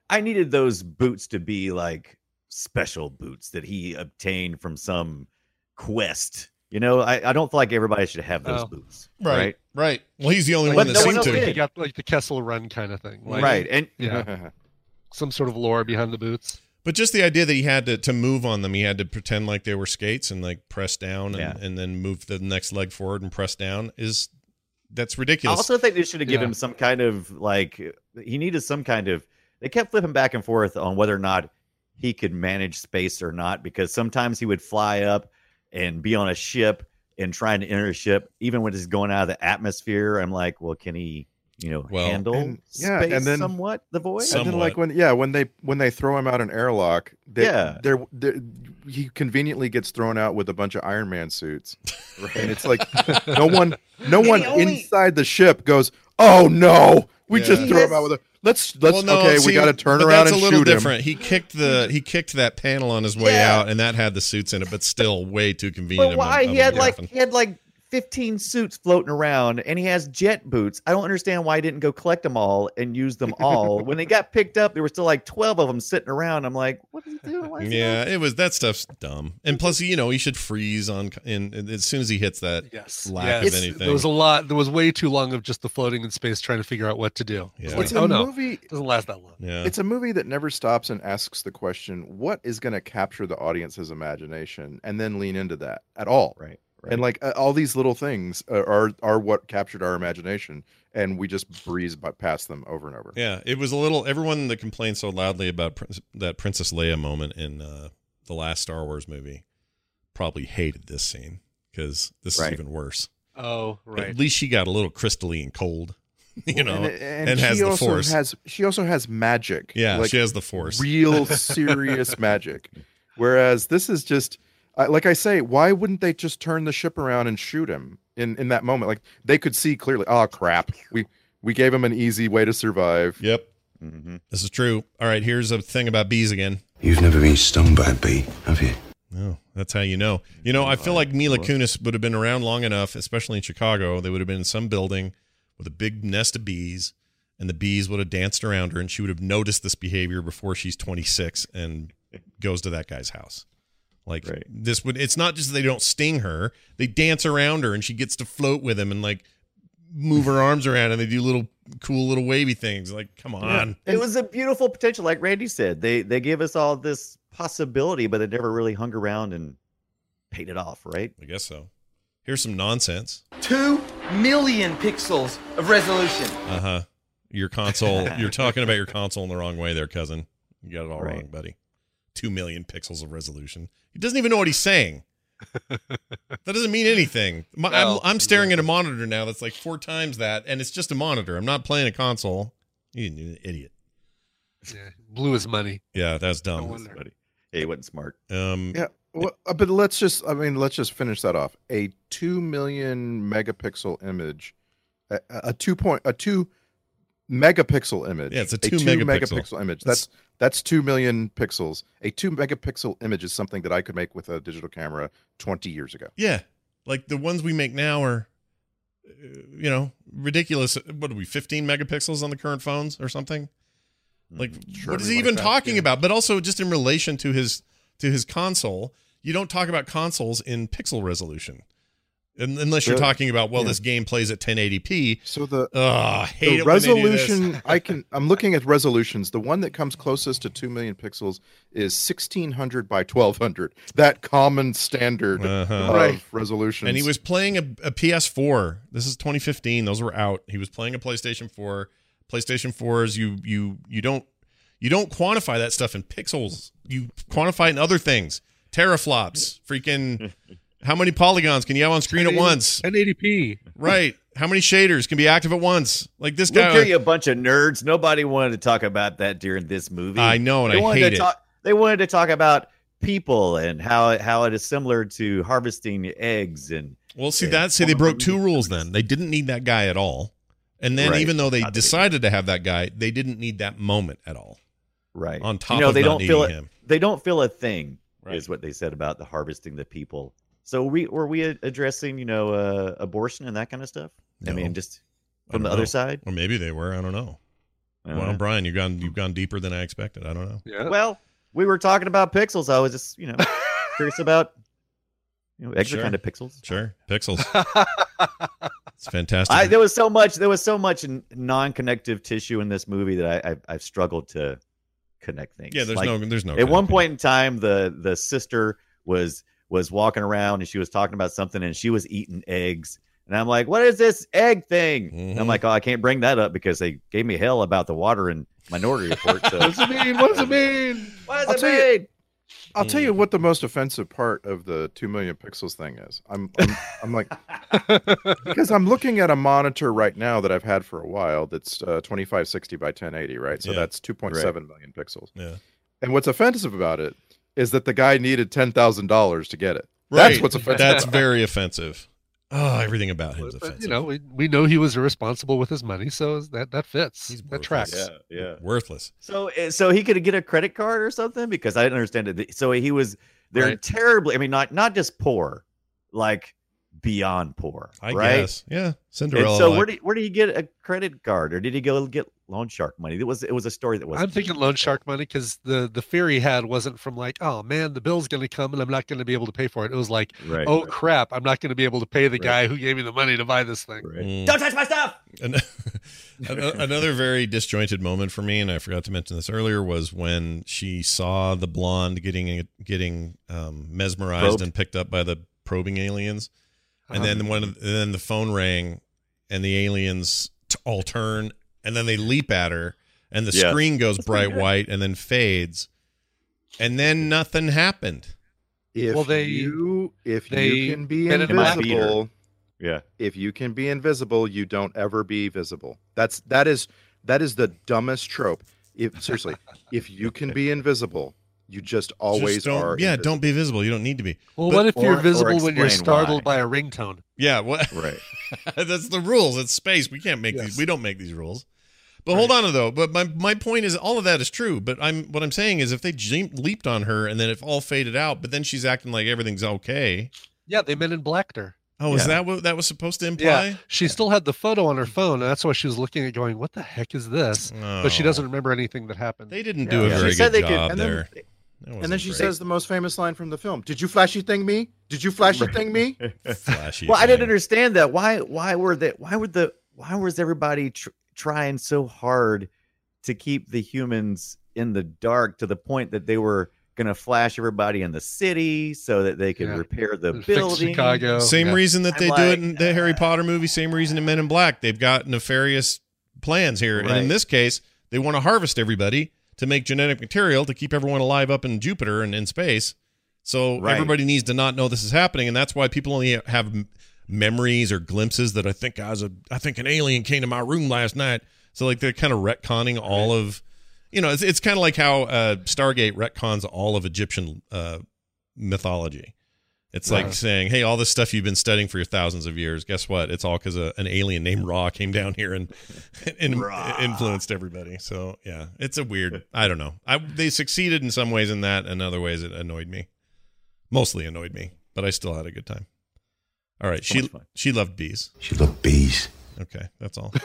Speaker 9: I needed those boots to be like special boots that he obtained from some quest. You know, I, I don't feel like everybody should have those
Speaker 11: Oh.
Speaker 9: boots.
Speaker 5: Right,
Speaker 9: Right.
Speaker 5: right. Well, he's the only
Speaker 9: But
Speaker 5: one that
Speaker 9: no one
Speaker 5: seemed
Speaker 9: else
Speaker 5: to.
Speaker 9: did.
Speaker 11: You got like the Kessel Run kind of thing. Like,
Speaker 9: Right. And
Speaker 11: Yeah. Some sort of lore behind the boots.
Speaker 5: But just the idea that he had to, to move on them, he had to pretend like they were skates and like press down and,
Speaker 9: Yeah.
Speaker 5: and then move the next leg forward and press down is that's
Speaker 9: I
Speaker 5: ridiculous.
Speaker 9: also think they should have given
Speaker 11: Yeah.
Speaker 9: him some kind of like he needed some kind of they kept flipping back and forth on whether or not he could manage space or not, because sometimes he would fly up and be on a ship and trying to enter a ship, even when it's going out of the atmosphere. I'm like, well, can he, you know,
Speaker 5: Well,
Speaker 9: handle
Speaker 13: and- yeah,
Speaker 9: space
Speaker 13: and then-
Speaker 9: somewhat the void?
Speaker 5: Some-
Speaker 13: And then, like
Speaker 5: Somewhat.
Speaker 13: when yeah, when they when they throw him out an airlock, they,
Speaker 9: Yeah.
Speaker 13: they're, they're he conveniently gets thrown out with a bunch of Iron Man suits, and it's like no one no one
Speaker 9: he only-
Speaker 13: inside the ship goes, "Oh no, we
Speaker 5: Yeah.
Speaker 13: just
Speaker 9: He
Speaker 13: threw
Speaker 9: has-
Speaker 13: him out with a let's let's
Speaker 5: Well, no,
Speaker 13: okay,
Speaker 5: see,
Speaker 13: we got to turn
Speaker 5: but
Speaker 13: around
Speaker 5: that's
Speaker 13: and
Speaker 5: a little
Speaker 13: shoot
Speaker 5: different.
Speaker 13: him."
Speaker 5: He kicked the he kicked that panel on his way
Speaker 9: Yeah.
Speaker 5: out, and that had the suits in it, but still way too convenient.
Speaker 9: But
Speaker 5: of
Speaker 9: why
Speaker 5: a- of
Speaker 9: he
Speaker 5: a
Speaker 9: had like
Speaker 5: MacGuffin.
Speaker 9: he had like fifteen suits floating around, and he has jet boots. I don't understand why he didn't go collect them all and use them all. When they got picked up, there were still like twelve of them sitting around. I'm like, what is he doing? Why is he
Speaker 5: Yeah, it was that stuff's dumb. And plus, you know, he should freeze on in, as soon as he hits that
Speaker 11: Yes.
Speaker 5: lack
Speaker 11: yes.
Speaker 5: of anything.
Speaker 11: There was a lot. There was way too long of just the floating in space trying to figure out what to do. It's
Speaker 5: Yeah.
Speaker 11: like,
Speaker 13: It's
Speaker 11: oh
Speaker 13: a
Speaker 11: no,
Speaker 13: movie.
Speaker 11: it doesn't last that long.
Speaker 5: yeah.
Speaker 13: It's a movie that never stops and asks the question, what is going to capture the audience's imagination, and then lean into that at all.
Speaker 9: Right. Right.
Speaker 13: And like uh, all these little things uh, are are what captured our imagination, and we just breeze by, past them over and over.
Speaker 5: Yeah, it was a little. Everyone that complained so loudly about Prin- that Princess Leia moment in uh, the last Star Wars movie probably hated this scene because this
Speaker 9: Right.
Speaker 5: is even worse.
Speaker 11: Oh, right.
Speaker 5: At least she got a little crystalline cold, you know,
Speaker 13: and,
Speaker 5: and,
Speaker 13: and
Speaker 5: has
Speaker 13: she
Speaker 5: the
Speaker 13: also
Speaker 5: Force.
Speaker 13: has she also has magic.
Speaker 5: yeah,
Speaker 13: like
Speaker 5: she has the Force.
Speaker 13: real serious magic. Whereas this is just uh, like I say, why wouldn't they just turn the ship around and shoot him in in that moment? Like they could see clearly. Oh crap, we we gave him an easy way to survive.
Speaker 5: Yep,
Speaker 9: Mhm.
Speaker 5: this is true. All right, here's a thing about bees again.
Speaker 16: You've never been stung by a bee, have you?
Speaker 5: No, that's how you know. You know, I feel like Mila Kunis would have been around long enough, especially in Chicago. They would have been in some building with a big nest of bees, and the bees would have danced around her, and she would have noticed this behavior before she's twenty-six and goes to that guy's house. Like
Speaker 9: Right.
Speaker 5: this would. It's not just that they don't sting her; they dance around her, and she gets to float with him and like move her arms around, and they do little cool little wavy things. Like, come on.
Speaker 9: It was a beautiful potential, like Randy said. They they gave us all this possibility, but it never really hung around and paid it off, right?
Speaker 5: I guess so. Here's some nonsense.
Speaker 18: Two million pixels of resolution.
Speaker 5: Uh huh. Your console. You're talking about your console in the wrong way, there, cousin. You got it all
Speaker 9: Right.
Speaker 5: wrong, buddy. Two million pixels of resolution. He doesn't even know what he's saying. That doesn't mean anything. My,
Speaker 11: Well,
Speaker 5: I'm, I'm staring at a monitor now that's like four times that, and it's just a monitor. I'm not playing a console. You're an idiot.
Speaker 11: Yeah, blue is money.
Speaker 5: Yeah, that's
Speaker 11: No
Speaker 5: dumb.
Speaker 11: wonder.
Speaker 9: Buddy. Yeah, he wasn't smart.
Speaker 5: Um,
Speaker 13: Yeah, well, uh, but let's just I mean let's just finish that off. A two million megapixel image, a, a two point a two megapixel image.
Speaker 5: Yeah, it's a two megapixel.
Speaker 13: image. That's that's two million pixels. A two megapixel image is something that I could make with a digital camera twenty years ago.
Speaker 5: Yeah, like the ones we make now are, uh, you know, ridiculous. What are we, fifteen megapixels on the current phones or something? Like,
Speaker 13: Sure,
Speaker 5: what is he
Speaker 13: like
Speaker 5: even
Speaker 13: that,
Speaker 5: talking
Speaker 13: yeah.
Speaker 5: about? But also, just in relation to his to his console, you don't talk about consoles in pixel resolution, Un- unless you're
Speaker 13: The-
Speaker 5: talking about well,
Speaker 13: yeah.
Speaker 5: this game plays at ten eighty p.
Speaker 13: So the
Speaker 5: Ugh, I hate
Speaker 13: the
Speaker 5: it when they do this.
Speaker 13: resolution I can I'm looking at resolutions. The one that comes closest to two million pixels is sixteen hundred by twelve hundred. That common standard
Speaker 5: Uh-huh.
Speaker 13: of
Speaker 11: Right.
Speaker 13: resolutions.
Speaker 5: And he was playing a, a P S four. This is twenty fifteen. Those were out. He was playing a PlayStation four. PlayStation fours, you you you don't you don't quantify that stuff in pixels. You quantify it in other things. Teraflops, freaking. How many polygons can you have on screen at once?
Speaker 11: ten eighty p.
Speaker 5: Right. How many shaders can be active at once? Like this
Speaker 9: Look
Speaker 5: guy.
Speaker 9: here, you bunch of nerds. Nobody wanted to talk about that during this movie.
Speaker 5: I know, and
Speaker 9: they
Speaker 5: I
Speaker 9: wanted
Speaker 5: hate
Speaker 9: to
Speaker 5: it.
Speaker 9: talk, They wanted to talk about people and how it, how it is similar to harvesting eggs and.
Speaker 5: Well, see,
Speaker 9: and
Speaker 5: that's see, they broke two
Speaker 9: farming.
Speaker 5: rules. Then they didn't need that guy at all, and then
Speaker 9: Right.
Speaker 5: even though they
Speaker 9: Not that they
Speaker 5: decided to have that guy, they didn't need that moment at all.
Speaker 9: Right.
Speaker 5: On top
Speaker 9: you know,
Speaker 5: of
Speaker 9: they
Speaker 5: not
Speaker 9: don't feel
Speaker 5: needing
Speaker 9: it.
Speaker 5: him.
Speaker 9: They don't feel a thing.
Speaker 5: Right.
Speaker 9: Is what they said about the harvesting the people. So we were we addressing you know uh, abortion and that kind of stuff. I
Speaker 5: No.
Speaker 9: mean, just
Speaker 5: I
Speaker 9: from the
Speaker 5: don't
Speaker 9: other
Speaker 5: know.
Speaker 9: side.
Speaker 5: Or maybe they were. I don't know. Well, Brian, you've gone you've gone deeper than I expected. I don't know.
Speaker 11: Yeah.
Speaker 9: Well, we were talking about pixels. I was just, you know, curious about, you know, extra
Speaker 5: Sure.
Speaker 9: kind of pixels.
Speaker 5: Sure, pixels. It's fantastic.
Speaker 9: I, there was so much. There was so much n- non-connective tissue in this movie that I, I I've struggled to connect things.
Speaker 5: Yeah, there's
Speaker 9: Like,
Speaker 5: no there's no.
Speaker 9: At one point in time, the the sister was was walking around and she was talking about something and she was eating eggs. And I'm like, what is this egg thing?
Speaker 5: Mm-hmm.
Speaker 9: And I'm like, oh, I can't bring that up because they gave me hell about the water in Minority Report. So.
Speaker 11: What does it mean? What does it mean?
Speaker 9: What does
Speaker 13: I'll
Speaker 9: it
Speaker 13: tell
Speaker 9: mean?
Speaker 13: you, I'll tell you what the most offensive part of the two million pixels thing is. I'm, I'm, I'm like, because I'm looking at a monitor right now that I've had for a while. That's uh, twenty-five sixty by ten eighty, right? So
Speaker 5: Yeah.
Speaker 13: that's two point seven million pixels.
Speaker 5: Yeah.
Speaker 13: And what's offensive about it is that the guy needed ten thousand dollars to get it.
Speaker 5: Right.
Speaker 13: That's what's offensive.
Speaker 5: That's very offensive. Oh, everything about him is
Speaker 11: But,
Speaker 5: offensive.
Speaker 11: you know, we, we know he was irresponsible with his money, so that that fits.
Speaker 5: He's
Speaker 11: that
Speaker 5: worthless.
Speaker 11: tracks.
Speaker 9: Yeah, yeah.
Speaker 5: Worthless.
Speaker 9: So, uh, so he could get a credit card or something because I didn't understand it. So he was, they're
Speaker 11: Right.
Speaker 9: terribly. I mean, not not just poor, like beyond poor.
Speaker 5: I
Speaker 9: right?
Speaker 5: guess. Yeah.
Speaker 9: And
Speaker 5: Cinderella.
Speaker 9: so
Speaker 5: like-
Speaker 9: where did where did he get a credit card, or did he go get loan shark money? It was it was a story that was.
Speaker 11: I'm thinking loan shark money because the the fear he had wasn't from like, oh man, the bill's going to come and I'm not going to be able to pay for it. It was like,
Speaker 9: Right,
Speaker 11: oh
Speaker 9: right.
Speaker 11: crap, I'm not going to be able to pay the guy who gave me the money to buy this thing.
Speaker 5: Mm.
Speaker 9: Don't touch my stuff.
Speaker 5: An- an- Another very disjointed moment for me, and I forgot to mention this earlier, was when she saw the blonde getting getting um, mesmerized
Speaker 9: Probed.
Speaker 5: and picked up by the probing aliens, and
Speaker 11: Uh-huh.
Speaker 5: then when and then the phone rang, and the aliens t- all turn, and then they leap at her, and the
Speaker 9: Yeah.
Speaker 5: screen goes
Speaker 9: That's pretty
Speaker 5: bright
Speaker 9: good.
Speaker 5: white, and then fades, and then nothing happened.
Speaker 13: If
Speaker 11: Well, they-
Speaker 13: you if
Speaker 11: they
Speaker 13: you can be
Speaker 11: Men in Black
Speaker 13: invisible,
Speaker 9: Yeah.
Speaker 13: if you can be invisible, you don't ever be visible. That's that is that is the dumbest trope. If seriously, if you can be invisible, you just always
Speaker 5: Just don't,
Speaker 13: are.
Speaker 5: yeah,
Speaker 13: invisible.
Speaker 5: don't be visible. You don't need to be.
Speaker 11: Well,
Speaker 5: But-
Speaker 11: what if
Speaker 9: or-
Speaker 11: you're
Speaker 9: or
Speaker 11: visible when you're
Speaker 9: explain
Speaker 11: startled
Speaker 9: why.
Speaker 11: by a ringtone?
Speaker 5: Yeah, what?
Speaker 9: Right.
Speaker 5: That's the rules. It's space. We can't make
Speaker 11: Yes.
Speaker 5: these. We don't make these rules. But hold on though. But my my point is, all of that is true. But I'm what I'm saying is, if they je- leaped on her and then it all faded out, but then she's acting like everything's okay.
Speaker 11: Yeah, they Men in Blacked her.
Speaker 5: Oh, is
Speaker 9: Yeah.
Speaker 5: that what that was supposed to imply?
Speaker 11: Yeah, she still had the photo on her phone, and that's why she was looking at it going, what the heck is this? But she
Speaker 5: Oh.
Speaker 11: doesn't remember anything that happened.
Speaker 5: They didn't
Speaker 9: Yeah.
Speaker 5: do a
Speaker 9: Yeah.
Speaker 5: very
Speaker 9: She said
Speaker 5: good
Speaker 9: they could-
Speaker 5: job
Speaker 13: and then-
Speaker 5: there. That
Speaker 13: And
Speaker 5: wasn't
Speaker 13: then she
Speaker 5: great.
Speaker 13: says the most famous line from the film: "Did you flashy thing me? Did you flashy thing me?"
Speaker 5: Flashy
Speaker 9: Well, I didn't
Speaker 5: thing.
Speaker 9: understand that. Why? Why were they? Why were the? Why was everybody tr- trying so hard to keep the humans in the dark to the point that they were going to flash everybody in the city so that they could
Speaker 11: Yeah.
Speaker 9: repair the
Speaker 11: Fix
Speaker 9: building?
Speaker 11: Chicago.
Speaker 5: Same
Speaker 11: Yeah.
Speaker 5: reason that they
Speaker 9: I'm
Speaker 5: do it
Speaker 9: like,
Speaker 5: in the Harry Potter movie. Same reason in Men in Black. They've got nefarious plans here, and in
Speaker 9: Right.
Speaker 5: this case, they want to harvest everybody to make genetic material to keep everyone alive up in Jupiter and in space. So
Speaker 9: Right.
Speaker 5: everybody needs to not know this is happening, and that's why people only have m- memories or glimpses that I think I was a I think an alien came to my room last night. So like they're kind of retconning all of, you know, it's it's kind of like how uh, Stargate retcons all of Egyptian uh, mythology. It's like
Speaker 11: Right.
Speaker 5: saying, hey, all this stuff you've been studying for your thousands of years, guess what? It's all because an alien named Ra came down here and, and influenced everybody. So, yeah, it's a weird, I don't know. I, they succeeded in some ways in that, and in other ways it annoyed me. Mostly annoyed me, but I still had a good time. All right,
Speaker 9: So
Speaker 5: she
Speaker 9: much fun.
Speaker 5: she loved bees.
Speaker 16: She loved bees.
Speaker 5: Okay, that's all.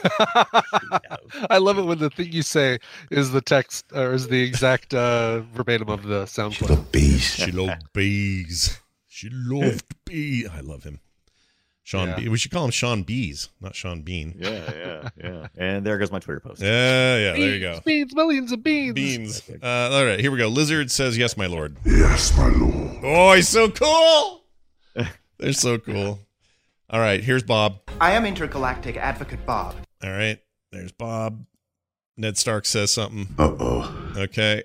Speaker 11: I love it when the thing you say is the text or is the exact uh, verbatim of the sound
Speaker 16: She
Speaker 11: clip.
Speaker 16: loved bees.
Speaker 5: She loved bees. She loved bees. I love him. Sean
Speaker 11: Yeah.
Speaker 5: B. We should call him Sean Bees, not Sean Bean.
Speaker 9: Yeah, yeah, yeah. And there goes my Twitter post.
Speaker 5: Yeah, yeah, there you go.
Speaker 11: Beans, millions of beans.
Speaker 5: Beans. Uh, all right, here we go. Lizard says, yes, my lord.
Speaker 14: Yes, my lord.
Speaker 5: Oh, he's so cool. They're so cool. All right, here's Bob.
Speaker 18: I am Intergalactic Advocate Bob.
Speaker 5: All right, there's Bob. Ned Stark says something.
Speaker 16: Uh-oh.
Speaker 5: Okay.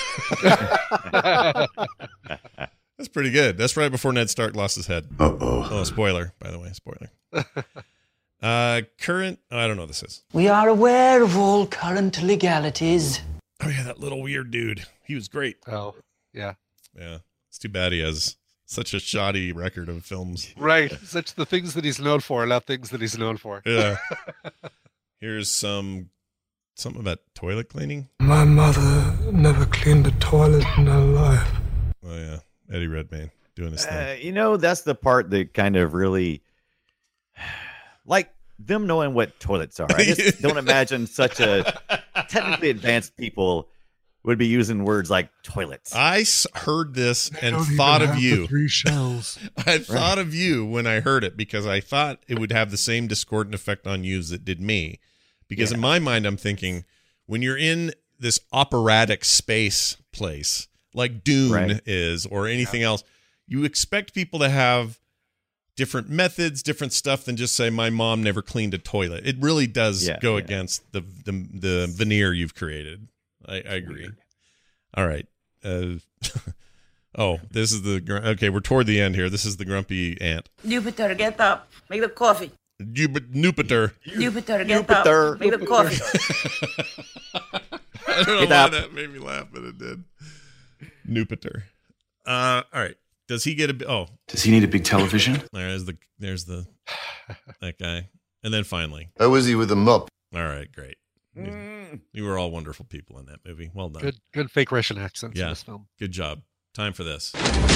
Speaker 5: That's pretty good. That's right before Ned Stark lost his head.
Speaker 16: Uh-oh.
Speaker 5: Oh, spoiler, by the way. Spoiler. Uh, current, oh, I don't know what this is.
Speaker 19: We are aware of all current legalities.
Speaker 5: Oh, yeah, that little weird dude. He was great.
Speaker 11: Oh, yeah.
Speaker 5: Yeah. It's too bad he has such a shoddy record of films.
Speaker 11: Right. Such the things that he's known for, not things that he's known for.
Speaker 5: Yeah. Here's some something about toilet cleaning.
Speaker 17: My mother never cleaned a toilet in her life.
Speaker 5: Oh, yeah. Eddie Redmayne doing his thing.
Speaker 9: Uh, you know, that's the part that kind of really, like them knowing what toilets are. I just don't imagine such a technically advanced people would be using words like toilets.
Speaker 5: I s- heard this
Speaker 11: They
Speaker 5: and
Speaker 11: don't even
Speaker 5: thought of
Speaker 11: have the
Speaker 5: you.
Speaker 11: three shells.
Speaker 5: I thought of you when I heard it because I thought it would have the same discordant effect on you as it did me. Because
Speaker 9: Yeah.
Speaker 5: in my mind, I'm thinking when you're in this operatic space place like Dune
Speaker 9: Right.
Speaker 5: is or anything else, you expect people to have different methods, different stuff than just say my mom never cleaned a toilet. It really does
Speaker 9: Yeah,
Speaker 5: go
Speaker 9: yeah.
Speaker 5: against the, the the veneer you've created. I, I agree. All right. Uh, oh, this is the gr- okay. We're toward the end here. This is the grumpy ant.
Speaker 20: Jupiter, get up. Make the coffee.
Speaker 5: Jupiter. Jupiter.
Speaker 20: Jupiter, get
Speaker 9: Jupiter.
Speaker 20: up. Make the coffee.
Speaker 5: I don't know
Speaker 9: Get
Speaker 5: why
Speaker 9: up.
Speaker 5: that made me laugh, but it did. Jupiter. Uh, all right. Does he get a? bi- Oh,
Speaker 7: Does he need a big television?
Speaker 5: there's the there's the that guy, and then finally.
Speaker 14: How is he with a mop?
Speaker 5: All right, great. You, you were all wonderful people in that movie. Well done.
Speaker 11: Good, good fake Russian accents
Speaker 5: Yeah.
Speaker 11: in this film.
Speaker 5: Good job. Time for this.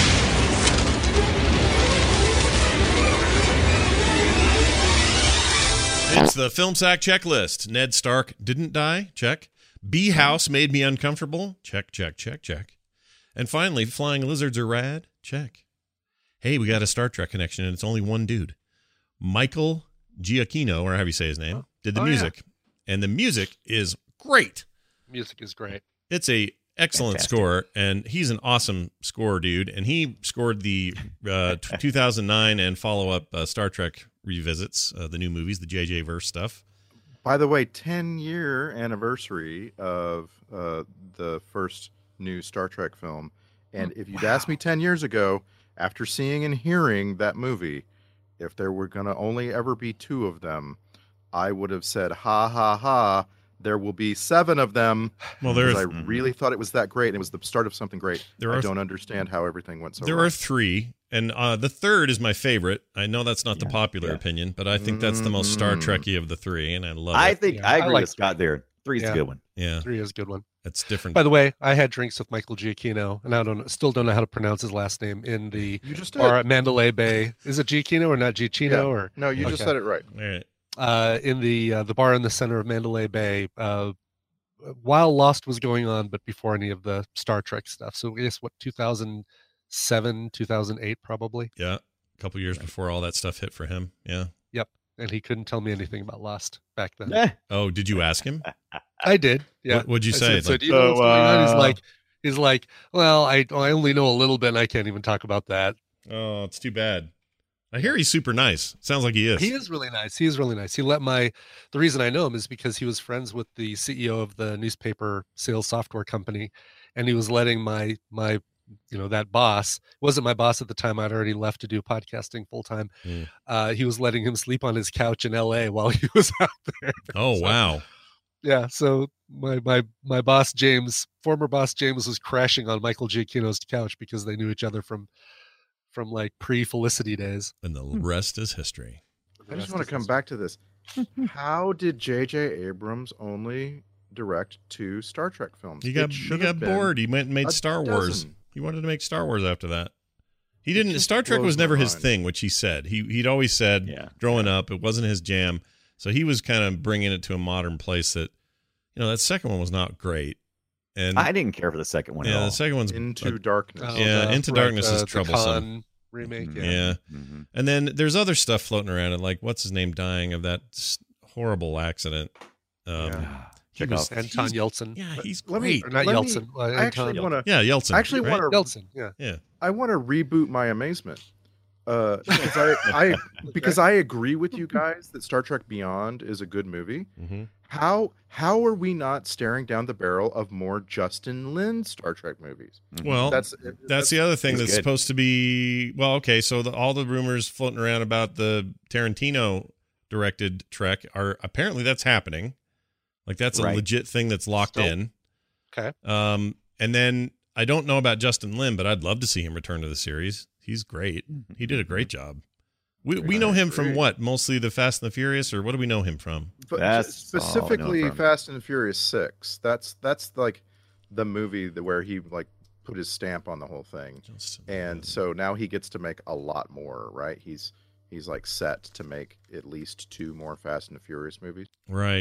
Speaker 5: It's the Film Sack checklist. Ned Stark didn't die. Check. Bee House made me uncomfortable. Check, check, check, check. And finally, flying lizards are rad. Check. Hey, we got a Star Trek connection, and it's only one dude. Michael Giacchino, or however you say his name, did the
Speaker 11: Oh, yeah.
Speaker 5: music. And the music is great.
Speaker 11: Music is great.
Speaker 5: It's a excellent
Speaker 9: Fantastic.
Speaker 5: score, and he's an awesome score dude. And he scored the uh, t- two thousand nine and follow-up uh, Star Trek revisits, uh, the new movies, the J J verse stuff.
Speaker 13: By the way, ten year anniversary of uh, the first new Star Trek film. And if you'd asked me ten years ago, after seeing and hearing that movie, if there were going to only ever be two of them, I would have said, ha, ha, ha, there will be seven of them.
Speaker 5: Well,
Speaker 13: because
Speaker 5: there's-
Speaker 13: I really thought it was that great. And it was the start of something great.
Speaker 5: There
Speaker 13: I
Speaker 5: are-
Speaker 13: don't understand how everything went so
Speaker 5: There
Speaker 13: wrong.
Speaker 5: are three, and uh, the third is my favorite. I know that's not the popular opinion, but I think that's the most Star
Speaker 13: Mm.
Speaker 5: Trekky of the three, and I love
Speaker 9: I
Speaker 5: it.
Speaker 9: think
Speaker 11: Yeah,
Speaker 9: I
Speaker 11: I
Speaker 9: agree
Speaker 11: like
Speaker 9: with Scott there. Three's
Speaker 11: Yeah.
Speaker 9: a good one.
Speaker 5: Yeah,
Speaker 11: Three is a good one.
Speaker 5: it's different.
Speaker 11: By the way, I had drinks with Michael Giacchino, and I don't still don't know how to pronounce his last name in the
Speaker 13: You just did.
Speaker 11: bar at Mandalay Bay. Is it Giacchino or not Giacchino?
Speaker 13: Yeah.
Speaker 11: Or
Speaker 13: No, you just
Speaker 11: Okay.
Speaker 13: said it right.
Speaker 5: All right.
Speaker 11: uh, in the uh, the bar in the center of Mandalay Bay, uh, while Lost was going on, but before any of the Star Trek stuff. So I guess what two thousand seven, two thousand eight, probably.
Speaker 5: Yeah, a couple years before all that stuff hit for him. Yeah.
Speaker 11: Yep. And he couldn't tell me anything about Lost back then.
Speaker 9: Eh.
Speaker 5: Oh, did you ask him?
Speaker 11: I did. Yeah.
Speaker 5: What, what'd you
Speaker 11: I
Speaker 5: say?
Speaker 11: said, so
Speaker 5: Like,
Speaker 11: do you know what's
Speaker 9: So,
Speaker 11: going on? He's
Speaker 9: uh,
Speaker 11: like, he's like, well, I I only know a little bit, and I can't even talk about that.
Speaker 5: oh, it's too bad. I hear he's super nice. Sounds like he is.
Speaker 11: He is really nice. He is really nice. He let my the reason I know him is because he was friends with the C E O of the newspaper sales software company, and he was letting my my you know that boss wasn't my boss at the time. I'd already left to do podcasting full time.
Speaker 5: Mm.
Speaker 11: Uh, he was letting him sleep on his couch in L A while he was out there.
Speaker 5: Oh,
Speaker 11: So,
Speaker 5: wow.
Speaker 11: Yeah. So my my my boss James, former boss James, was crashing on Michael Giacchino's couch because they knew each other from from like pre Felicity days.
Speaker 5: And the rest is history.
Speaker 13: I just want to come back to this. How did J J Abrams only direct two Star Trek films?
Speaker 5: He
Speaker 13: It
Speaker 5: got he
Speaker 13: should
Speaker 5: got
Speaker 13: have been
Speaker 5: bored. He went and made
Speaker 13: a
Speaker 5: Star Wars.
Speaker 13: dozen.
Speaker 5: He wanted to make Star Wars after that. He didn't.
Speaker 13: just
Speaker 5: Star Trek
Speaker 13: blows
Speaker 5: was
Speaker 13: my
Speaker 5: never his
Speaker 13: mind.
Speaker 5: thing, which he said. He he'd always said
Speaker 9: Yeah.
Speaker 5: growing up it wasn't his jam. So he was kind of bringing it to a modern place that, you know, that second one was not great. And
Speaker 9: I didn't care for the second one at
Speaker 5: yeah,
Speaker 9: all.
Speaker 5: the second one's
Speaker 13: Into
Speaker 5: uh,
Speaker 13: Darkness.
Speaker 11: Oh,
Speaker 5: Yeah,
Speaker 11: the-
Speaker 5: Into
Speaker 11: right,
Speaker 5: Darkness
Speaker 11: the-
Speaker 5: is
Speaker 11: the
Speaker 5: troublesome.
Speaker 11: Khan remake.
Speaker 9: Mhm.
Speaker 11: Yeah.
Speaker 5: Yeah.
Speaker 9: Mm-hmm.
Speaker 5: And then there's other stuff floating around. And like, what's his name dying of that s- horrible accident? Um,
Speaker 13: Yeah.
Speaker 5: he
Speaker 9: Check
Speaker 5: was-
Speaker 9: off.
Speaker 11: Anton
Speaker 5: he's-
Speaker 11: Yeltsin.
Speaker 5: Yeah, he's
Speaker 13: Let me-
Speaker 5: great.
Speaker 11: Or not
Speaker 13: let me-
Speaker 11: Yeltsin. uh,
Speaker 13: I actually
Speaker 11: Anton-
Speaker 13: want to.
Speaker 5: yeah, Yeltsin.
Speaker 13: I actually
Speaker 5: right?
Speaker 13: want to.
Speaker 11: Yeltsin. Yeah.
Speaker 5: Yeah.
Speaker 13: I want to reboot my amazement. Uh, because I, I because I agree with you guys that Star Trek Beyond is a good movie.
Speaker 5: Mm-hmm.
Speaker 13: How how are we not staring down the barrel of more Justin Lin Star Trek movies?
Speaker 5: Well,
Speaker 13: That's
Speaker 5: that's,
Speaker 13: that's
Speaker 5: the other thing
Speaker 9: he's
Speaker 5: that's
Speaker 9: good.
Speaker 5: supposed to be. Well, okay, so the, all the rumors floating around about the Tarantino directed Trek are apparently that's happening. Like that's a
Speaker 9: Right.
Speaker 5: legit thing that's locked
Speaker 11: Still.
Speaker 5: in.
Speaker 11: Okay.
Speaker 5: Um, and then I don't know about Justin Lin, but I'd love to see him return to the series. He's great. He did a great job. We we know him from
Speaker 13: agree.
Speaker 5: what? Mostly the Fast and the Furious, or what do we know him from?
Speaker 13: But
Speaker 9: That's all I know
Speaker 13: specifically
Speaker 9: from-
Speaker 13: Fast and Furious Six. That's that's like the movie that where he like put his stamp on the whole thing,
Speaker 5: Justin
Speaker 13: and so now he gets to make a lot more. Right? He's he's like set to make at least two more Fast and the Furious movies.
Speaker 5: Right.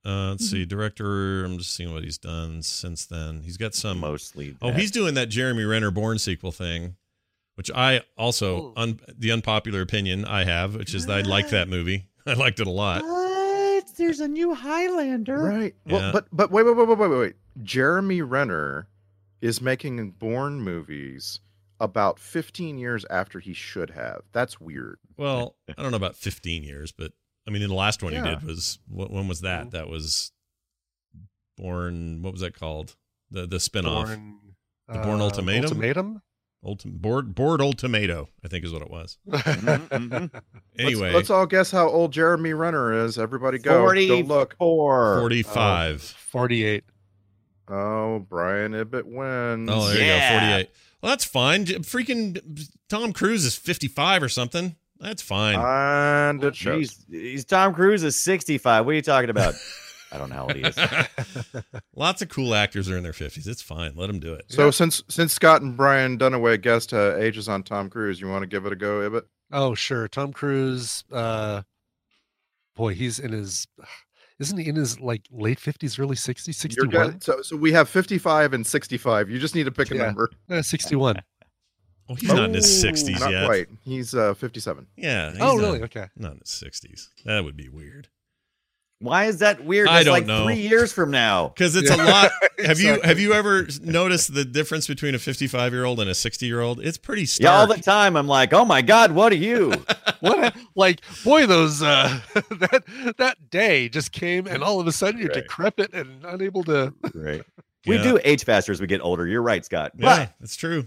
Speaker 5: Uh, let's see, director. I'm just seeing what he's done since then. He's got some
Speaker 9: mostly.
Speaker 5: Oh,
Speaker 9: that.
Speaker 5: he's doing that Jeremy Renner Bourne sequel thing, which I also un, the unpopular opinion I have, which is that I like that movie. I liked it a lot.
Speaker 9: What? There's a new Highlander.
Speaker 13: Right.
Speaker 5: Yeah.
Speaker 13: Well, but but wait, wait, wait, wait, wait, wait. Jeremy Renner is making Bourne movies about fifteen years after he should have. That's weird.
Speaker 5: Well, I don't know about fifteen years, but I mean, the last one
Speaker 13: Yeah.
Speaker 5: he did was what? When was that? That was Bourne. What was that called? The the spinoff.
Speaker 11: Bourne,
Speaker 5: the Bourne
Speaker 11: uh,
Speaker 5: Ultimatum.
Speaker 11: Ultimatum?
Speaker 5: Ultim- board board old tomato, I think is what it was.
Speaker 9: Mm-hmm.
Speaker 5: Anyway,
Speaker 13: let's, let's all guess how old Jeremy Renner is. Everybody go. Go look.
Speaker 5: forty-five.
Speaker 11: forty-eight.
Speaker 13: Oh, Brian Ibbett wins.
Speaker 5: Oh, there you go, forty-eight. Well, that's fine. J- Freaking Tom Cruise is fifty-five or something. That's fine.
Speaker 13: And it shows.
Speaker 9: He's, he's Tom Cruise is sixty-five. What are you talking about? I don't know how old he is.
Speaker 5: Lots of cool actors are in their fifties. It's fine. Let them do it.
Speaker 13: So since since Scott and Brian Dunaway guessed uh, ages on Tom Cruise, you want to give it a go, Ibbett?
Speaker 11: Oh, sure. Tom Cruise, uh, boy, he's in his, isn't he in his like late fifties, early sixties,
Speaker 13: You're
Speaker 11: sixty-one?
Speaker 13: good. So so we have fifty-five and sixty-five. You just need to pick a
Speaker 11: Yeah.
Speaker 13: number.
Speaker 11: Uh, sixty-one.
Speaker 5: Oh, he's not in his sixties
Speaker 13: Not
Speaker 5: yet.
Speaker 13: quite. He's uh, fifty-seven.
Speaker 5: Yeah. he's
Speaker 11: Oh,
Speaker 5: not-
Speaker 11: really? Okay.
Speaker 5: Not in his sixties. That would be weird.
Speaker 9: Why is that weird?
Speaker 5: I
Speaker 9: That's
Speaker 5: don't
Speaker 9: like
Speaker 5: know.
Speaker 9: three years from now.
Speaker 5: Because it's
Speaker 11: Yeah.
Speaker 5: a lot. Have you
Speaker 11: Exactly.
Speaker 5: have you ever noticed the difference between a fifty-five year old and a sixty year old? It's pretty stark.
Speaker 9: Yeah, all the time. I'm like, oh my God, what are you?
Speaker 11: What? Like, boy, those uh, that that day just came, and all of a sudden you're
Speaker 9: Right.
Speaker 11: decrepit and unable to.
Speaker 9: Right. We
Speaker 5: Yeah.
Speaker 9: do age faster as we get older. You're right, Scott.
Speaker 5: Yeah, that's true.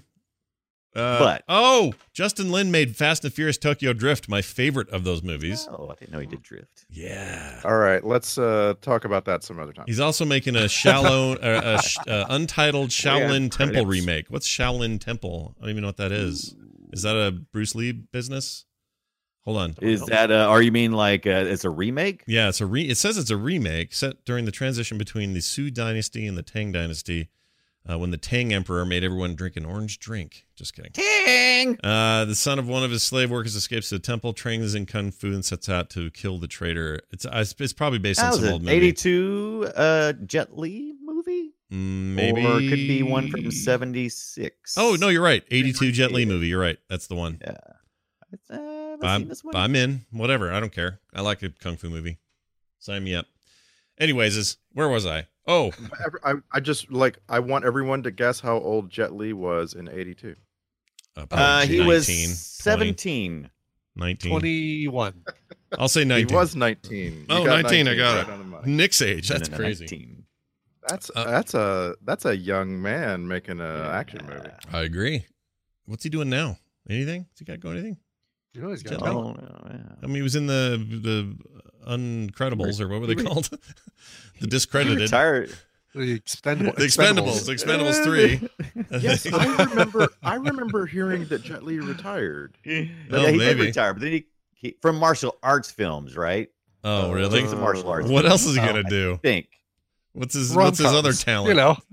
Speaker 5: Uh,
Speaker 9: But-
Speaker 5: oh, Justin Lin made Fast and Furious Tokyo Drift, my favorite of those movies.
Speaker 9: Oh, I didn't know he did drift.
Speaker 5: Yeah.
Speaker 13: All right, let's uh, talk about that some other time.
Speaker 5: He's also making a shallow, uh, a sh- uh, untitled Shaolin
Speaker 9: Yeah,
Speaker 5: Temple
Speaker 9: credits.
Speaker 5: remake. What's Shaolin Temple? I don't even know what that is. Is that a Bruce Lee business? Hold on.
Speaker 9: Is that, uh, or you mean like uh, it's a remake?
Speaker 5: Yeah, it's a re. It says it's a remake set during the transition between the Sui Dynasty and the Tang Dynasty, uh, when the Tang Emperor made everyone drink an orange drink. Just kidding.
Speaker 9: Tang!
Speaker 5: Uh, the son of one of his slave workers escapes to the temple, trains in kung fu, and sets out to kill the traitor. It's uh, it's probably based on
Speaker 9: That was
Speaker 5: some
Speaker 9: an
Speaker 5: old movie.
Speaker 9: eighty-two uh, Jet Li movie?
Speaker 5: Mm, maybe
Speaker 9: Or it could be one from seventy-six.
Speaker 5: Oh no, you're right. eighty-two Jet Li movie. You're right. That's the one.
Speaker 9: Yeah. It's, uh, have I
Speaker 5: I'm,
Speaker 9: seen this one?
Speaker 5: I'm in. Whatever. I don't care. I like a kung fu movie. Sign me up. Anyways, is where was I? Oh,
Speaker 13: I, I just like I want everyone to guess how old Jet Li was in eighty-two.
Speaker 5: uh,
Speaker 9: Uh, he was
Speaker 5: nineteen,
Speaker 9: seventeen.
Speaker 5: nineteen.
Speaker 11: twenty-one.
Speaker 5: I'll say nineteen.
Speaker 13: He was nineteen. You
Speaker 5: Oh,
Speaker 13: got
Speaker 5: nineteen. I got
Speaker 13: right on the money.
Speaker 5: it. Nick's age. That's
Speaker 9: No, no,
Speaker 5: crazy.
Speaker 9: nineteen.
Speaker 13: That's
Speaker 5: Uh,
Speaker 13: that's a that's a young man making an action movie.
Speaker 5: I agree. What's he doing now? Anything? Has he got going anything?
Speaker 11: You know he's got
Speaker 5: Jet Li?
Speaker 11: talent.
Speaker 9: Oh, no, yeah.
Speaker 5: I mean, he was in the the Uncredibles, or what were they
Speaker 9: He re-
Speaker 5: called? the
Speaker 9: He
Speaker 5: discredited.
Speaker 9: retired.
Speaker 11: The Expendable-
Speaker 5: The Expendables. Expendables three.
Speaker 13: Yes, I remember. I remember hearing that Jet Li retired.
Speaker 9: But
Speaker 5: Oh,
Speaker 9: yeah, he
Speaker 5: maybe.
Speaker 9: did retire, but then he, he from martial arts films, right?
Speaker 5: Oh, really?
Speaker 9: He's a martial arts.
Speaker 5: What
Speaker 9: film.
Speaker 5: else is he
Speaker 9: Oh,
Speaker 5: gonna
Speaker 9: I
Speaker 5: do?
Speaker 9: think.
Speaker 5: What's his What's his other
Speaker 11: Rom-coms,
Speaker 5: talent?
Speaker 11: You know.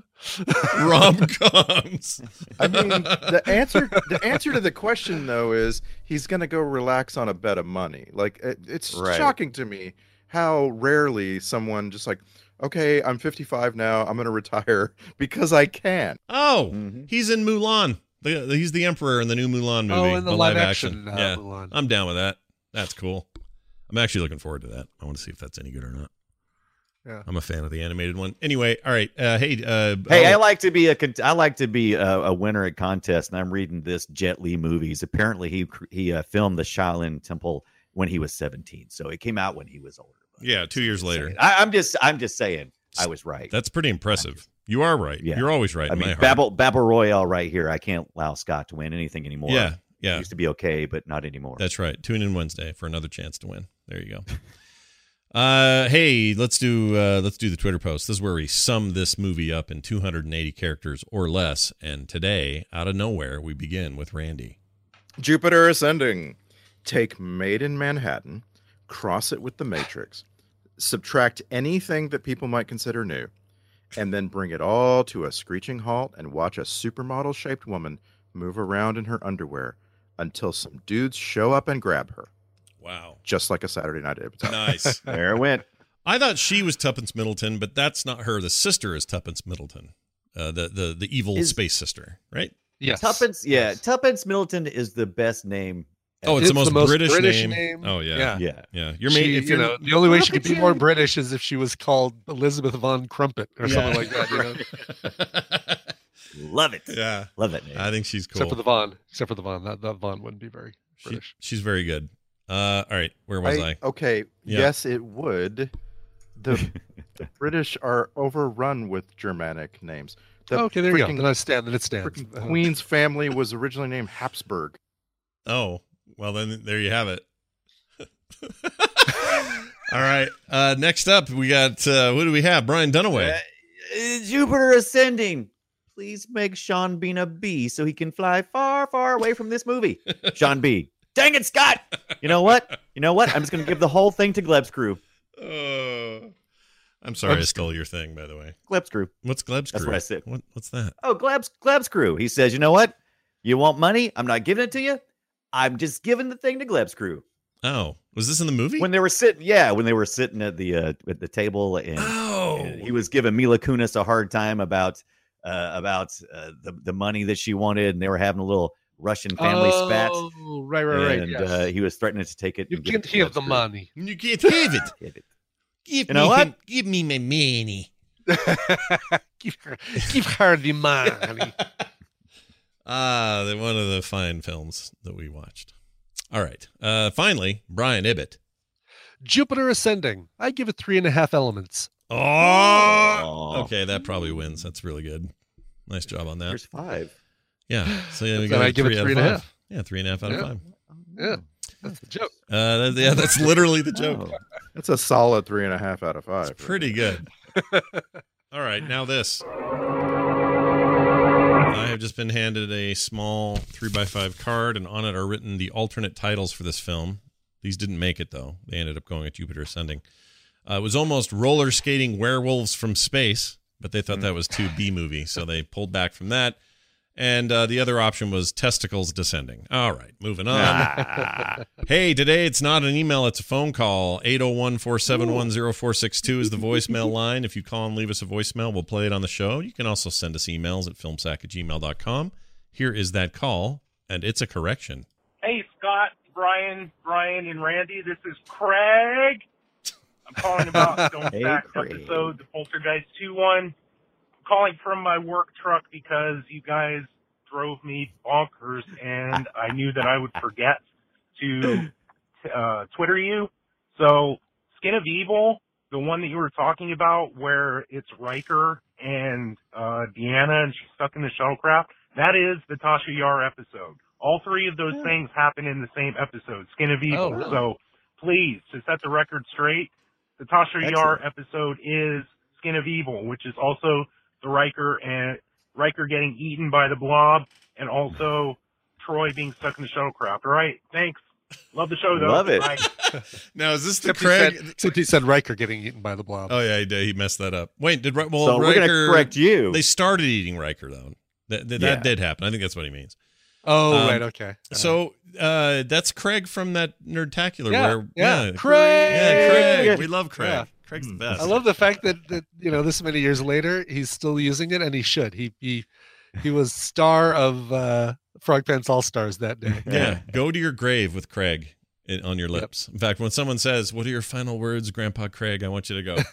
Speaker 5: Rom coms.
Speaker 13: I mean, the answer the answer to the question though is he's going to go relax on a bed of money. Like it, it's
Speaker 9: Right.
Speaker 13: shocking to me how rarely someone just like, okay, I'm fifty-five now, I'm going to retire because I can.
Speaker 5: Oh,
Speaker 9: Mhm.
Speaker 5: he's in Mulan. The, the- he's the Emperor in the new Mulan movie.
Speaker 11: Oh, in the live action, uh,
Speaker 5: yeah,
Speaker 11: Mulan.
Speaker 5: I'm down with that. That's cool. I'm actually looking forward to that. I want to see if that's any good or not.
Speaker 11: Yeah.
Speaker 5: I'm a fan of the animated one. Anyway, all right. Uh, hey, uh,
Speaker 9: Hey, I
Speaker 5: oh,
Speaker 9: like to be a con- I like to be a, a winner at contests, and I'm reading this Jet Li movies. Apparently, he cr- he uh, filmed the Shaolin Temple when he was seventeen, so it came out when he was older.
Speaker 5: yeah, two years later.
Speaker 9: I, I'm just I'm just saying I was right.
Speaker 5: That's pretty impressive. You are right.
Speaker 9: Yeah.
Speaker 5: You're always right.
Speaker 9: I
Speaker 5: in
Speaker 9: mean,
Speaker 5: my heart.
Speaker 9: Babel Babel Royale right here. I can't allow Scott to win anything anymore.
Speaker 5: Yeah, yeah.
Speaker 9: It used to be okay, but not anymore.
Speaker 5: That's right. Tune in Wednesday for another chance to win. There you go. Uh, hey, let's do uh, let's do the Twitter post. This is where we sum this movie up in two hundred eighty characters or less. And today, out of nowhere, we begin with Randy.
Speaker 13: Jupiter Ascending. Take Made in Manhattan, cross it with the Matrix, subtract anything that people might consider new, and then bring it all to a screeching halt and watch a supermodel-shaped woman move around in her underwear until some dudes show up and grab her.
Speaker 5: Wow.
Speaker 13: Just like a Saturday Night Avatar.
Speaker 5: Nice.
Speaker 9: There it went.
Speaker 5: I thought she was Tuppence Middleton, but that's not her. The sister is Tuppence Middleton, uh, the the the evil
Speaker 9: Is-
Speaker 5: space sister, right?
Speaker 11: Yes.
Speaker 9: Tuppence, yeah, Tuppence Middleton is the best name.
Speaker 5: Oh, it's,
Speaker 11: It's
Speaker 5: the, most
Speaker 11: the most
Speaker 5: British,
Speaker 11: British
Speaker 5: name.
Speaker 11: name.
Speaker 5: Oh yeah,
Speaker 11: Yeah.
Speaker 9: Yeah.
Speaker 5: yeah. You're
Speaker 11: She,
Speaker 5: made, if
Speaker 11: you
Speaker 5: you're,
Speaker 11: know, the only way
Speaker 9: Look
Speaker 11: she could
Speaker 9: at
Speaker 11: be
Speaker 9: you.
Speaker 11: more British is if she was called Elizabeth von Crumpet or something like that. You know?
Speaker 9: Love it.
Speaker 5: yeah,
Speaker 9: Love that name.
Speaker 5: I think she's cool.
Speaker 11: Except for the Von. Except for the Von. That, that Von wouldn't be very
Speaker 5: She-
Speaker 11: British.
Speaker 5: she's very good. Uh, all right, where was I?
Speaker 13: Okay,
Speaker 5: Yeah.
Speaker 13: yes, it would. The, the British are overrun with Germanic names. The
Speaker 11: okay, there you go.
Speaker 13: freaking-
Speaker 11: Then I stand. Then it stands.
Speaker 13: freaking
Speaker 11: Uh,
Speaker 13: Queen's family was originally named Habsburg.
Speaker 5: Oh, well then there you have it. All right. Uh, next up, we got uh, who do we have? Brian Dunaway.
Speaker 9: Uh, Jupiter Ascending. Please make Sean Bean a bee so he can fly far, far away from this movie. Sean B. Dang it, Scott! You know what? You know what? I'm just going to give the whole thing to Gleb's crew.
Speaker 5: Uh, I'm sorry I stole your thing, by the way.
Speaker 9: Gleb's crew.
Speaker 5: What's Gleb's crew?
Speaker 9: That's what I said.
Speaker 5: What, what's that?
Speaker 9: Oh, Gleb's Gleb's crew. He says, you know what? You want money? I'm not giving it to you. I'm just giving the thing to Gleb's crew.
Speaker 5: Oh, was this in the movie?
Speaker 9: When they were sitting, yeah, when they were sitting at the uh, at the table, and,
Speaker 5: Oh.
Speaker 9: and he was giving Mila Kunis a hard time about uh, about uh, the the money that she wanted, and they were having a little Russian family spat.
Speaker 11: Oh, right, right, right.
Speaker 9: And
Speaker 11: yes.
Speaker 9: uh, he was threatening to take it.
Speaker 11: You
Speaker 9: and give
Speaker 11: can't
Speaker 9: it to
Speaker 11: have
Speaker 9: Gleb's
Speaker 11: the
Speaker 9: crew.
Speaker 11: money.
Speaker 5: You can't have it.
Speaker 9: Give it.
Speaker 5: Give
Speaker 9: You know
Speaker 5: me
Speaker 9: what?
Speaker 5: him- give me my money.
Speaker 11: give, her, give her the money.
Speaker 5: Ah, the one of the fine films that we watched. All right. Uh, finally, Brian Ibbett.
Speaker 11: Jupiter Ascending. I give it three and a half elements.
Speaker 5: Oh, okay, that probably wins. That's really good. Nice job on that.
Speaker 9: There's five.
Speaker 5: Yeah, so yeah, we
Speaker 11: Then
Speaker 5: got
Speaker 11: I give it
Speaker 5: out
Speaker 11: three
Speaker 5: of
Speaker 11: and a
Speaker 5: five.
Speaker 11: half.
Speaker 5: Yeah, three and a half out of
Speaker 11: Yeah.
Speaker 5: five.
Speaker 11: Yeah, that's the joke.
Speaker 5: Uh, that, yeah, that's literally the joke.
Speaker 9: Oh.
Speaker 13: That's a solid three and a half out of five.
Speaker 5: It's pretty good. All right, now this. I have just been handed a small three by five card, and on it are written the alternate titles for this film. These didn't make it, though. They ended up going with Jupiter Ascending. Uh, it was almost Roller Skating Werewolves from Space, but they thought that was too B-movie, so they pulled back from that. And uh, the other option was Testicles Descending. All right, moving on. Hey, today it's not an email, it's a phone call. eight oh one, four seven one, oh four six two is the voicemail line. If you call and leave us a voicemail, we'll play it on the show. You can also send us emails at filmsack at gmail dot com. Here is that call, and it's a correction.
Speaker 21: Hey, Scott, Brian, Brian, and Randy. This is Craig. I'm calling about Film
Speaker 9: Hey,
Speaker 21: Sack
Speaker 9: Craig.
Speaker 21: episode, the Poltergeist two one. I'm calling from my work truck because you guys drove me bonkers, and I knew that I would forget to uh, Twitter you. So, Skin of Evil, the one that you were talking about, where it's Riker and uh, Deanna, and she's stuck in the shuttlecraft, that is the Tasha Yar episode. All three of those things happen in the same episode, Skin of Evil.
Speaker 11: Oh, really?
Speaker 21: So, please, to set the record straight, the Tasha Yar
Speaker 9: Excellent.
Speaker 21: episode is Skin of Evil, which is also the Riker and Riker getting eaten by the blob, and also Troy being stuck in the shuttlecraft. All right, thanks. Love the show, though.
Speaker 9: Love it.
Speaker 21: Bye.
Speaker 5: Now, is this the
Speaker 11: Except he,
Speaker 5: Craig?
Speaker 11: said, except he said Riker getting eaten by the blob.
Speaker 5: Oh, yeah, he did. He messed that up. Wait, did Ri- well,
Speaker 9: So we're
Speaker 5: Riker...
Speaker 9: gonna correct you.
Speaker 5: They started eating Riker, though. That, that,
Speaker 9: Yeah.
Speaker 5: that did happen. I think that's what he means.
Speaker 11: Oh,
Speaker 5: Um,
Speaker 11: right, okay. Uh,
Speaker 5: So uh, that's Craig from that Nerdtacular.
Speaker 11: Yeah,
Speaker 5: where,
Speaker 11: yeah.
Speaker 5: Craig.
Speaker 11: Craig!
Speaker 5: Yeah, Craig. We love Craig.
Speaker 11: Yeah.
Speaker 5: Craig's the best.
Speaker 11: I love the fact that, that you know this many years later he's still using it, and he should. He he he was star of uh, Frog Pants All Stars that day.
Speaker 5: Yeah, go to your grave with Craig in, on your lips. In fact, when someone says, "What are your final words, Grandpa Craig?" I want you to go,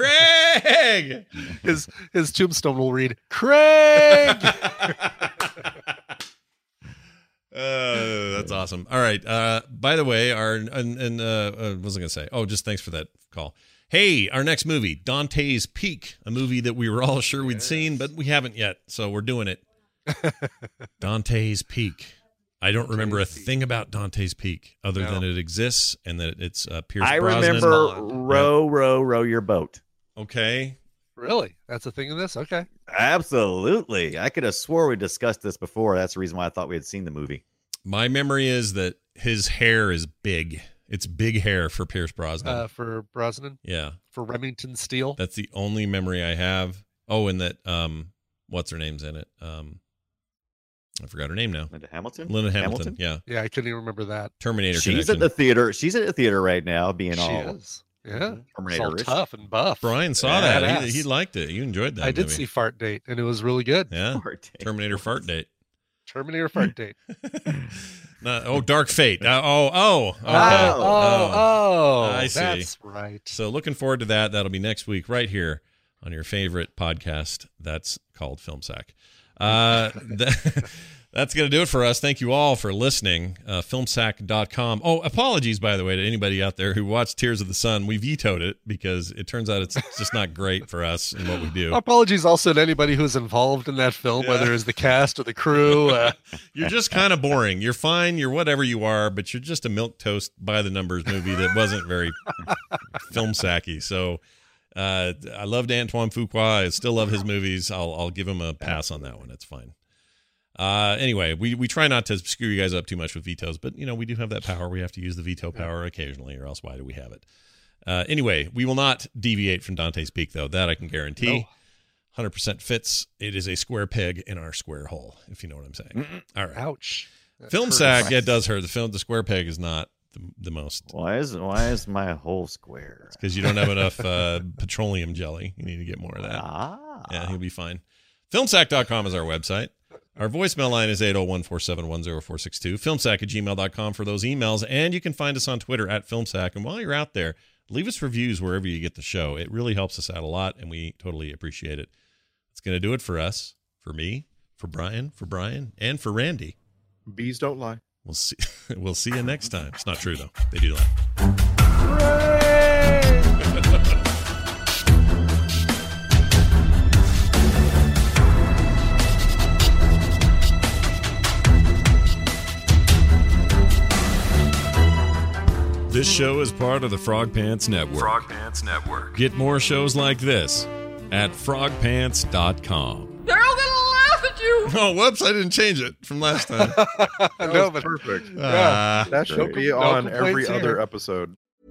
Speaker 5: Craig.
Speaker 11: His his tombstone will read, Craig.
Speaker 5: Uh, that's awesome. All right. Uh, by the way, our and, and uh, uh, what was I gonna say? Oh, just thanks for that call. Hey, our next movie, Dante's Peak, a movie that we were all sure we'd seen, but we haven't yet, so we're doing it. Dante's Peak. I don't remember a thing about Dante's Peak other
Speaker 11: No.
Speaker 5: than it exists and that it's uh, Pierce
Speaker 9: I
Speaker 5: Brosnan.
Speaker 9: remember
Speaker 11: Bond.
Speaker 9: row, row, row your boat.
Speaker 5: Okay.
Speaker 11: Really? That's a thing in this? Okay.
Speaker 9: Absolutely. I could have swore we discussed this before. That's the reason why I thought we had seen the movie.
Speaker 5: My memory is that his hair is big. It's big hair for Pierce Brosnan.
Speaker 11: Uh, for Brosnan,
Speaker 5: yeah.
Speaker 11: for Remington Steele.
Speaker 5: That's the only memory I have. Oh, and that um, what's her name's in it? Um, I forgot her name now.
Speaker 9: Linda Hamilton.
Speaker 5: Linda Hamilton. Yeah.
Speaker 11: Yeah, I couldn't even remember that.
Speaker 5: Terminator.
Speaker 9: She's
Speaker 5: Connection.
Speaker 9: at the theater. She's at the theater right now, being
Speaker 11: She
Speaker 9: all
Speaker 11: is. Yeah, it's all
Speaker 9: Terminator-ish.
Speaker 11: tough and buff.
Speaker 5: Brian saw
Speaker 11: Badass.
Speaker 5: that. He, he liked it. You enjoyed that.
Speaker 11: I did
Speaker 5: movie.
Speaker 11: see Fart Date, and it was really good.
Speaker 5: Yeah,
Speaker 9: Fart Date.
Speaker 5: Terminator Fart Date.
Speaker 11: Terminator Fart Date.
Speaker 5: No, oh, Dark Fate. Uh, oh, oh, okay.
Speaker 11: Oh, oh, oh,
Speaker 5: I see.
Speaker 11: That's right.
Speaker 5: So looking forward to that. That'll be next week right here on your favorite podcast. That's called Film Sack. Uh, that, that's going to do it for us. Thank you all for listening. Uh, film sack dot com. Oh, apologies, by the way, to anybody out there who watched Tears of the Sun. We vetoed it because it turns out it's just not great for us and what we do.
Speaker 11: Apologies also to anybody who's involved in that film,
Speaker 5: Yeah.
Speaker 11: whether it's the cast or the crew. Uh,
Speaker 5: You're just kind of boring. You're fine. You're whatever you are, but you're just a milquetoast by the numbers movie that wasn't very film sacky. So uh, I loved Antoine Fuqua. I still love his movies. I'll I'll give him a pass on that one. It's fine. Uh, anyway, we, we try not to screw you guys up too much with vetoes, but, you know, we do have that power. We have to use the veto power occasionally, or else why do we have it? Uh, anyway, we will not deviate from Dante's Peak, though. That I can guarantee. No. one hundred percent fits. It is a square peg in our square hole, if you know what I'm saying. Mm-mm. All right.
Speaker 11: Ouch.
Speaker 5: Film sack, yeah, it does hurt. The film, the square peg is not the, the most.
Speaker 9: Why is why is my whole square?
Speaker 5: It's because you don't have enough uh, petroleum jelly. You need to get more of that.
Speaker 9: Ah.
Speaker 5: Yeah, he'll be fine. film sack dot com is our website. Our voicemail line is eight oh one, four seven one, oh four six two. filmsack at gmail dot com for those emails. And you can find us on Twitter at filmsack. And while you're out there, leave us reviews wherever you get the show. It really helps us out a lot, and we totally appreciate it. It's going to do it for us, for me, for Brian, for Brian, and for Randy.
Speaker 13: Bees don't lie.
Speaker 5: We'll see. We'll see you next time. It's not true, though. They do lie. This show is part of the Frog Pants Network.
Speaker 8: Frog Pants Network.
Speaker 5: Get more shows like this at frog pants dot com.
Speaker 12: They're all gonna laugh at you.
Speaker 5: Oh, whoops, I didn't change it from last time.
Speaker 13: That
Speaker 11: No,
Speaker 13: was
Speaker 11: but-
Speaker 13: perfect.
Speaker 5: Ah,
Speaker 13: Yeah, that should
Speaker 11: great.
Speaker 13: be
Speaker 11: No
Speaker 13: on
Speaker 11: complaints
Speaker 13: every
Speaker 11: here.
Speaker 13: other episode.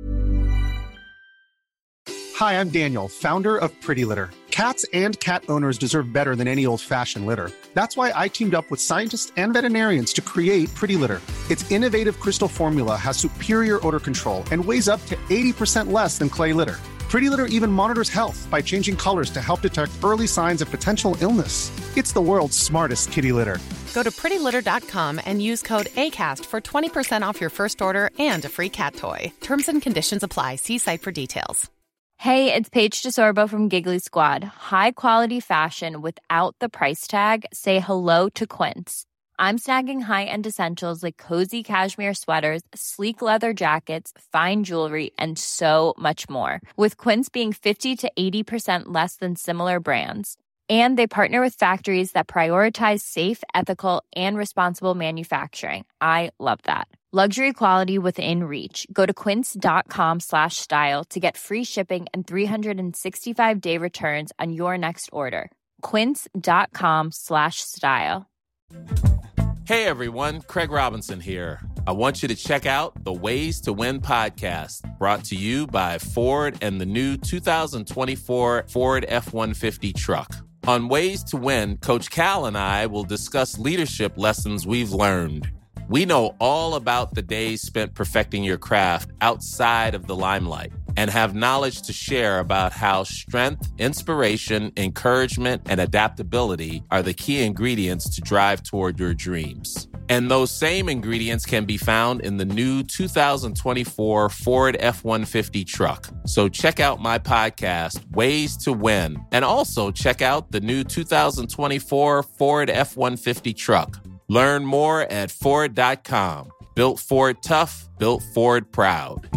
Speaker 1: Hi, I'm Daniel, founder of Pretty Litter. Cats and cat owners deserve better than any old-fashioned litter. That's why I teamed up with scientists and veterinarians to create Pretty Litter. Its innovative crystal formula has superior odor control and weighs up to eighty percent less than clay litter. Pretty Litter even monitors health by changing colors to help detect early signs of potential illness. It's the world's smartest kitty litter.
Speaker 22: Go to pretty litter dot com and use code ACAST for twenty percent off your first order and a free cat toy. Terms and conditions apply. See site for details.
Speaker 23: Hey, it's Paige DeSorbo from Giggly Squad. High quality fashion without the price tag. Say hello to Quince. I'm snagging high-end essentials like cozy cashmere sweaters, sleek leather jackets, fine jewelry, and so much more. With Quince being fifty to eighty percent less than similar brands. And they partner with factories that prioritize safe, ethical, and responsible manufacturing. I love that. Luxury quality within reach. Go to quince dot com slash style to get free shipping and three sixty-five day returns on your next order. quince dot com slash style.
Speaker 24: Hey everyone, Craig Robinson here. I want you to check out the Ways to Win podcast, brought to you by Ford and the new two thousand twenty-four Ford F one fifty truck. On Ways to Win, Coach Cal and I will discuss leadership lessons we've learned. We know all about the days spent perfecting your craft outside of the limelight and have knowledge to share about how strength, inspiration, encouragement, and adaptability are the key ingredients to drive toward your dreams. And those same ingredients can be found in the new two thousand twenty-four Ford F one fifty truck. So check out my podcast, Ways to Win, and also check out the new two thousand twenty-four Ford F one fifty truck. Learn more at Ford dot com. Built Ford tough, built Ford proud.